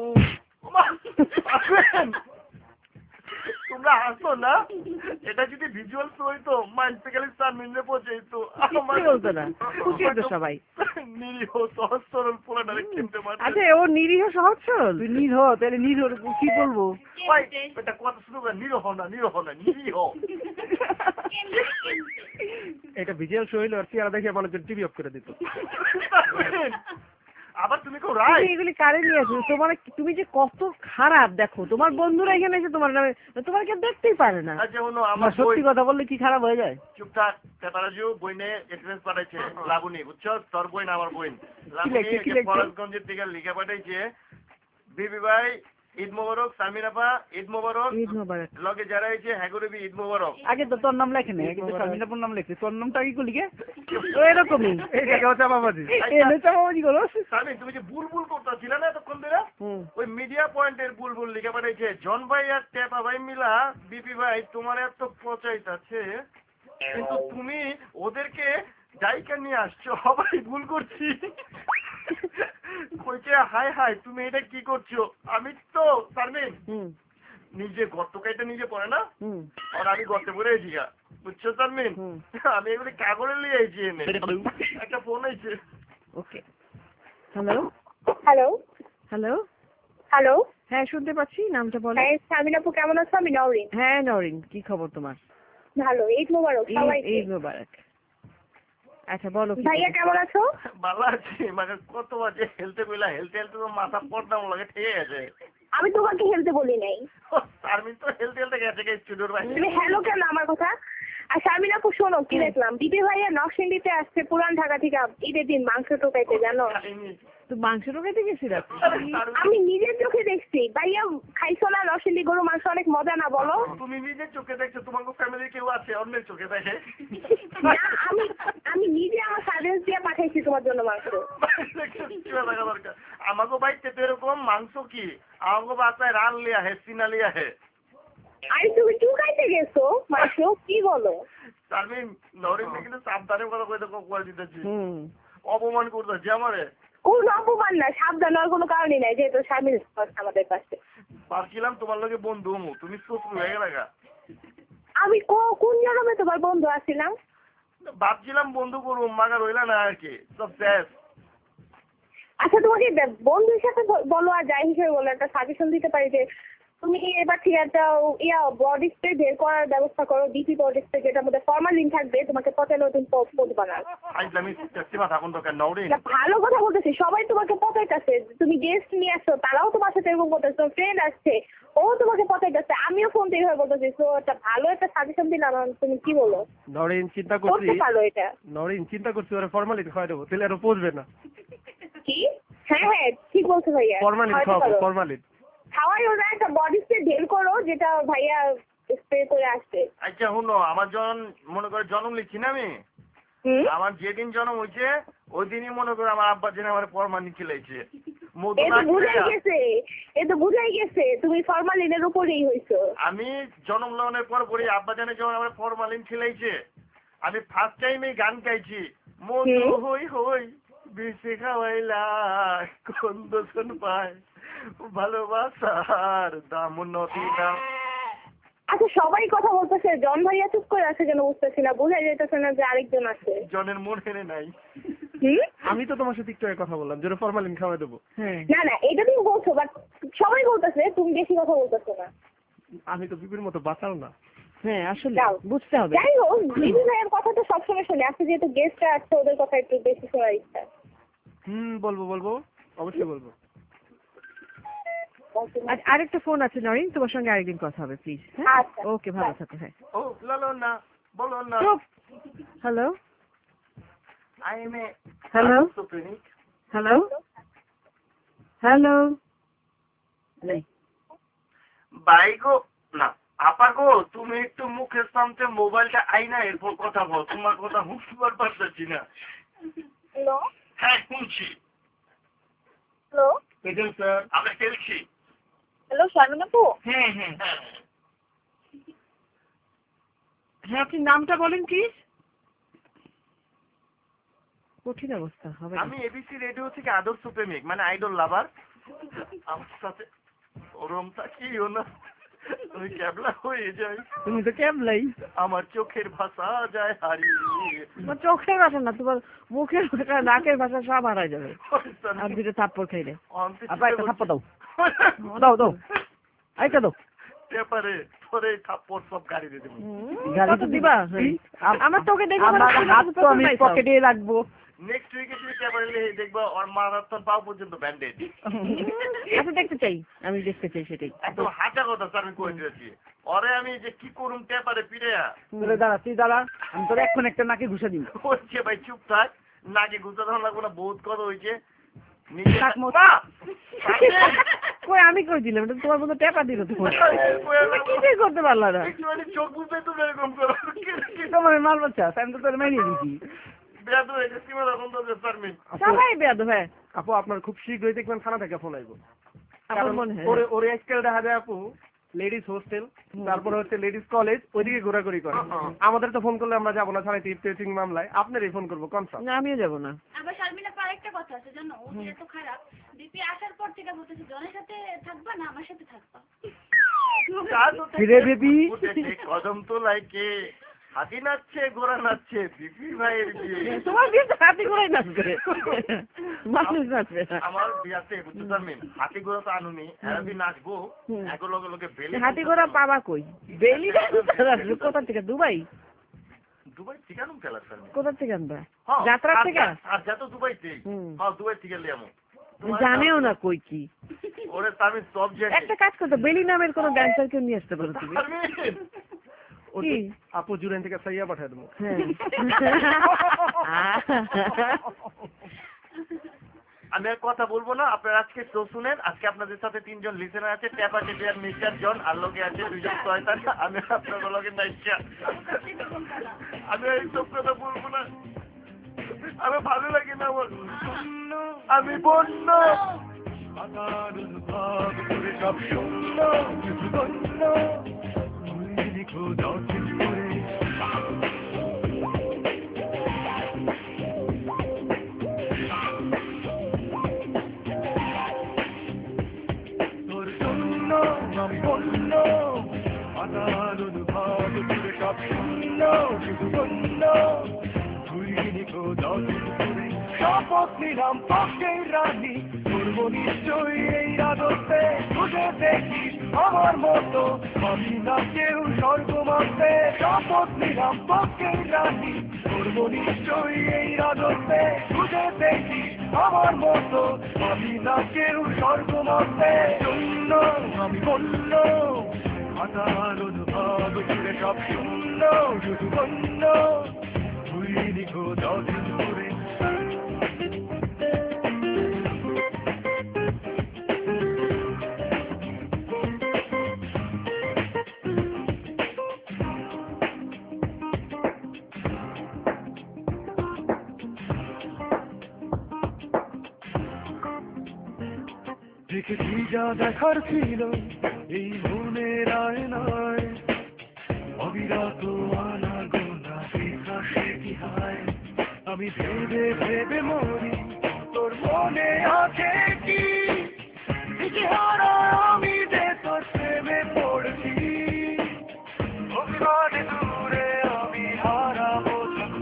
তোমরা হাসো না এটা যদি ভিজুয়াল হইতো মাইন্ডে গেলে সামনে পৌঁছাইতো আমার বলতো না খুশি হতো সবাই নিরীহ সহজ সরল পোলাটারে কিনতে মারতে আচ্ছা ও নিরীহ সহজ সরল তুই নিরীহ তাহলে নিরীহ কি বলবো ভাই এটা কথা শুরু করে নিরীহ না নিরীহ না নিরীহ এটা ভিজুয়াল শো হইলো আর চেহারা দেখে মানুষজন টিভি অফ করে দিত আবার তুমি কেউ রাই এগুলি কারে নিয়ে আসো তোমার তুমি যে কত খারাপ দেখো তোমার বন্ধুরা এখানে এসে তোমার নামে তোমার কেউ দেখতেই পারে না আচ্ছা হলো আমার সত্যি কথা বললে কি খারাপ হয়ে যায় চুপচাপ পেপারাজু বইনে এক্সপ্রেস পাঠাইছে লাবণী বুঝছো তোর বই না আমার বই লিখছে, কি লাবণী লিখছে? ফরাজগঞ্জের থেকে লিখে পাঠাইছে বিবি ভাই ঈদ মোবারক সামির আপা ঈদ মোবারক ঈদ মোবারক লগে যারা হয়েছে হ্যাগুরবি ঈদ মোবারক আগে তো তোর নাম লেখে নেই কিন্তু সামিনাপুর নাম লেখছে তোর নামটা কি করলি গে ও এরকমই এই জায়গা হচ্ছে বাবাজি এনে চাপাবাজি করো সামি তুমি যে বুলবুল করতেছিলে না এতক্ষণ ধরে ওই মিডিয়া পয়েন্টের বুলবুল লিখে পাঠাইছে জন ভাই আর টেপা ভাই মিলা বিপি ভাই তোমার এত পচাইতাছে কিন্তু তুমি ওদেরকে ডাইকা নিয়ে আসছো সবাই ভুল করছি কইছে হাই হাই তুমি এটা কি করছো আমি তো শারমিন নিজে গর্ত কাইটা নিজে পড়ে না আর আমি গর্তে পড়ে আছি গা বুঝছো শারমিন আমি এগুলি কাগজে লিয়ে আইছি এনে একটা ফোন আইছে okay hello hello hello hello, হ্যাঁ শুনতে পাচ্ছি, নামটা বলো। হ্যাঁ শারমিন আপু কেমন আছো? আমি নওরিন। হ্যাঁ নরিন, কি খবর তোমার? ভালো, ঈদ মোবারক সবাইকে। ঈদ মোবারক। আচ্ছা বলো। ভাইয়া কেমন আছো? ভালো আছি, মানে কত বাজে হেলতে কইলা, হেলতে হেলতে তো মাথা পড়তাম লাগে ঠিক আছে। আমি তোমাকে হেলতে বলি নাই। শারমিন তো হেলতে হেলতে গেছে গে স্টুডিওর বাইরে। তুমি হ্যালো কেন আমার কথা? আর শারমিন আপু শোনো কি দেখলাম, বিপি ভাইয়া নকশিন্দিতে আসছে পুরান ঢাকা থেকে ঈদের দিন মাংস টোকাইতে, জানো? তো মাংস টোকাইতে গেছিলা? আমি নিজের চোখে দেখছি। ভাইয়া খাইছো না নকশিন্দি গরু মাংস? অনেক মজা না বলো? তুমি নিজের চোখে দেখছো, তোমার ফ্যামিলির কেউ আছে অন্যের চোখে দেখে? না, আমি আমি নিজে আমার সার্ভিস দিয়ে পাঠাইছি তোমার জন্য মাংস। আমাকে বাড়িতে তো এরকম মাংস কি আমাকে বাসায় রান লিয়া হে, সিনা লিয়া হে। আরে তুমি চুকাইতে গেছো মাংস, কি বলো? শারমিন নরিন কিন্তু সাবধানের কথা কইতে করে দিতেছি, অপমান করতেছি আমারে। কোন অপমান না, সাবধান হওয়ার কোনো কারণই নাই, যেহেতু শারমিন আমাদের পাশে। পারছিলাম তোমার লগে বন্ধু হমু, তুমি শত্রু হয়ে গেলে। আমি কোন জন্মে তোমার বন্ধু আছিলাম? ভাবছিলাম বন্ধু করবো, মাগা রইলা না আর কি, সব শেষ। আচ্ছা তোমাকে বন্ধু হিসাবে বলো আর যাই হিসেবে বলো, একটা সাজেশন দিতে পারি যে তুমি এবার ঠিক একটা ইয়া বডি স্প্রে বের করার ব্যবস্থা করো, ডিপি বডি স্প্রে, যেটার মধ্যে ফর্মালিন থাকবে, তোমাকে পচানো তুমি পদ বানাও। ভালো কথা বলতেছি, সবাই তোমাকে পচাইতেছে, তুমি গেস্ট নিয়ে আসছো তারাও তোমার সাথে এরকম করতেছে, তোমার ফ্রেন্ড আসছে ও তোমাকে পচাইতেছে, আমিও ফোন দিয়ে এইভাবে বলতেছি। তো একটা ভালো একটা সাজেশন দিলাম, তুমি কি বলো? নরিন চিন্তা করছি, ভালো এটা নরিন চিন্তা করছি ওরা ফর্মালিন খাওয়াই দেবো, তাহলে আরো পচবে না। কি? হ্যাঁ হ্যাঁ ঠিক বলছো ভাইয়া, ফর্মালিন খাওয়াবো, ফর্মালিন খাওয়াই ওরা একটা বডি স্প্রে বের করো, যেটা ভাইয়া স্প্রে করে আসছে। আচ্ছা শুনো, আমার যখন মনে করে জন্ম লিখছি না আমি, আমার যেদিন জন্ম হয়েছে ওই দিনই মনে করে আমার আব্বা যেন আমার ফরমালিন খেলাইছে। বুঝাই গেছে, এ তো বুঝাই গেছে তুমি ফরমালিনের উপরেই হইছো। আমি জন্ম লগ্নের পর পরে আব্বা জানে যখন আমার ফরমালিন খেলাইছে, আমি ফার্স্ট টাইম এই গান গাইছি, মধু হই হই বেশি খাওয়াইলা কোন দোষণ পায় ভালোবাসার দাম নদী না। আচ্ছা সবাই কথা বলতেছে, জন ভাইয়া চুপ করে আছে কেন বুঝতেছি না, বোঝা যাইতেছে না যে আরেকজন আছে। জনের মন হেরে নাই। আমি তো তোমার সাথে একটু কথা বললাম যে ফরমালিন খাওয়াই দেবো। না না এটা তুমি বলছো, বাট সবাই বলতেছে, তুমি বেশি কথা বলতেছো না। আমি তো বিপির মতো বাঁচাও না। হ্যাঁ আসলে বুঝতে হবে। যাই হোক, বিপি ভাইয়ের কথা তো সবসময় শুনে, আজকে যেহেতু গেস্টরা আসছে ওদের কথা একটু বেশি শোনার ইচ্ছা। হুম বলবো বলবো অবশ্যই বলবো। আরেকটা ফোন আছে নরিন, তোমার সঙ্গে আরেকদিন কথা হবে প্লিজ। আচ্ছা ওকে, ভালো থাকো। হ্যাঁ ও লালো না বলো না। Hello I am a hello hello hello নেই ভাই গো, না আপা গো, তুমি একটু মুখের সামনে মোবাইলটা আইনা এরপর কথা বল, তোমার কথা হুঁশবার পারতেছি না। হ্যালো হ্যাঁ শুনছি। হ্যালো পেটেল স্যার, আমরা খেলছি। হ্যালো শারমিন আপু। হ্যাঁ হ্যাঁ হ্যাঁ হ্যাঁ আপনি নামটা বলেন প্লিজ। কঠিন অবস্থা হবে। আমি এবিসি রেডিও থেকে আদর্শ প্রেমিক, মানে আইডল লাভার। আমার সাথে ওরমটা কিও না, আমি ক্যাবলা হয়ে যাই। তুমি তো ক্যাবলাই। আমার চোখের ভাষা যায় হারিয়ে। তোমার চোখের ভাষা না, তোমার মুখের ভাষা, নাকের ভাষা সব হারাই যাবে আর দুটো থাপ্পড় খাইলে। আপা একটা থাপ্পড় দাও দাও দাও আইটা দাও। পেপারে পরে থাপ্পড় সব গাড়ি দিয়ে দেবো। গাড়ি তো দিবা? আমার তোকে দেখে আমার হাত তো আমি পকেটে রাখবো। নেক্সট উইকে তুমি পেপারে দেখবো ওর মারাত্মক পাও পর্যন্ত ব্যান্ডেজ। আচ্ছা দেখতে চাই, আমি দেখতে চাই সেটাই। একদম হাঁটা কথা স্যার, আমি কই দিয়েছি ওরে আমি যে কি করুম পেপারে পিড়েয়া। তুই দাঁড়া তুই দাঁড়া, আমি তোর এখন একটা নাকে ঘুষা দিই। হচ্ছে ভাই চুপ থাক, নাকে ঘুষা ধরা লাগবো না, বহুত কথা হয়েছে। আমি কই দিলাম, তোমার মতো টেপা দিল, তোমার কিছুই করতে পারলা না। চোখ বুঝতে তুমি এরকম করো, তোমার মাল বাচ্চা আমি তো তোর মাইনে দিচ্ছি। সবাই বেয়াদ। হ্যাঁ আপু আপনার খুব শীঘ্রই দেখবেন থানা থেকে ফোন আইবো। আমার মনে হয় ওরে ওরে আজকাল দেখা যায় আপু লেডিস হোস্টেল, তারপরে হচ্ছে লেডিস কলেজ, ওইদিকে ঘোরাঘুরি করে। আমাদের তো ফোন করলে আমরা যাবো না, থানায় টিপিং মামলায় আপনারই ফোন করবো কনফার্ম। না আমিও যাবো না। আবার শারমিনা পর একটা কথা আছে জানো, ও যে এত খারাপ, দীপি আসার পর থেকে বলতেছে জনের সাথে থাকবা না আমার সাথে থাকবা। ফিরে বেবি কদম তো লাইকে হাতি নাচছে ঘোড়া নাচছে বিপি ভাইয়ের বিয়ে তোমার বিয়ে তো হাতি ঘোড়াই নাচবে মানুষ নাচবে না আমার বিয়াতে বুঝতে পারবেন হাতি ঘোড়া তো আনুনি এরাদি নাচবো একর লগে লগে বেলি হাতি ঘোড়া পাবা কই বেলি কোথা থেকে দুবাই দুবাই থেকে আনুন খেলা স্যার কোথা থেকে আনবা যাত্রা থেকে আর যা তো দুবাই থেকে হ্যাঁ দুবাই থেকে লিয়ামো জানেও না কই কি ওরে আমি সব জানি একটা কাজ করতে বেলি নামের কোন ড্যান্সারকে নিয়ে আসতে পারো তুমি কি আপু জুরেন থেকে সাইয়া পাঠিয়ে দেবো আমি আর কথা বলবো না আপনারা আজকে শো শুনেন আজকে আপনাদের সাথে তিনজন লিসেনার আছে ট্যাপা টেপিয়ার মিস্টার জন আর লোকে আছে দুজন শয়তান আমি আপনাদের লগে নাইচা আমি এই সব কথা বলবো না আমি ভালো লাগে না আমার আমি বন্য সব শূন্য বন্য তোর শূন্য আমি বন্য আদার অনুভব করে সব শূন্য শুধু বন্য শপথ নিলাম পক্ষের রানী করবো নিশ্চয়ই এই রাজত্বে বুঝে দেখি আমার মতো আমি না কেউ স্বর্গমতে শপথ নিলাম পক্ষের রানী করবো নিশ্চয়ই এই রাজত্বে বুঝে দেখি আমার মতো আমি না কেউ স্বর্গমতে শূন্য আমি বলল আদার অনুভব জুড়ে সব শূন্য শুধু বন্য লিখো দশ করে দেখেছি যা দেখার ছিল এই মনের আয়নায় অবিরত আনাগোনা শিখা শেখি হায় আমি ভেবে ভেবে মরি তোর মনে আছে কি হারা আমি যে তোর প্রেমে পড়ছি অভিমানে দূরে আমি হারাবো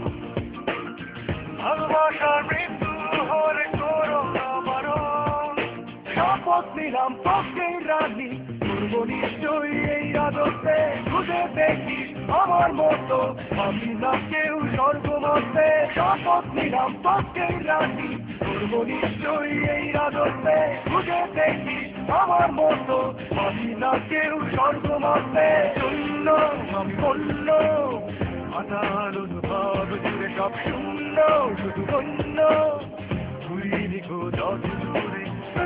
ভালোবাসার মৃত্যু হরে করো আমার শপথ নিলাম পক্ষের রানী করবো নিশ্চয়ই এই রাজত্বে খুঁজে দেখি আমার মতো আমি না কেউ স্বর্গমতে শপথ নিলাম পক্ষের রানী করবো নিশ্চয়ই এই রাজত্বে খুঁজে দেখি আমার মতো আমি না কেউ স্বর্গমতে শূন্য আমি বলল আধার অনুভব জুড়ে সব শূন্য শুধু বন্য তুই নিখো দশ করে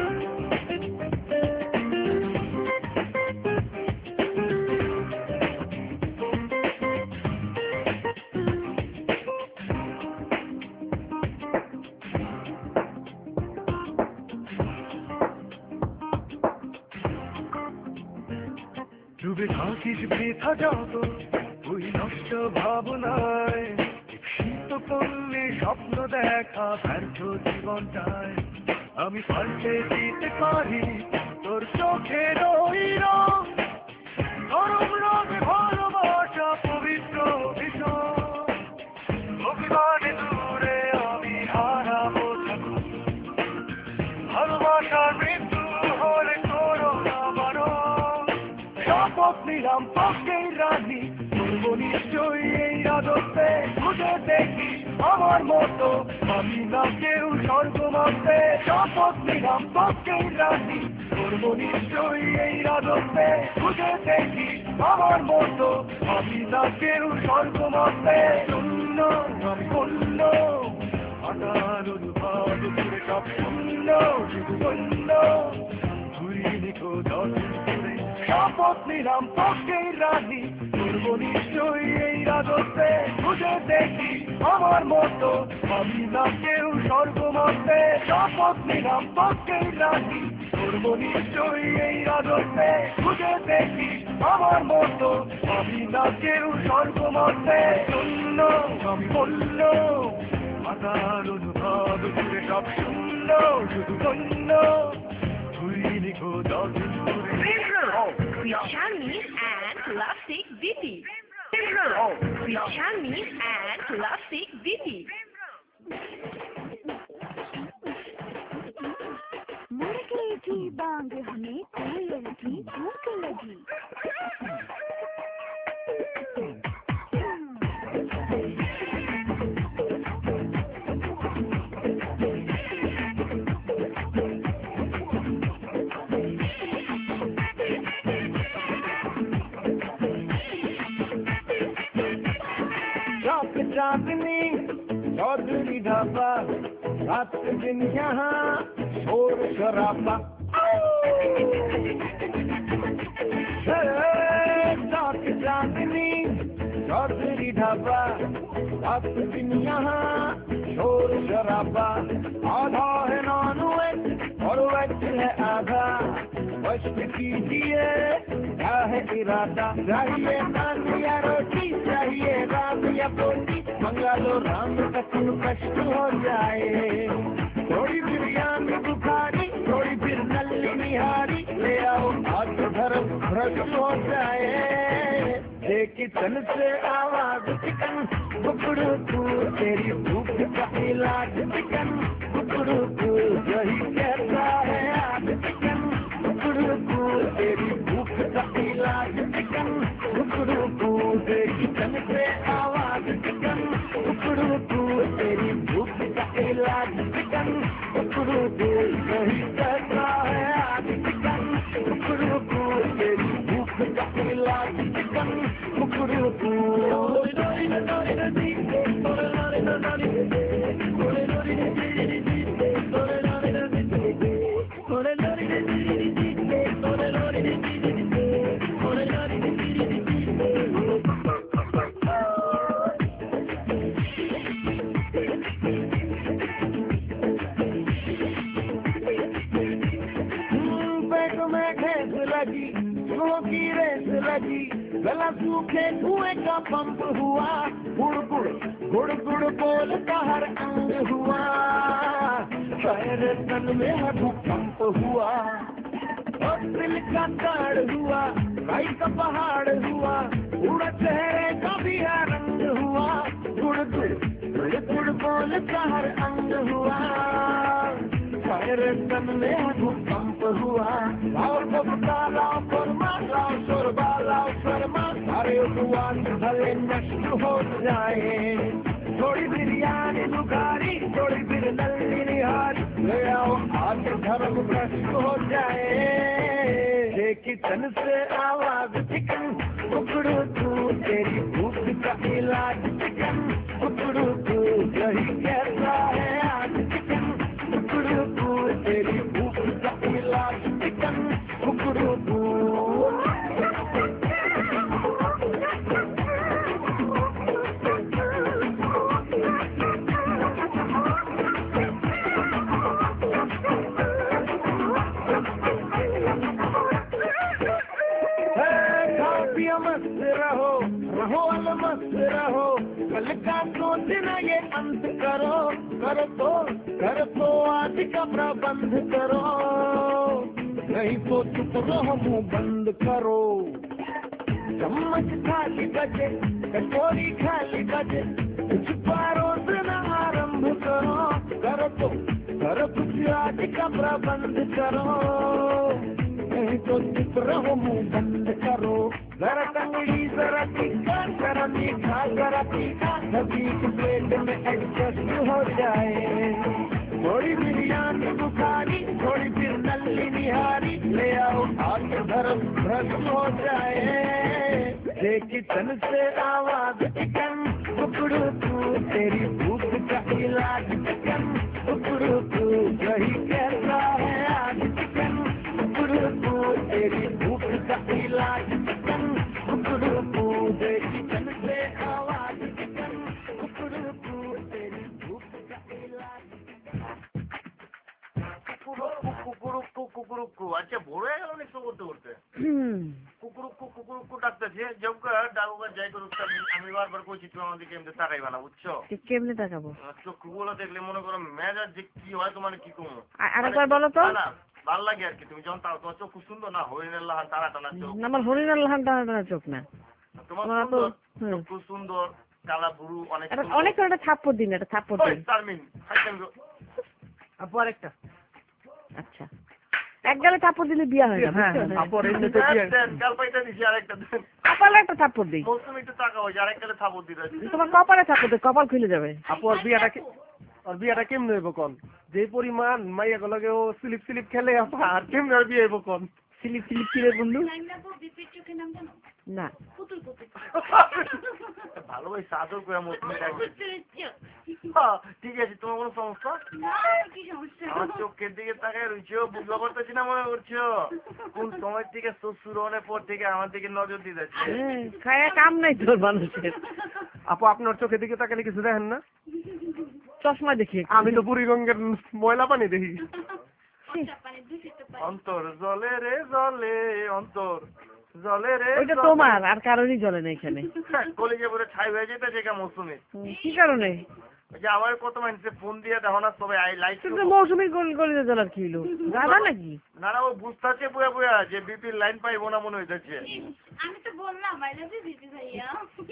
ডুবে থাকিস বৃথা যত ওই নষ্ট ভাবনায় শীত করলে স্বপ্ন দেখা ব্যর্থ জীবনটায় আমি পাল্টে দিতে পারি তোর চোখের ওই রং গরম রঙে ভালোবাসা পবিত্র ভীষণ অভিমানে দূরে আমি হারাবো থাকুন ভালোবাসার মৃত্যু হলে করো না বারণ শপথ নিলাম পক্ষের রানী করবো নিশ্চয়ই এই রাজত্বে খুঁজে দেখি আমার মতো আমি না কেউ স্বর্গমতে শপথ নিলাম পক্ষের রানী করবো নিশ্চয়ই এই রাজত্বে খুঁজে দেখি আমার মতো আমি না কেউ স্বর্গমতে শূন্য আমি বলল আধার অনুভব করে সব শূন্য শুধু বন্য তুই নিখো দশ করে শপথ নিলাম পক্ষের রানী করবো নিশ্চয়ই এই রাজত্বে খুঁজে দেখি আমার মতো আমি না কেউ স্বর্গমতে শপথ নিলাম পক্ষের রানী করবো নিশ্চয়ই এই রাজত্বে খুঁজে দেখি আমার মতো আমি না কেউ স্বর্গমতে শূন্য আমি বলল আধার অনুভব জুড়ে সব শূন্য শুধু বন্য তুই নিখো দশ করে Charlie and Plastic Beauty. Roll with Shanmi and Classic Didi. मुड़के की बांग हमें कोयल की भूख लगी चौक चांदनी चौधरी ढाबा रात दिन यहाँ शोर शराबा चौक चांदनी चौधरी ढाबा रात दिन यहाँ शोर शराबा आधा है नॉन वेज और वेज है आधा कष्ट कीजिए क्या है इरादा चाहिए नान या रोटी चाहिए राम या बोटी मंगा लो राम तक कष्ट हो जाए थोड़ी बिरयानी बुखारी थोड़ी फिर नल्ली निहारी ले आओ आज धर्म भ्रष्ट हो जाए देखी तन से आवाज चिकन कुकड़ू तू तेरी भूख का इलाज चिकन कुकड़ू तू यही कहता है आज चिकन कुकड़ू तू तेरी भूख का इलाज चिकन कुकड़ू तू देखी तन से आवाज चिकन कुकड़ू तू तेरी भूख का इलाज चिकन कुकड़ू तू यही कहता है आज चिकन कुकड़ू तू तेरी भूख का इलाज चिकन कुकड़ू तू की रेस लगी गला सूखे कुएं का पंप हुआ गुड़ गुड़ गुड़ गुड़ बोलता हर अंग हुआ शहर तन में है भूकंप हुआ और दिल का ताड़ हुआ भाई का पहाड़ हुआ उड़ा चेहरे का भी रंग हुआ गुड़ गुड़ गुड़ गुड़ बोलता हर अंग हुआ शहर तन में है भूकंप हुआ और बबका लाओ फरमा लाओ शोरबा लाओ शर्मा सारे उपवास भले नष्ट हो जाए थोड़ी बिरयानी बुखारी थोड़ी फिर नल्ली निहारी ले आओ आज धर्म भ्रष्ट हो जाए देखी तन से आवाज चिकन कुकड़ू तू तेरी भूख का इलाज चिकन कुकड़ू तू यही कहता है आज चिकन कुकड़ू तू तेरी भूख का इलाज चिकन कुकड़ू तू मस्त रहो रहो अलमस्त रहो कल का सोचना ये अंत करो करो तो कर तो आज का प्रबंध करो नहीं तो चुप रहो मुंह बंद करो चम्मच खाली बजे कटोरी खाली बजे कुछ पारोसना आरंभ करो करो तो कर कुछ आज का प्रबंध करो नहीं तो चुप रहो मुंह बंद करो जरा तंगड़ी जरा तीखा जरा मीठा जरा तीखा सभी की प्लेट में एडजस्ट हो जाए थोड़ी बिरयानी बुखारी थोड़ी फिर नल्ली निहारी ले आओ आज धर्म भ्रष्ट हो जाए देखी तन से आवाज चिकन कुकड़ू तू तेरी भूख का इलाज चिकन कुकड़ू तू यही कहता है आज चिकन कुकड़ू तू तेरी भूख का इलाज चिकन कुकड़ू तू देखी तन से आवाज चिकन कुकड़ू तू तेरी भूख का इलाज কুকুরুক্কু কুকুরুক্কু আচ্ছা বড় হয়ে গেল নিশ্চয় করতে করতে কুকুরুক্কু কুকুরুক্কু ডাকতেছে জবকা ডাকুকা যাই করুক আমি বারবার কইছি তুমি আমাদেরকে এমনি তাকাইবা না বুঝছো কেমনে তাকাবো চোখগুলো দেখলে মনে করো মেজাজ যে কি হয় তোমার কি কমো আরেকবার বলো তো ভালো লাগে আর কি তুমি যখন তাও তোমার চোখ খুব সুন্দর না হরিণের লাহান টানা টানা চোখ আমার হরিণের লাহান টানা টানা চোখ না তোমার আমার তো সুন্দর, হুম। চক্ষু সুন্দর, কালা বুড়ু অনেক একটা সুন্দর। অনেক করে একটা থাপ্পড় দিন, একটা থাপ্পড় ওই দিন। শারমিন, হাইটাম গো। আপু আরেকটা। আচ্ছা, এক গালে থাপ্পড় দিলে বিয়া হয় না, হ্যাঁ, বুঝছো? আপু এমনিতে দেন, বিয়ে দেন, কাল পাইটা দিছি আরেকটা দেন। কপালে একটা থাপ্পড় দিই। মৌসুমি একটু টাকা হয়েছে, আরেক গেলে থাপড় দিতে আছে। তোমার কপালে থাপ্পড় দিই, কপাল খুলে যাবে। আপু ওর বিয়াটা কি ওর বিয়াটা কেমনে হইব কোন? যে পরিমাণ মাইয়া গুলোকে ও স্লিপ স্লিপ খেলে আপা, আর কেমনে ওর বিয়ে হইব কোন? স্লিপ স্লিপ কিরে বন্ধু? বিপির চোখের নাম জানো? না। পুতুল পুতুল। ভালো ভাই সাদর করে মৌসুমি ডাকবে। পুতুলের চোখ। হ্যাঁ, ঠিক আছে, তোমার কোনো সমস্যা? না, কি সমস্যা? আমার চোখের দিকে তাকায় রয়েছো, বুঝতে পারতেছি না মনে করছো? কোন সময় থেকে শ্বশুর হওয়ার পর থেকে আমার দিকে নজর দিয়ে যাচ্ছে। হ্যাঁ, খায়া কাম নাই তোর মানুষের। আপু আপনার চোখের দিকে তাকালে কিছু দেখেন না? চশমা দেখি। আমি তো বুড়িগঙ্গের ময়লা পানি দেখি। অন্তর জলে রে জলে, অন্তর জলে রে ওইটা জলে। তোমার, আর কারোরই জ্বলে না এখানে। কলেজে পরে ছাই হয়ে যেতে যে মৌসুমি। কি কারণে? ওই যে আমার কত মানুষে ফোন দিয়ে দেখো না সবাই আই লাইক কিন্তু মৌসুমি গলিতে জ্বলার কি হলো? জানা নাকি? না না, ও বুঝতেছে বুয়া বুয়া যে বিপির লাইন পাইবো না মনে হইতেছে। আমি তো বললাম আই লাভ ইউ বিপি ভাইয়া।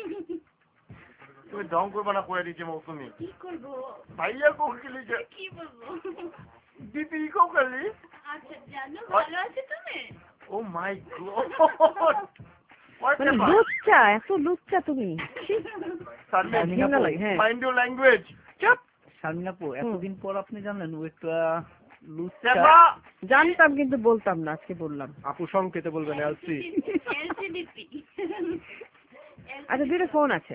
তুমি ঢং করবে না করে দিচ্ছে মৌসুমি। কি করবো? ভাইয়া কোকিলি যে কি বলবো? বিপি কোকিলি। আচ্ছা জানো, ভালো আছে তুমি? ও মাই গড, মানে লুচ্চা, এত লুচ্চা তুমি। Mind your language. চুপ। শারমিন আপু, এতদিন পর আপনি জানলেন ও একটা লুচ্চা। জানতাম কিন্তু বলতাম না, আজকে বললাম। আপু সংকেতে বলবেন এলসি। এলসিডিপি। আচ্ছা, দুটো ফোন আছে।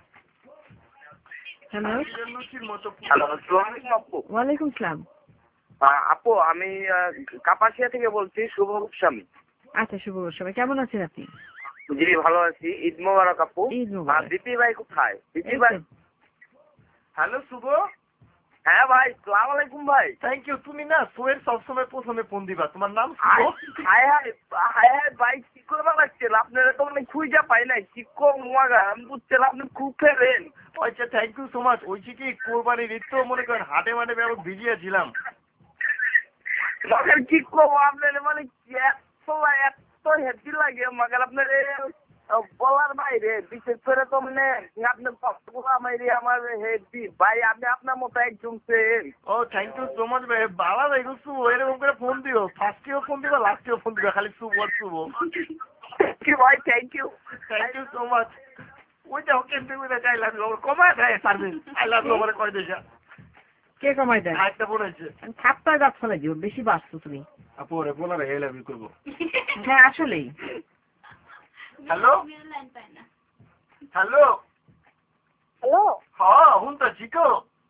হ্যালো। হ্যালো, আসসালামু আলাইকুম আপু। ওয়ালাইকুম সালাম। আহ, আপু আমি আহ, কাপাসিয়া থেকে বলছি, শুভ গোস্বামী। আচ্ছা, শুভ গোস্বামী, কেমন আছেন আপনি? জি ভালো আছি, ঈদ মোবারক আপু। ঈদ আর মোবারক। দীপি ভাই কোথায়? দীপি ভাই। হ্যালো শুভ। হ্যাঁ ভাই, সালাম আলাইকুম ভাই। Thank you. তুমি না সোয়ের সবসময় প্রথমে ফোন দিবা। তোমার নাম hi Shubho? Hi hi hi ভাই, কি করবা লাগছিল? আপনারা তো মানে খুঁজা পাই নাই, কি কম মজা আমি বুঝছিলাম আপনি খুব খেলেন। আচ্ছা, থ্যাংক ইউ সো মাচ। ওই কি কোরবানির ঈদ তো মনে করেন হাটে মাঠে ব্যাপক বিজি ছিলাম। মগের কি কম আপনার মানে এত এত হেপি লাগে মগের আপনার বলার বাইরে, বিশেষ করে তো মানে আপনার কথাগুলো আমার আমার হেপি ভাই, আমি আপনার মতো একজন সেন। ও থ্যাংক ইউ সো মাচ ভাই, ভালো লাগলো শুভ। এরকম করে ফোন দিও, ফার্স্টেও ফোন দিবা, লাস্টেও ফোন দিবা, খালি শুভ আর শুভ। কি ভাই, thank you thank you so much. ওইটা ওকে তুমি আই লাভ ইউ কমায় দেয় সার্ভিস। আই লাভ ইউ বলে কয় দেশা। কে কমাই দেয়? আরেকটা ফোন আছে। থাপ্পড় গাছ ফেলে দিও, বেশি বাঁচতো তুমি। আপু ওরে বলারে আই লাভ ইউ করবো। হ্যাঁ আসলেই। হ্যালো হ্যালো হ্যালো, হ্যাঁ হুনটা চিকো।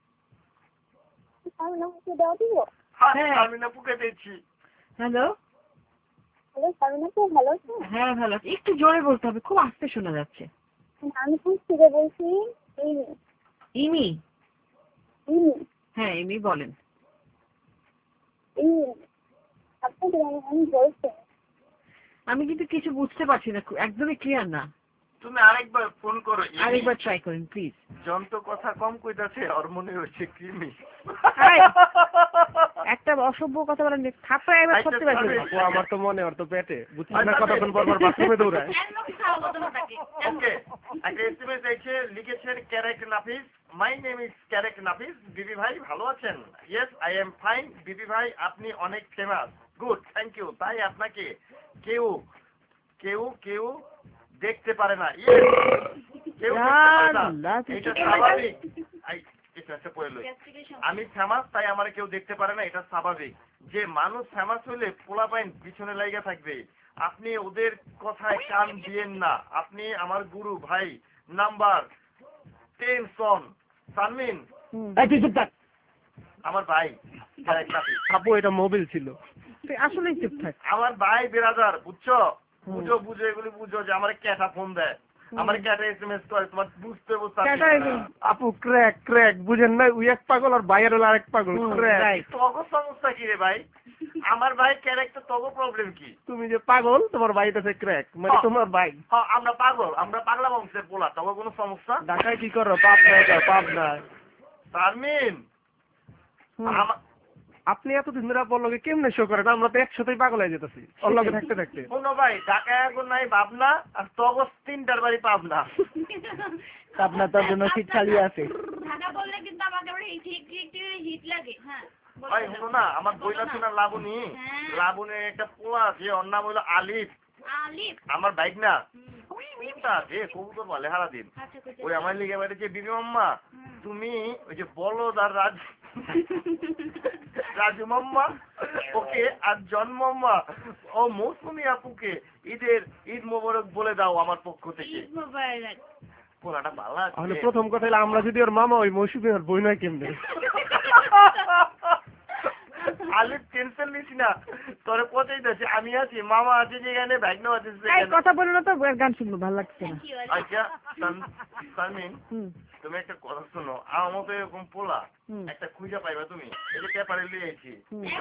আমি নামকে দাও দিব। হ্যাঁ আমি না পুকে দিচ্ছি। হ্যালো। হ্যালো সামিনা, তো ভালো আছো? হ্যাঁ ভালো আছি। একটু জোরে বলতে হবে, খুব আস্তে শোনা যাচ্ছে। আমি খুব থেকে বলছি। ইমি। ইমি? ইমি। হ্যাঁ ইমি বলেন। ইমি। আপনাদের আমি বলছি। আমি কিন্তু কিছু বুঝতে পারছি না, একদমই ক্লিয়ার না। তুমি আরেকবার ফোন করো। আরেকবার ট্রাই করেন প্লিজ। যন্ত্র কথা কম কইতাছে, আর মনে হচ্ছে কৃমি। একটা অসভ্য কথা বলেন, থাপ্পড় একবার করতে পারবেন। আপু আমার তো মনে ওর তো পেটে বুঝছেন না, কতক্ষণ পর পর বাথরুমে দৌড়ায়। ওকে, একটা এসএমএস এসেছে, লিখেছেন ক্যারেক নাফিস। মাই নেম ইজ ক্যারেক নাফিস। বিবি ভাই ভালো আছেন? Yes I am fine. বিবি ভাই আপনি অনেক ফেমাস। Good, thank you. তাই আপনাকে কেউ কেউ কেউ দেখতে পারে না। ইয়েস, কেউ দেখতে পারে না, এটা স্বাভাবিক। আমি ফেমাস তাই আমার কেউ দেখতে পারে না, এটা স্বাভাবিক। যে মানুষ ফেমাস হইলে পোলাপাইন পিছনে লাইগা থাকবে। আপনি ওদের কথায় কান দিয়েন না। আপনি আমার গুরু ভাই। নাম্বার টেন সন সানমিন। আমার ভাই। আপু এটা মোবিল ছিল। আসলেই চুপ থাক। আমার ভাই বেরাদার, বুঝছো? বুঝো বুঝো এগুলি বুঝো যে আমার ক্যাটা ফোন দেয়, আমার ক্যাটা এসএমএস করে, তোমার বুঝতে বুঝতে। আপু ক্র্যাক ক্র্যাক বুঝেন না, ওই এক পাগল আর ভাইয়ের হলো আরেক পাগল। ক্র্যাক। তগো সমস্যা কি রে ভাই? আমার ভাই ক্যারেক্টার, তগো প্রবলেম কি? তুমি যে পাগল, তোমার ভাইটাছে ক্র্যাক, মানে তোমার ভাই। হ্যাঁ আমরা পাগল, আমরা পাগলা বংশের পোলা, তগো কোনো সমস্যা? ঢাকায় কি করো? পাপ নাই, পাপ নাই। শারমিন, আপনি এতদিন ধরে আপনার লগে কেমনে শো করেন? আমরা তো একসাথেই পাগল হয়ে যেতেছি ওর লগে থাকতে থাকতে। শোনো ভাই, ঢাকায় এখন নাই ভাবনা, আর তগস তিনটার বাড়ি পাবনা। আপনার তার জন্য সিট খালি আছে। ঢাকা বললে কিন্তু আমাকে বলে ঠিক ঠিক হিট লাগে। হ্যাঁ ভাই শোনো না, আমার বইটা ছিল লাবণী, লাবণীর একটা পোলা আছে, ওর নাম হলো আলিফ। আলিফ আমার বাইক না যে কবুতর বলে হারা দিন, ওই আমার লিগে বেড়েছে বিবি মাম্মা তুমি ওই যে বলদ আর রাজ রাজু মাম্মা ওকে আর জন্মাম্মা ও মৌসুমী আপুকে ঈদের ঈদ মোবারক বলে দাও আমার পক্ষ থেকে। পোলাটা ভালো আছে। তাহলে প্রথম কথা হলো আমরা যদি ওর মামা ওই মৌসুমী ওর বই নয় কেমনে? আলিফ টেনশন নিস না, তোরে পৌঁছাইতেছি আমি আছি, মামা আছে যেখানে, ভাগ্ন আছে এই কথা বলো না তো, গান শুনবো ভালো লাগছে না। আচ্ছা শারমিন তুমি একটা কথা শোনো, আমার মতো এরকম পোলা একটা খুঁজে পাইবা তুমি, এই যে পেপারে লিয়েছি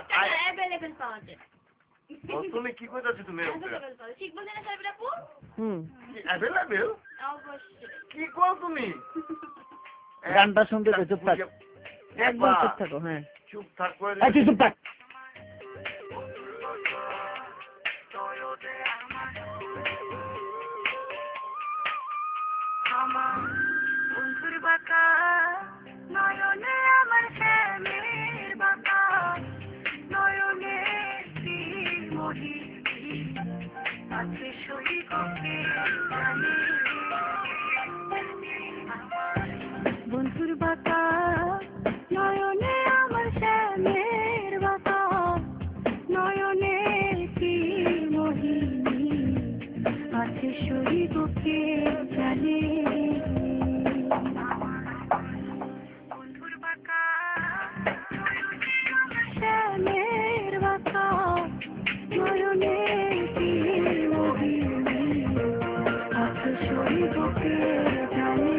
তুমি কি কইতাছো তুমি ঠিক বলছেন না সাহেব আপু? হুম অ্যাভেলেবল কি কও তুমি? গানটা শুনতে তো চুপ থাক, একদম চুপ থাকো। হ্যাঁ চুপ থাক করে আচ্ছা চুপ থাক। আমার বন্ধুর বাঁকা নয়নে আমার শ্যামের বাঁকা নয়নে মহি আছে সৈকতে জানে বন্ধুর বাঁকা নয়নে আমার শ্যামের বাঁকা নয়নে মোহিনী আছে সৈকতে জানে বন্ধুর বাঁকা শ্যামের বাঁকা নয়নে মোহিনী আছে সৈকতে জানে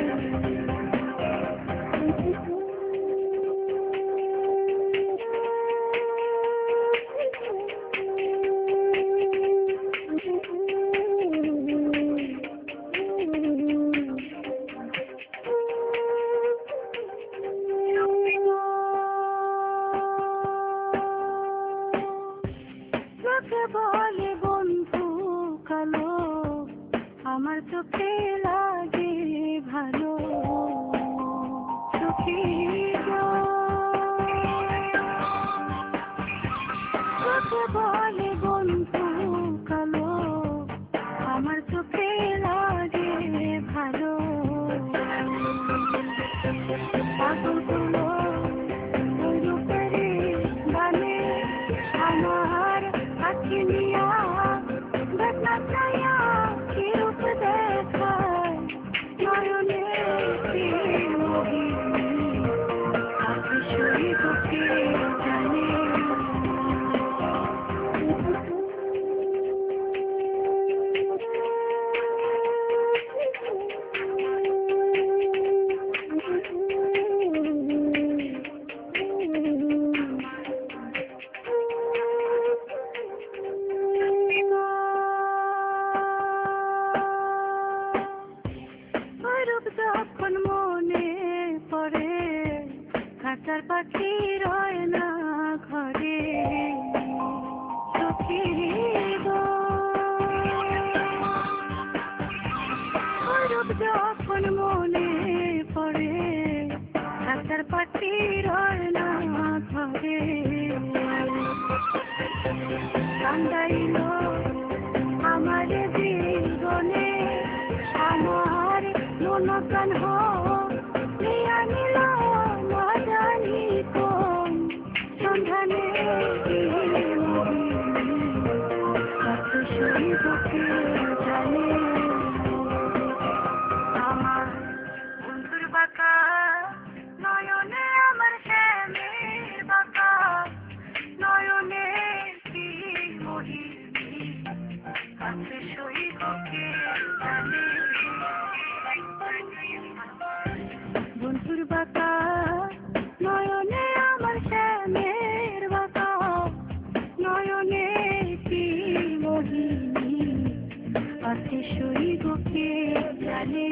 বলে বন্ধু কালো আমার চোখে লাগে ভালো চোখে বলে বন্ধু কালো আমার চোখে লাগে ভালো পাগল গুলো ওই রূপেরই গানে আমার আখি নিয়া ঘটনা ছায়া কি রূপ দেখায় নয়নে মোহিনী আছে সৈকতে জানে যখন মনে পড়ে খাঁচার পাখি রয় না ঘরে সখী যখন মনে পড়ে খাঁচার পাখি রয় না ঘরে কান্দাইল আমার জীবনে আমার মনকান হইয়া নিল মাদানি কোন সন্ধানে আছে সৈকতে জানে আমার বন্ধুর বাঁকা নয়নে আমার শ্যামের বাঁকা নয়নে কি মোহিনী আছে সৈকতে জানে বন্ধুর বাঁকা নয়নে আমার শ্যামের বাঁকা নয়নে কি মোহিনী আছে সৈকতে জানে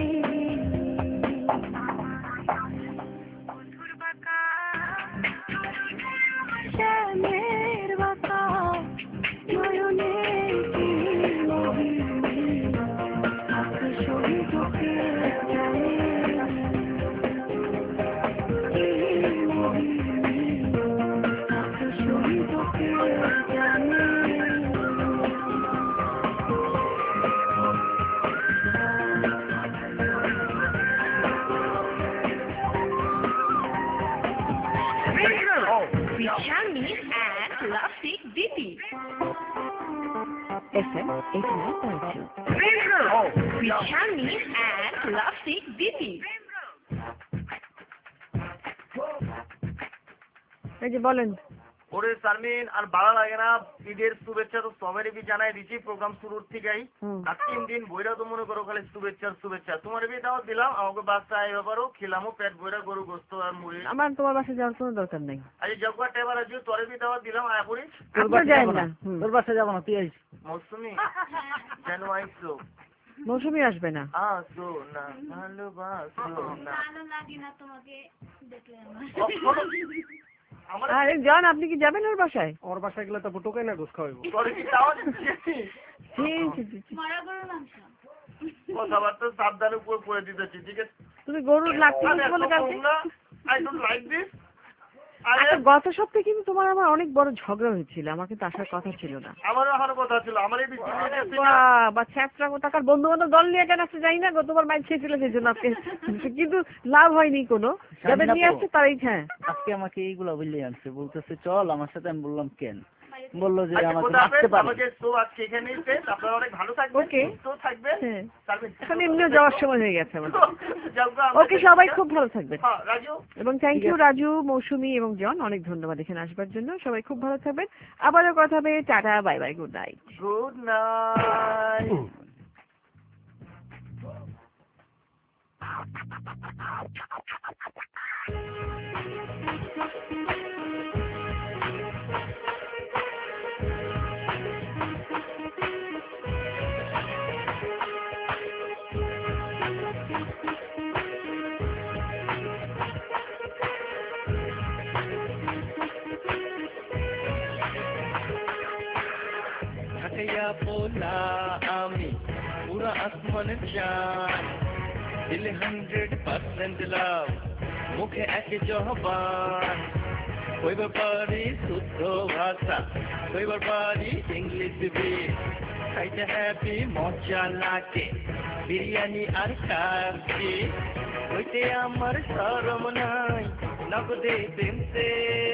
বন্ধুর বাঁকা নয়নে আমার with Charmy and Lovesick Diti. F M eighty-nine point two. With Charmy and Lovesick Diti. এই যে বলেন ওরে শারমিন আর ভালো লাগে না, ঈদের শুভেচ্ছা তো সবারই বি জানাই দিচ্ছি প্রোগ্রাম শুরুর থেকেই। আর তিন দিন বইরা তো মনে করো খালি শুভেচ্ছা শুভেচ্ছা। তোমার বি দাও দিলাম, আমাকে বাচ্চা আইবা পারো, খেলামও পেট বইরা গরু গোস্ত আর মুড়ি। আমার তোমার বাসায় যাওয়ার কোনো দরকার নেই। আজ জগবা টেবার আজ তোরে বি দাও দিলাম আয়া পড়ি। তোর বাসায় যাব না, তোর বাসায় যাব না, তুই আইস। মৌসুমি কেন আইছো? মৌসুমি আসবে না। আসো না ভালোবাসো না। ভালো লাগে না তোমাকে দেখলে আমার। আরে জন আপনি কি যাবেন ওর বাসায়? ওর বাসায় গেলে তো টোকাই না গোস খাওয়াইবো। তোরে কি দাও দিচ্ছি? মারা গরুর মাংস। কথাবার্তা সাবধানে উপর পড়ে দিতেছি, ঠিক আছে? তুমি গরুর লাগতে বলে কালকে আই ডোন্ট লাইক দিস। আচ্ছা গত সপ্তাহে কিন্তু তোমার আমার অনেক বড় ঝগড়া হয়েছিল, আমাকে তো আসার কথা ছিল না। আমারও আসার কথা ছিল, আমার এই বিচিত্র বা ছ্যাপটা কোথাকার বন্ধু বান্ধব দল নিয়ে কেন আসতে যাই না গো, তোমার মাইন্ড ছিল সেই জন্য আজকে, কিন্তু লাভ হয়নি কোনো, যাদের নিয়ে আসছে তারাই। হ্যাঁ আজকে আমাকে এইগুলা বললে আনছে, বলতেছে চল আমার সাথে। আমি বললাম কেন? বললো যে আমাকে আসতে পারে। আমাকে তো আজকে এখানেই শেষ, আপনারা অনেক ভালো থাকবেন, ওকে সুস্থ থাকবেন। এখন এমনিও যাওয়ার সময় হয়ে গেছে আমাদের। ওকে সবাই খুব ভালো থাকবেন। হ্যাঁ রাজু। এবং থ্যাংক ইউ রাজু, মৌসুমী এবং জন, অনেক ধন্যবাদ এখানে আসবার জন্য। সবাই খুব ভালো থাকবেন, আবারও কথা হবে, tata bye bye, good night. Good night. ঢাকাইয়া পোলা আমি পুরা আসমানের চাঁদ, দিলে হান্ড্রেড পার্সেন্ট লাভ, মুখে একে জহবান, কইবার পারি শুদ্ধ ভাষা, কইবার পারি ইংলিশ বিট, খাইতে হ্যাপি মজা লাগে বিরিয়ানি আর কাচ্চি, হইতে আমার শরম নাই নগদে দিনতে,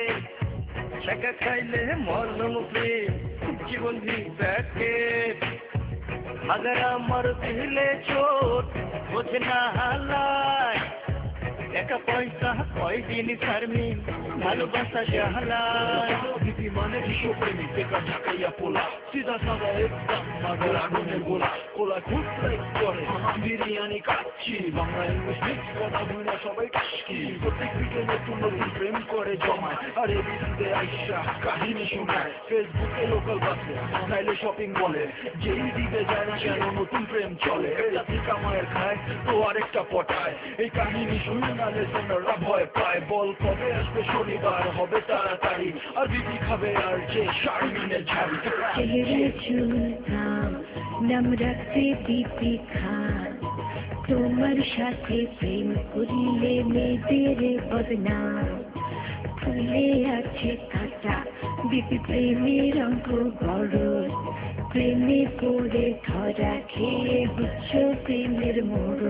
টাকা খাইলে মরম প্রেম জীবন প্যাকেট, আগার আমার দিলে চোট বোঝে না হালায়, টাকা পয়সা কয়দিন ছাড়মি ভালোবাসা জাহালায়, দিদি মানে বিশ্বপ্রেমী বেকার ঢাকাইয়া পোলা, সিধা সাদা একদম মাগের আগুনের গোলা, কোলা খুব লাইক করে বিরিয়ানি কাচ্ছি, বাংলা ইংলিশ মিক্স কথা বুঝা সবাই টাস্কি, প্রত্যেক দিকে নতুন নতুন প্রেম করে জমায়, আর এবিসিতে আইসা কাহিনী শোনায়, ফেসবুকে লোকাল বাসে নাইলে শপিং বলে, যেই দিকে যায় না কেন নতুন প্রেম চলে, জাতি কামায়ের খায় তো আরেকটা পটায়, এই কাহিনী শুনে না লেসেনাররা ভয় পায়, বল কবে আসবে শনিবার হবে তাড়াতাড়ি, আর বিপি খাবে আর যে শারমিনের ঝাড়ি, চেহারা চুলতাম নাম রাখতে বিপি খান, তোমার সাথে প্রেম করিলে মেয়েদের বদনাম, ফুলে আছে কাটা বিপি প্রেমের অঙ্ক বড়, প্রেমে পড়ে ধরা খেয়ে হচ্ছ প্রেমের মোড়,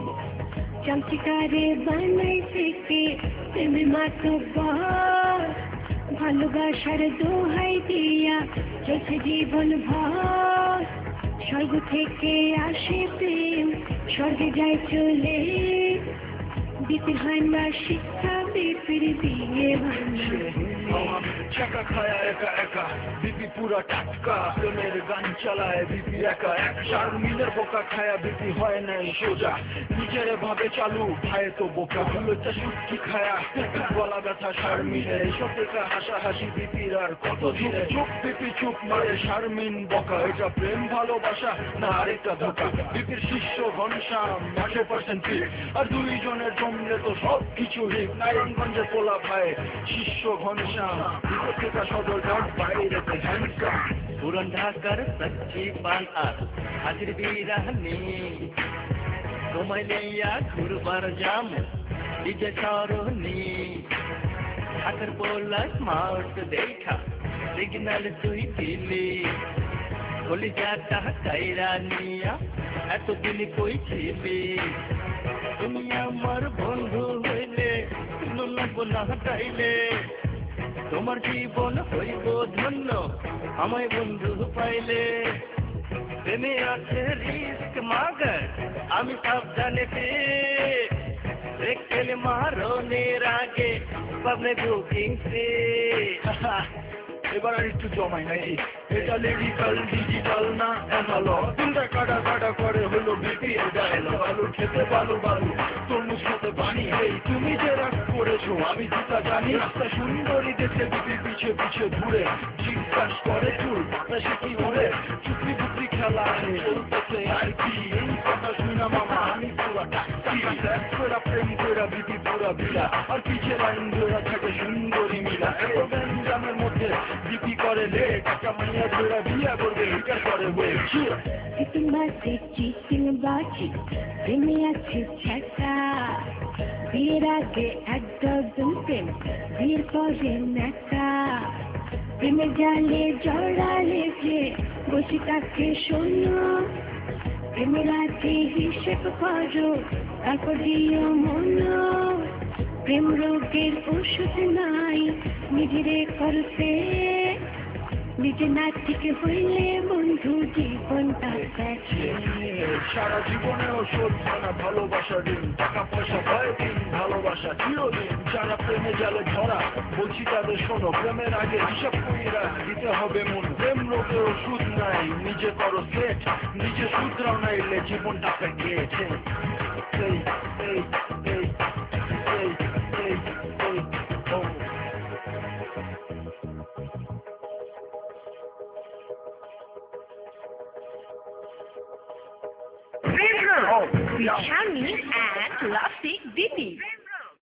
চামচিকারে বানাই থেকে প্রেমে মাতব্বর, ভালোবাসার দোহাই দিয়া চলছে জীবন ভর, স্বর্গ থেকে আসে প্রেম স্বর্গে যায় চলে, বিপির হয় না শিক্ষা বিপির বিয়ে হয় না, টাকা খায় একা একা বিপি পুরা টাটকা, প্রেমের গান চালায় বিপি একা এক, শারমিনের বোকা খায়া বিপি হয় নাই সোজা, নিজের ভাবে চালু খায় তো বোকা, লজ্জা সুটকি খায়া গলা ব্যথা শারমিনের, এসব থেকে হাসাহাসি বিপির আর কত দিনে, চুপ বিপি চুপ মারে শারমিন বকা, এটা প্রেম ভালোবাসা না আরেকটা ধোকা, বিপির শিষ্য ঘনশ্যাম একশো পার্সেন্ট ফিট, আর দুইজনের জমলে তো সব কিছু হিট, নারায়ণগঞ্জের পোলা ভাই শিষ্য ঘনশ্যাম, বিপত্রিকা সদর ঘাট বাইরেতে হ্যান্ডসাম, পুরান ঢাকার সচ্চি পান আর হাজির বিরাহানি, তোমায় লইয়া ঘুরবার জাম ডিজে সরণি, ঢাকার পোলা স্মার্ট দেখা সিগন্যাল তুই দিলি, কলিজাটা কাইরা নিয়া এতদিন কই ছিলি, তুমি আমার বন্ধু হইলে নুনব না তাইলে, তোমার জীবন হইব ধন্য আমায় বন্ধু পাইলে প্রেমে আছে রিস্ক মাগার আমি সাবধানে দেখলে মারণের আগে পাবনে বুকিং সে এবার আর একটু জমাই নাকি এটা লিরিক্যাল ডিজিটাল না অ্যানালগ তিনটা কাটা কাটা করে হলো বিপি ডায়লগ আলু খেতে ভালো ভালো তরমুজ খেতে পানি এই তুমি যে রাগ করেছো আমি তা জানি রাস্তা সুন্দরী দেখে বিপি পিছে পিছে ঘুরে জিজ্ঞাস করে চুল সে কি ওরে চুপড়ি পুপড়ি খেলা চলতেছে আর কি এই কথা শুনা মামা আমি পুরা টাকি পুরা প্রেম পুরা বিপি পুরা বিলা আর পিছে লাইন ধরা থাকে সুন্দরী মিলা এত গ্যাঞ্জামের মধ্যে বিপি করে লে টাকা মাইয়া ধরা বিয়া করবে হিটার করে বই চিটিং বাজে চিটিং বাজি প্রেমে আছে ছ্যাঁকা বিয়ের আগে এক ডজন প্রেম বিয়ের পরে ন্যাকা প্রেমে জালে জড়ালে যে বসে তাকে শোনো প্রেমের আগে হিসেব করো তারপর দিও মনো প্রেম রোগের ওষুধ নাই নিজেরে করতে নিজে না ঠিক হইলে বন্ধু জীবনটা দেখে সারা জীবনেও শোধ না ভালোবাসা দিন টাকা পয়সা ভয় দিন ভালোবাসা চিরদিন যারা প্রেমে জালে ধরা বলছি তাদের শোনো প্রেমের আগে হিসাব কইরা দিতে হবে মন প্রেম রোগের ওষুধ নাই নিজে করো সেট নিজে শুধরাও নাইলে জীবনটা প্যাকেট এই এই এই এই এই এই ও With Charming and Classic Dini.